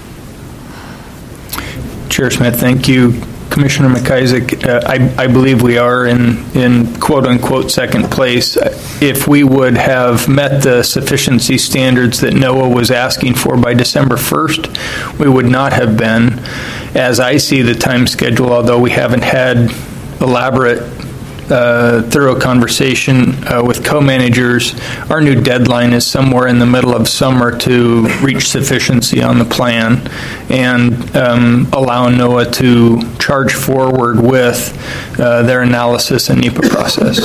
Chair Smith, thank you. Commissioner McIsaac, uh, I, I believe we are in, in quote-unquote second place. If we would have met the sufficiency standards that NOAA was asking for by December first, we would not have been. As I see the time schedule, although we haven't had elaborate, uh, thorough conversation uh, with co-managers, our new deadline is somewhere in the middle of summer to reach sufficiency on the plan and um, allow NOAA to charge forward with uh, their analysis and NEPA process.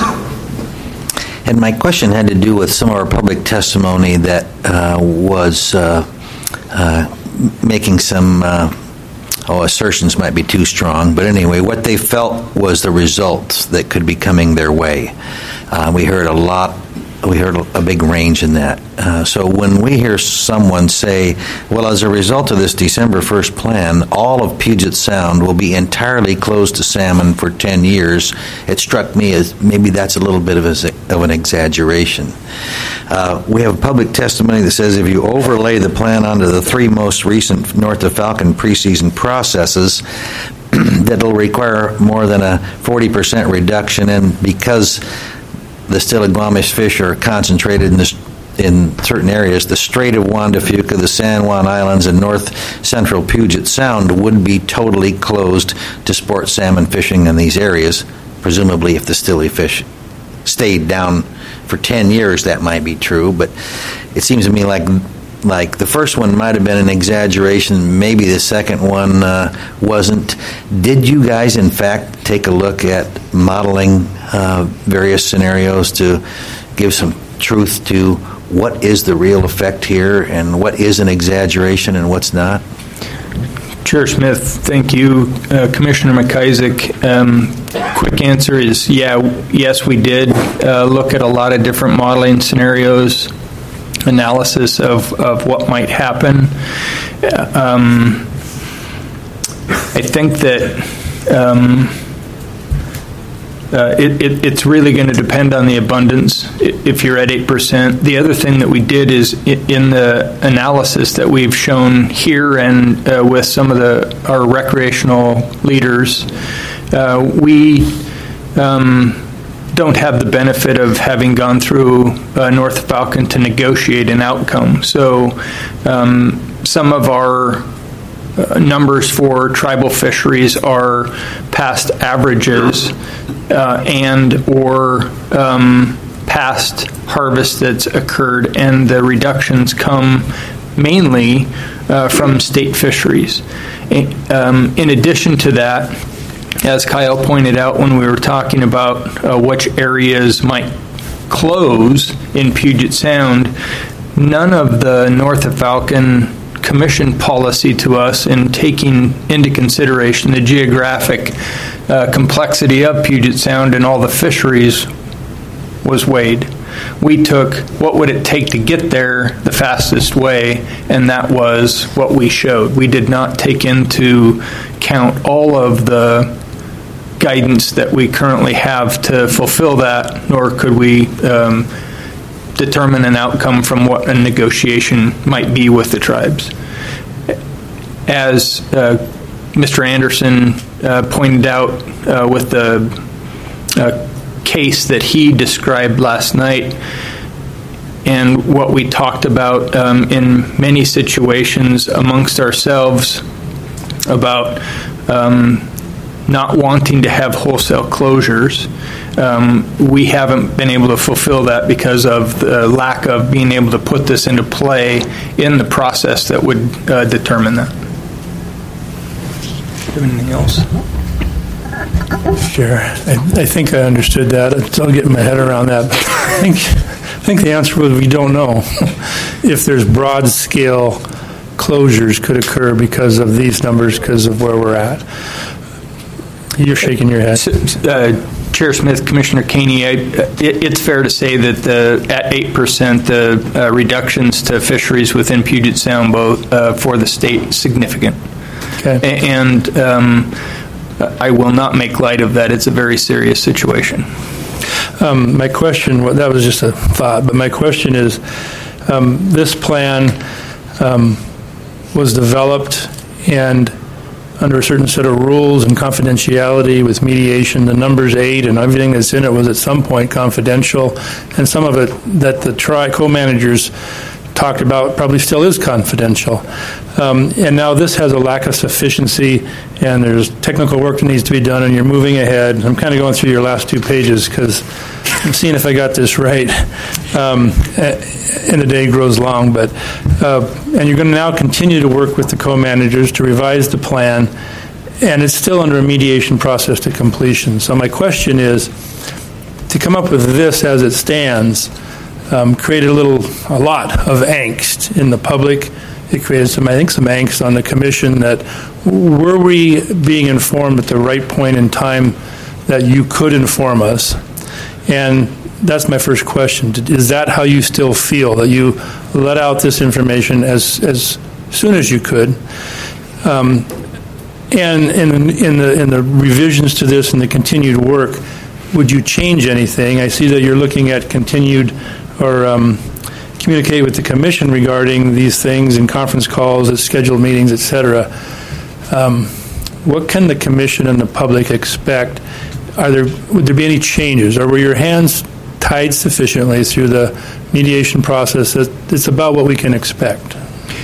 And my question had to do with some of our public testimony that uh, was uh, uh, making some uh, oh, assertions might be too strong, but anyway, what they felt was the results that could be coming their way. Uh, we heard a lot, we heard a big range in that. Uh, so when we hear someone say, well, as a result of this December first plan, all of Puget Sound will be entirely closed to salmon for ten years, it struck me as maybe that's a little bit of, a, of an exaggeration. Uh, we have public testimony that says if you overlay the plan onto the three most recent North of Falcon preseason processes, that'll require more than a forty percent reduction, and because the Stillaguamish fish are concentrated in, this, in certain areas, the Strait of Juan de Fuca, the San Juan Islands, and north central Puget Sound would be totally closed to sport salmon fishing in these areas. Presumably, if the stilly fish stayed down for ten years, that might be true, but it seems to me like like the first one might have been an exaggeration, maybe the second one uh, wasn't. Did you guys, in fact, take a look at modeling uh, various scenarios to give some truth to what is the real effect here and what is an exaggeration and what's not? Chair Smith, thank you. Uh, Commissioner McIsaac, um, quick answer is yeah, yes, we did uh, look at a lot of different modeling scenarios, analysis of, of what might happen. Um, I think that um, uh, it, it, it's really going to depend on the abundance if you're at eight percent. The other thing that we did is in the analysis that we've shown here and uh, with some of the our recreational leaders, uh, we um, don't have the benefit of having gone through uh, North Falcon to negotiate an outcome. So um, some of our uh, numbers for tribal fisheries are past averages uh, and or um, past harvest that's occurred, and the reductions come mainly uh, from state fisheries. Um, in addition to that, as Kyle pointed out when we were talking about uh, which areas might close in Puget Sound, none of the North of Falcon Commission policy to us in taking into consideration the geographic uh, complexity of Puget Sound and all the fisheries was weighed. We took what would it take to get there the fastest way, and that was what we showed. We did not take into account all of the guidance that we currently have to fulfill that, nor could we um, determine an outcome from what a negotiation might be with the tribes. As uh, Mister Anderson uh, pointed out uh, with the uh, case that he described last night, and what we talked about um, in many situations amongst ourselves about um, not wanting to have wholesale closures, um, we haven't been able to fulfill that because of the lack of being able to put this into play in the process that would uh, determine that. Anything else? Sure. I, I think I understood that. I'm still getting my head around that. But I think, I think the answer was we don't know if there's broad-scale closures could occur because of these numbers, because of where we're at. You're shaking your head. Uh, Chair Smith, Commissioner Caney, I, it, it's fair to say that the, at eight percent, the uh, reductions to fisheries within Puget Sound both uh, for the state significant. Okay. And um, I will not make light of that. It's a very serious situation. Um, my question, well, that was just a thought, but my question is, um, this plan um, was developed and under a certain set of rules and confidentiality with mediation. The numbers eight and everything that's in it was at some point confidential, and some of it that the tri co-managers talked about probably still is confidential. Um, and now this has a lack of sufficiency, and there's technical work that needs to be done, and you're moving ahead. I'm kind of going through your last two pages because I'm seeing if I got this right. Um, and the day grows long, but uh, and you're going to now continue to work with the co-managers to revise the plan, and it's still under a mediation process to completion. So my question is, to come up with this as it stands, um, created a little, a lot of angst in the public. It created some, I think, some angst on the commission that were we being informed at the right point in time that you could inform us? And that's my first question. Is that how you still feel, that you let out this information as as soon as you could? Um, and in, in the in the revisions to this and the continued work, would you change anything? I see that you're looking at continued or um, communicate with the commission regarding these things in conference calls, at scheduled meetings, et cetera. Um, what can the commission and the public expect? Are there would there be any changes, or were your hands tied sufficiently through the mediation process that it's about what we can expect?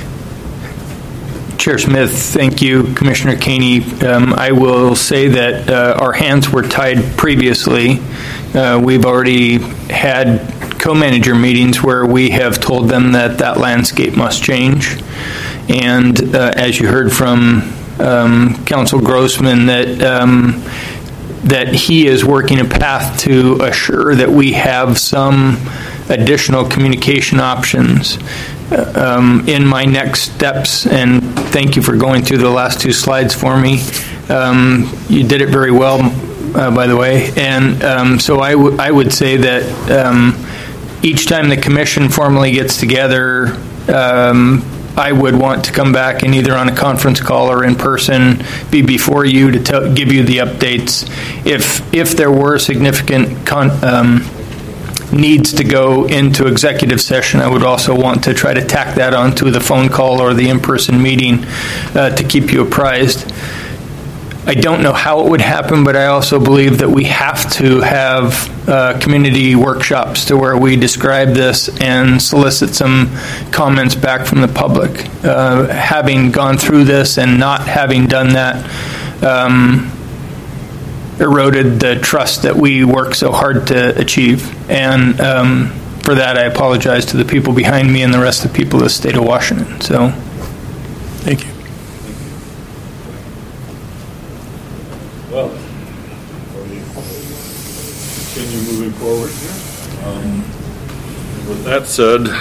Chair Smith, thank you. Commissioner Caney, um, I will say that uh, our hands were tied previously. Uh, we've already had co-manager meetings where we have told them that that landscape must change. And uh, as you heard from um, Council Grossman, that um, that he is working a path to assure that we have some additional communication options. Um, in my next steps, and thank you for going through the last two slides for me. Um, you did it very well, uh, by the way. And um, so I, w I would say that um, each time the commission formally gets together, um, I would want to come back and either on a conference call or in person be before you to tell, give you the updates. If if there were significant con um, needs to go into executive session, I would also want to try to tack that onto the phone call or the in-person meeting uh, to keep you apprised. I don't know how it would happen, but I also believe that we have to have uh, community workshops to where we describe this and solicit some comments back from the public. Uh, having gone through this and not having done that, um, eroded the trust that we work so hard to achieve. And um, for that, I apologize to the people behind me and the rest of the people of the state of Washington. So, thank you. Well, continue moving forward here. Um, with that said,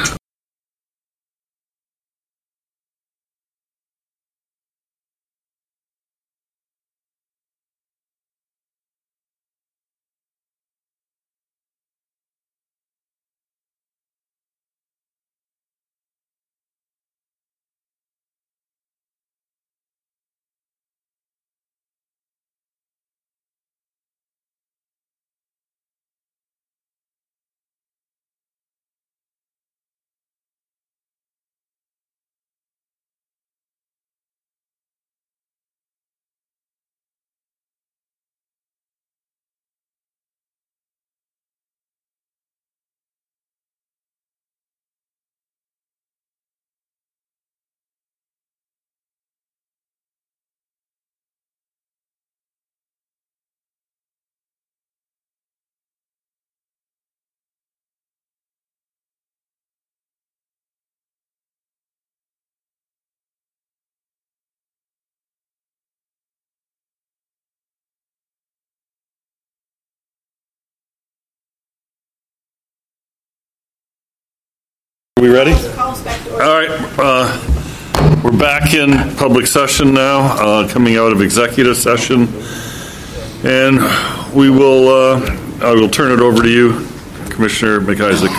are we ready? All right. Uh, we're back in public session now, uh, coming out of executive session. And we will, uh, I will turn it over to you, Commissioner McIsaac.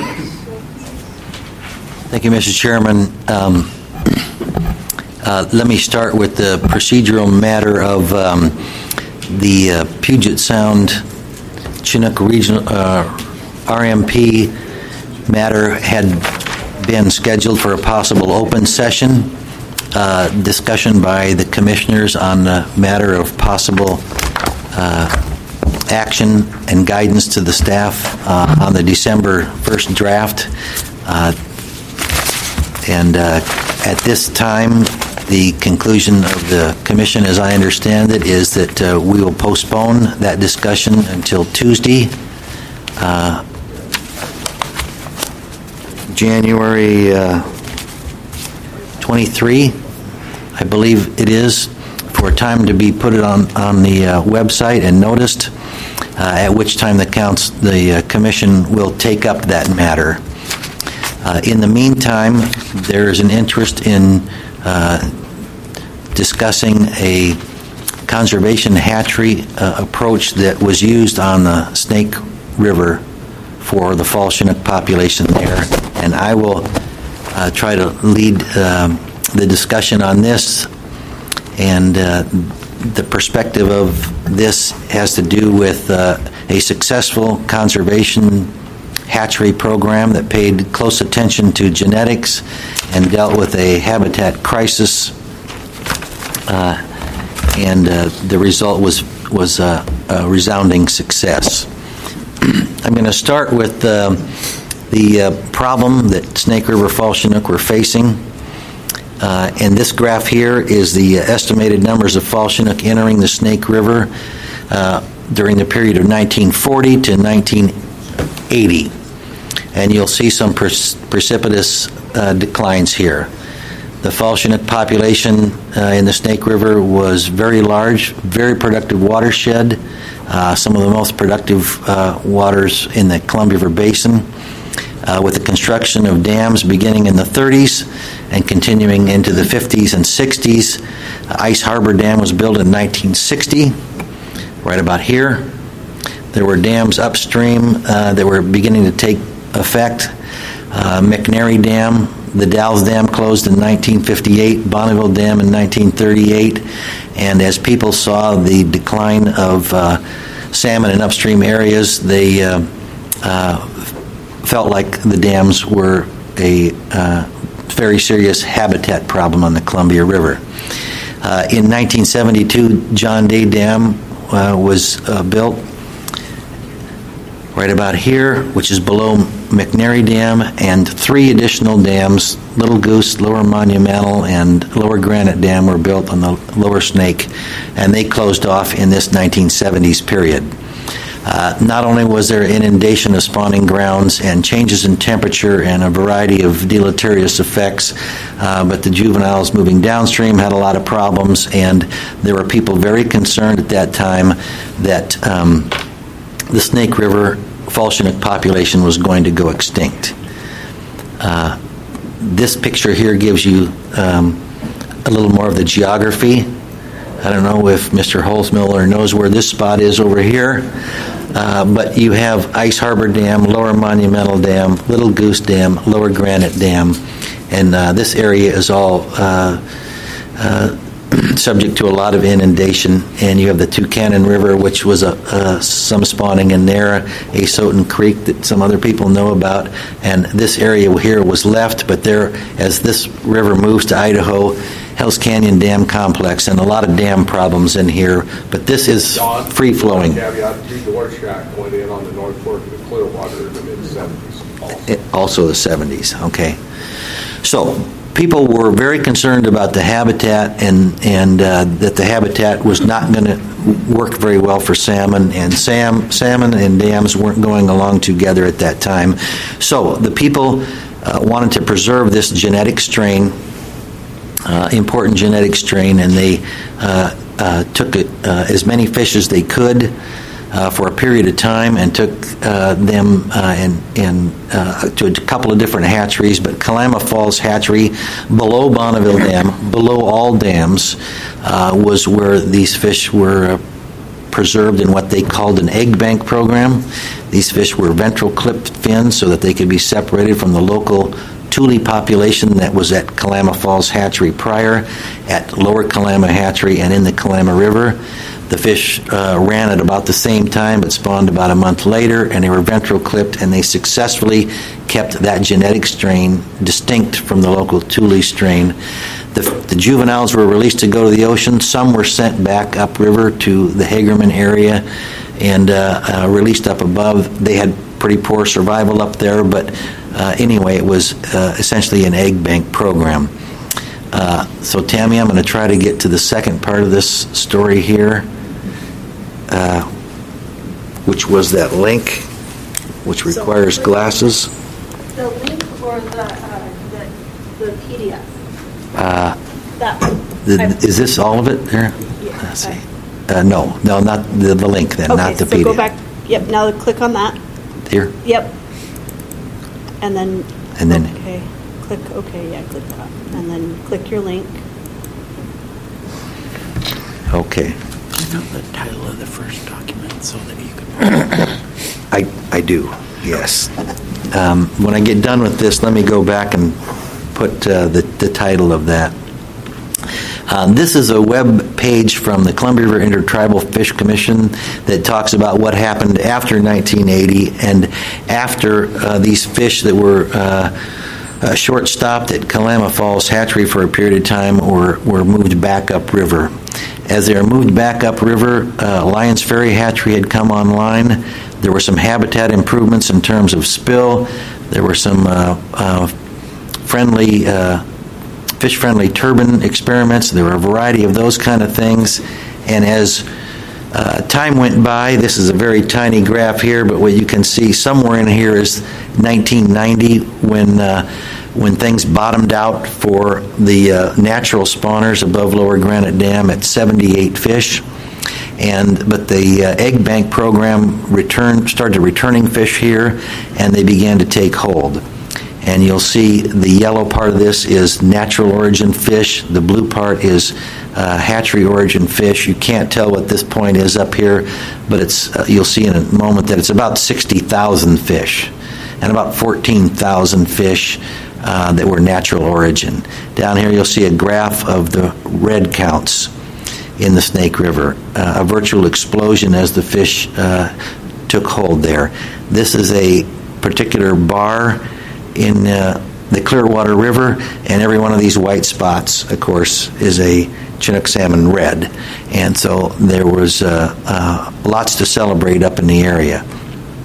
Thank you, Mister Chairman. Um, uh, let me start with the procedural matter of um, the uh, Puget Sound Chinook Regional uh, R M P matter had been scheduled for a possible open session uh, discussion by the commissioners on the matter of possible uh, action and guidance to the staff uh, on the December first draft. Uh, and uh, at this time, the conclusion of the commission, as I understand it, is that uh, we will postpone that discussion until Tuesday, uh, January uh, twenty-third, I believe it is, for a time to be put it on, on the uh, website and noticed, uh, at which time the, counts, the uh, commission will take up that matter. Uh, in the meantime, there is an interest in uh, discussing a conservation hatchery uh, approach that was used on the Snake River for the fall Chinook population there. And I will uh, try to lead um, the discussion on this. And uh, the perspective of this has to do with uh, a successful conservation hatchery program that paid close attention to genetics and dealt with a habitat crisis. Uh, and uh, the result was, was uh, a resounding success. I'm going to start with uh, the uh, problem that Snake River fall Chinook were facing. Uh, and this graph here is the estimated numbers of fall Chinook entering the Snake River uh, during the period of nineteen forty to nineteen eighty. And you'll see some pre- precipitous uh, declines here. The fall Chinook population uh, in the Snake River was very large, very productive watershed, uh, some of the most productive uh, waters in the Columbia River Basin, uh, with the construction of dams beginning in the thirties and continuing into the fifties and sixties. Uh, Ice Harbor Dam was built in nineteen sixty, right about here. There were dams upstream uh, that were beginning to take effect. Uh, McNary Dam, the Dalles Dam closed in nineteen fifty-eight, Bonneville Dam in nineteen thirty-eight, and as people saw the decline of uh, salmon in upstream areas, they uh, uh, felt like the dams were a uh, very serious habitat problem on the Columbia River. Uh, in nineteen seventy-two, John Day Dam uh, was uh, built. right about here, which is below McNary Dam, and three additional dams, Little Goose, Lower Monumental, and Lower Granite Dam, were built on the Lower Snake, and they closed off in this nineteen seventies period. Uh, not only was there inundation of spawning grounds and changes in temperature and a variety of deleterious effects, uh, but the juveniles moving downstream had a lot of problems, and there were people very concerned at that time that um, the Snake River fall chinook population was going to go extinct. Uh, this picture here gives you um, a little more of the geography. I don't know if Mister Holzmiller knows where this spot is over here, uh, but you have Ice Harbor Dam, Lower Monumental Dam, Little Goose Dam, Lower Granite Dam, and uh, this area is all uh, uh, subject to a lot of inundation. And you have the Tucannon River, which was a, uh, some spawning in there, Asotin Creek that some other people know about, and this area here was left, but there, as this river moves to Idaho, Hell's Canyon Dam Complex, and a lot of dam problems in here, but this is free-flowing. Caveat, two door shack went in on the North Fork of the Clearwater in the mid-seventies. It, also the seventies, okay. So people were very concerned about the habitat, and, and uh, that the habitat was not going to work very well for salmon, and sam, salmon and dams weren't going along together at that time. So the people uh, wanted to preserve this genetic strain, Uh, important genetic strain, and they uh, uh, took it, uh, as many fish as they could uh, for a period of time, and took uh, them uh, and, and uh, to a couple of different hatcheries, but Kalama Falls Hatchery, below Bonneville Dam, below all dams, uh, was where these fish were uh, preserved in what they called an egg bank program. These fish were ventral clipped fins so that they could be separated from the local Thule population that was at Kalama Falls Hatchery prior, at Lower Kalama Hatchery, and in the Kalama River. The fish uh, ran at about the same time but spawned about a month later, and they were ventral clipped, and they successfully kept that genetic strain distinct from the local Thule strain. The, the juveniles were released to go to the ocean. Some were sent back upriver to the Hagerman area and uh, uh, released up above. They had pretty poor survival up there, but uh, anyway, it was uh, essentially an egg bank program. Uh, so, Tammy, I'm going to try to get to the second part of this story here, uh, which was that link, which requires glasses. The link or the, uh, the, the P D F? Uh, that one. the, is this all of it there? Yeah. Let's see. Uh, no, no, not the, the link then, Okay, not the so P D F. go back. Yep, now click on that. Here? Yep. And then, And then- okay, click OK, yeah, click that. And then click your link. Okay. I know the title of the first document so that you can... I, I do, yes. Um, when I get done with this, let me go back and put uh, the, the title of that. Uh, this is a web page from the Columbia River Intertribal Fish Commission that talks about what happened after nineteen eighty and after uh, these fish that were uh, uh, short-stopped at Kalama Falls Hatchery for a period of time were, were moved back upriver. As they were moved back upriver, uh, Lions Ferry Hatchery had come online. There were some habitat improvements in terms of spill. There were some uh, uh, friendly... Uh, fish-friendly turbine experiments. There were a variety of those kind of things. And as uh, time went by, this is a very tiny graph here, but what you can see somewhere in here is nineteen ninety when uh, when things bottomed out for the uh, natural spawners above Lower Granite Dam at seventy-eight fish. And but the uh, egg bank program returned, started returning fish here, and they began to take hold. And you'll see the yellow part of this is natural origin fish. The blue part is uh, hatchery origin fish. You can't tell what this point is up here, but it's uh, you'll see in a moment that it's about sixty thousand fish and about fourteen thousand fish uh, that were natural origin. Down here you'll see a graph of the red counts in the Snake River, uh, a virtual explosion as the fish uh, took hold there. This is a particular bar in uh, the Clearwater River, and every one of these white spots, of course, is a Chinook salmon red. And so there was uh, uh, lots to celebrate up in the area.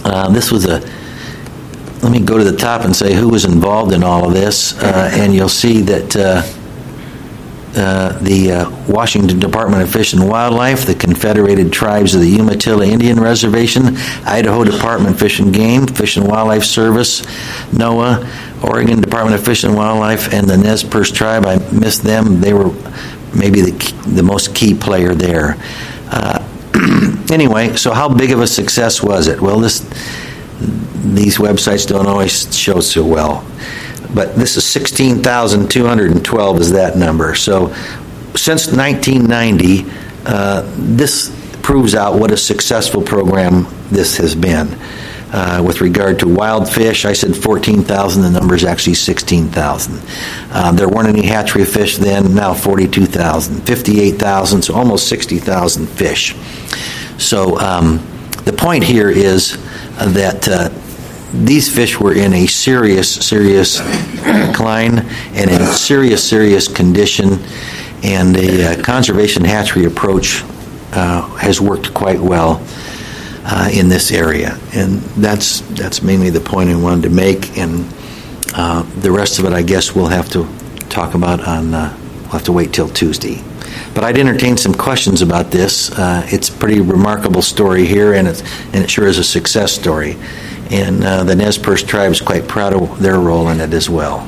Uh, This was a, let me go to the top and say who was involved in all of this, uh, and you'll see that uh, uh, the uh, Washington Department of Fish and Wildlife, the Confederated Tribes of the Umatilla Indian Reservation, Idaho Department of Fish and Game, Fish and Wildlife Service, NOAA, Oregon Department of Fish and Wildlife, and the Nez Perce Tribe. I missed them. They were maybe the key, the most key player there. Uh, anyway, so how big of a success was it? Well, this these websites don't always show so well. But this is sixteen thousand two hundred twelve is that number. So since nineteen ninety, uh, this proves out what a successful program this has been. Uh, with regard to wild fish, I said fourteen thousand. The number is actually sixteen thousand. Uh, there weren't any hatchery fish then, now forty-two thousand. fifty-eight thousand, so almost sixty thousand fish. So um, the point here is that uh, these fish were in a serious, serious decline and in serious, serious condition, and a uh, conservation hatchery approach uh, has worked quite well uh, in this area. And that's that's mainly the point I wanted to make, and uh, the rest of it, I guess, we'll have to talk about on, uh, we'll have to wait till Tuesday. But I'd entertain some questions about this. Uh, it's a pretty remarkable story here, and, it's, and it sure is a success story. And uh, the Nez Perce tribe is quite proud of their role in it as well.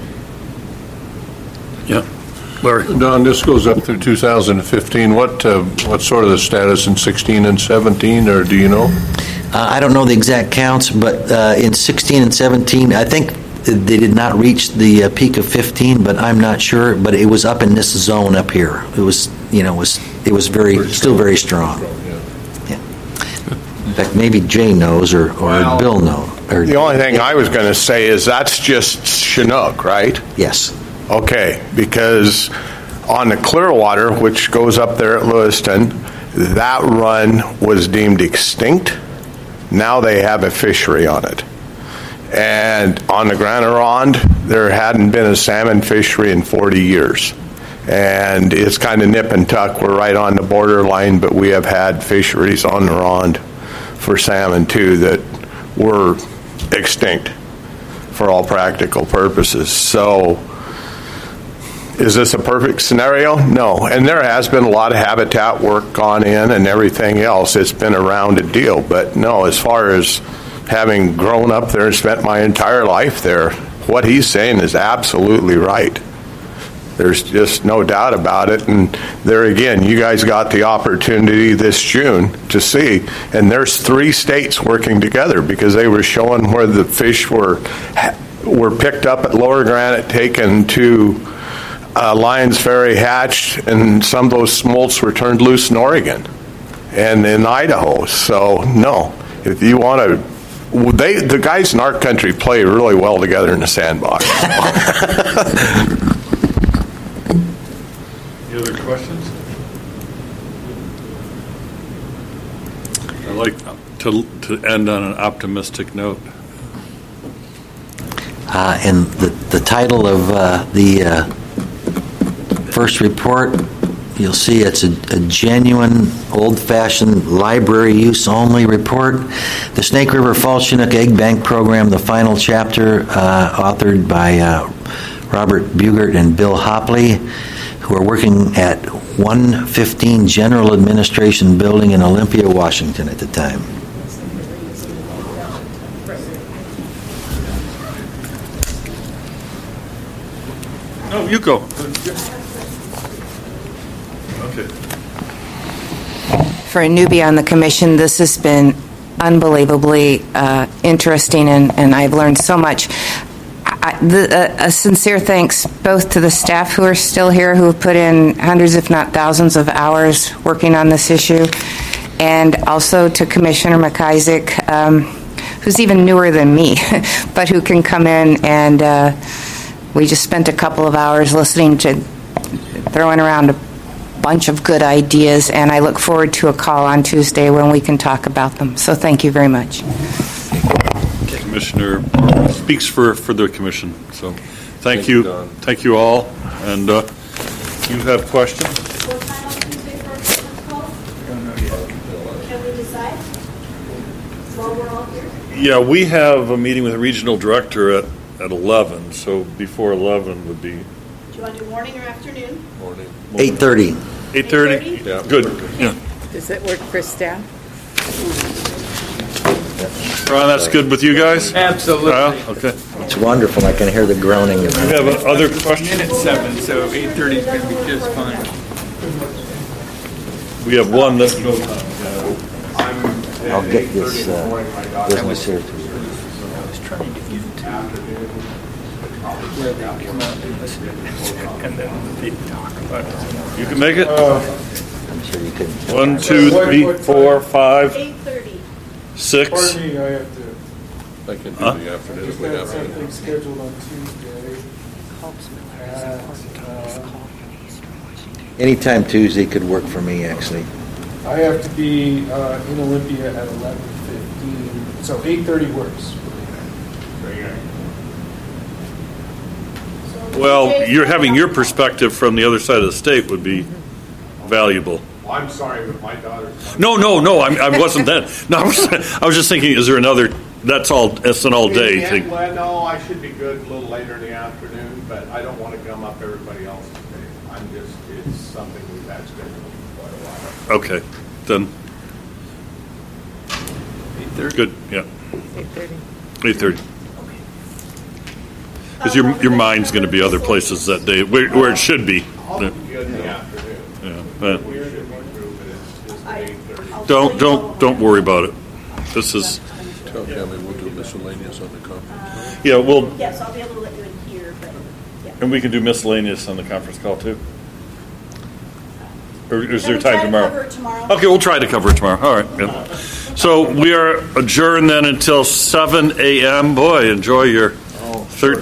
Yeah. Larry. Don, this goes up through two thousand fifteen. What uh, what's sort of the status in sixteen and seventeen, or do you know? Uh, I don't know the exact counts, but uh, in sixteen and seventeen, I think they did not reach the uh, peak of fifteen, but I'm not sure. But it was up in this zone up here. It was, you know, it was it was very, very still very strong. Yeah. In fact, maybe Jay knows or, or well, Bill knows. Or, the only thing I was going to say is that's just Chinook, right? Yes. Okay, because on the Clearwater, which goes up there at Lewiston, that run was deemed extinct. Now they have a fishery on it. And on the Grand Ronde, there hadn't been a salmon fishery in forty years. And it's kind of nip and tuck. We're right on the borderline, but we have had fisheries on the Ronde for salmon, too, that were extinct for all practical purposes. So is this a perfect scenario? No. And there has been a lot of habitat work gone in and everything else. It's been a rounded deal. But no, as far as having grown up there and spent my entire life there, what he's saying is absolutely right. There's just no doubt about it. And there again, you guys got the opportunity this June to see. And there's three states working together because they were showing where the fish were were picked up at Lower Granite, taken to uh, Lions Ferry, hatched, and some of those smolts were turned loose in Oregon and in Idaho. So, no, if you want to, they the guys in our country play really well together in the sandbox. Any other questions? I'd like to, to end on an optimistic note. Uh, and the, the title of uh, the uh, first report, you'll see it's a, a genuine, old-fashioned, library-use-only report. The Snake River Falls Chinook Egg Bank Program, the final chapter, uh, authored by uh, Robert Bugert and Bill Hopley, who are working at one fifteen General Administration Building in Olympia, Washington at the time. No, you go. Okay. For a newbie on the commission, this has been unbelievably uh, interesting, and, and I've learned so much. I, the, a, a sincere thanks both to the staff who are still here, who have put in hundreds, if not thousands, of hours working on this issue, and also to Commissioner McIsaac, um, who's even newer than me, but who can come in and uh, we just spent a couple of hours listening to, throwing around a bunch of good ideas, and I look forward to a call on Tuesday when we can talk about them. So thank you very much. Commissioner speaks for, for the commission. So thank, thank you. you thank you all. And uh, you have questions? What time on Tuesday for a call? Can we decide? while we're all here? Yeah, we have a meeting with the regional director at, at eleven, so before eleven would be... Do you want to do morning or afternoon? Morning. eight thirty. eight thirty? Yeah. Good, yeah. Does that work for staff? Ron, that's good with you guys? Absolutely. Uh, okay. It's wonderful. I can hear the groaning. We have other questions? In at seven, so eight thirty is going to be just fine. We have one that... I'll get this uh, business here. I was trying to get to where they come out and listen and then they talk about it. You can make it? I'm sure you could. One, two, three, four, five, eight thirty. six. Pardon me, I have to. I can do Huh? the afternoon if Just we got have something to. scheduled on Tuesday. At, uh, Anytime Tuesday could work for me, actually. I have to be uh, in Olympia at eleven fifteen, so eight thirty works. Well, you're having your perspective from the other side of the state would be valuable. I'm sorry, but my daughter's... No, no, no, I, I wasn't that. No, I was, I was just thinking, is there another, that's all, that's an all-day Yeah, thing. Well, no, I should be good a little later in the afternoon, but I don't want to gum up everybody else's day. I'm just, it's something we've had scheduled for quite a while. Okay, then, eight thirty? good, yeah, eight thirty. eight thirty. Because your, your mind's going to be other places that day, where, where it should be. I'll be good in the afternoon. Yeah, but We should be through, but it's just at eight thirty. don't, don't, don't worry about it. This is, Tell Tammy we'll do miscellaneous on the conference. yeah, well, Yes, I'll be able to let you in here, but, yeah. and we can do miscellaneous on the conference call too. Or is Can there we time try to tomorrow? cover it tomorrow? Okay, we'll try to cover it tomorrow. All right. Yeah. So we are adjourned then until seven a.m. Boy, enjoy your thirteen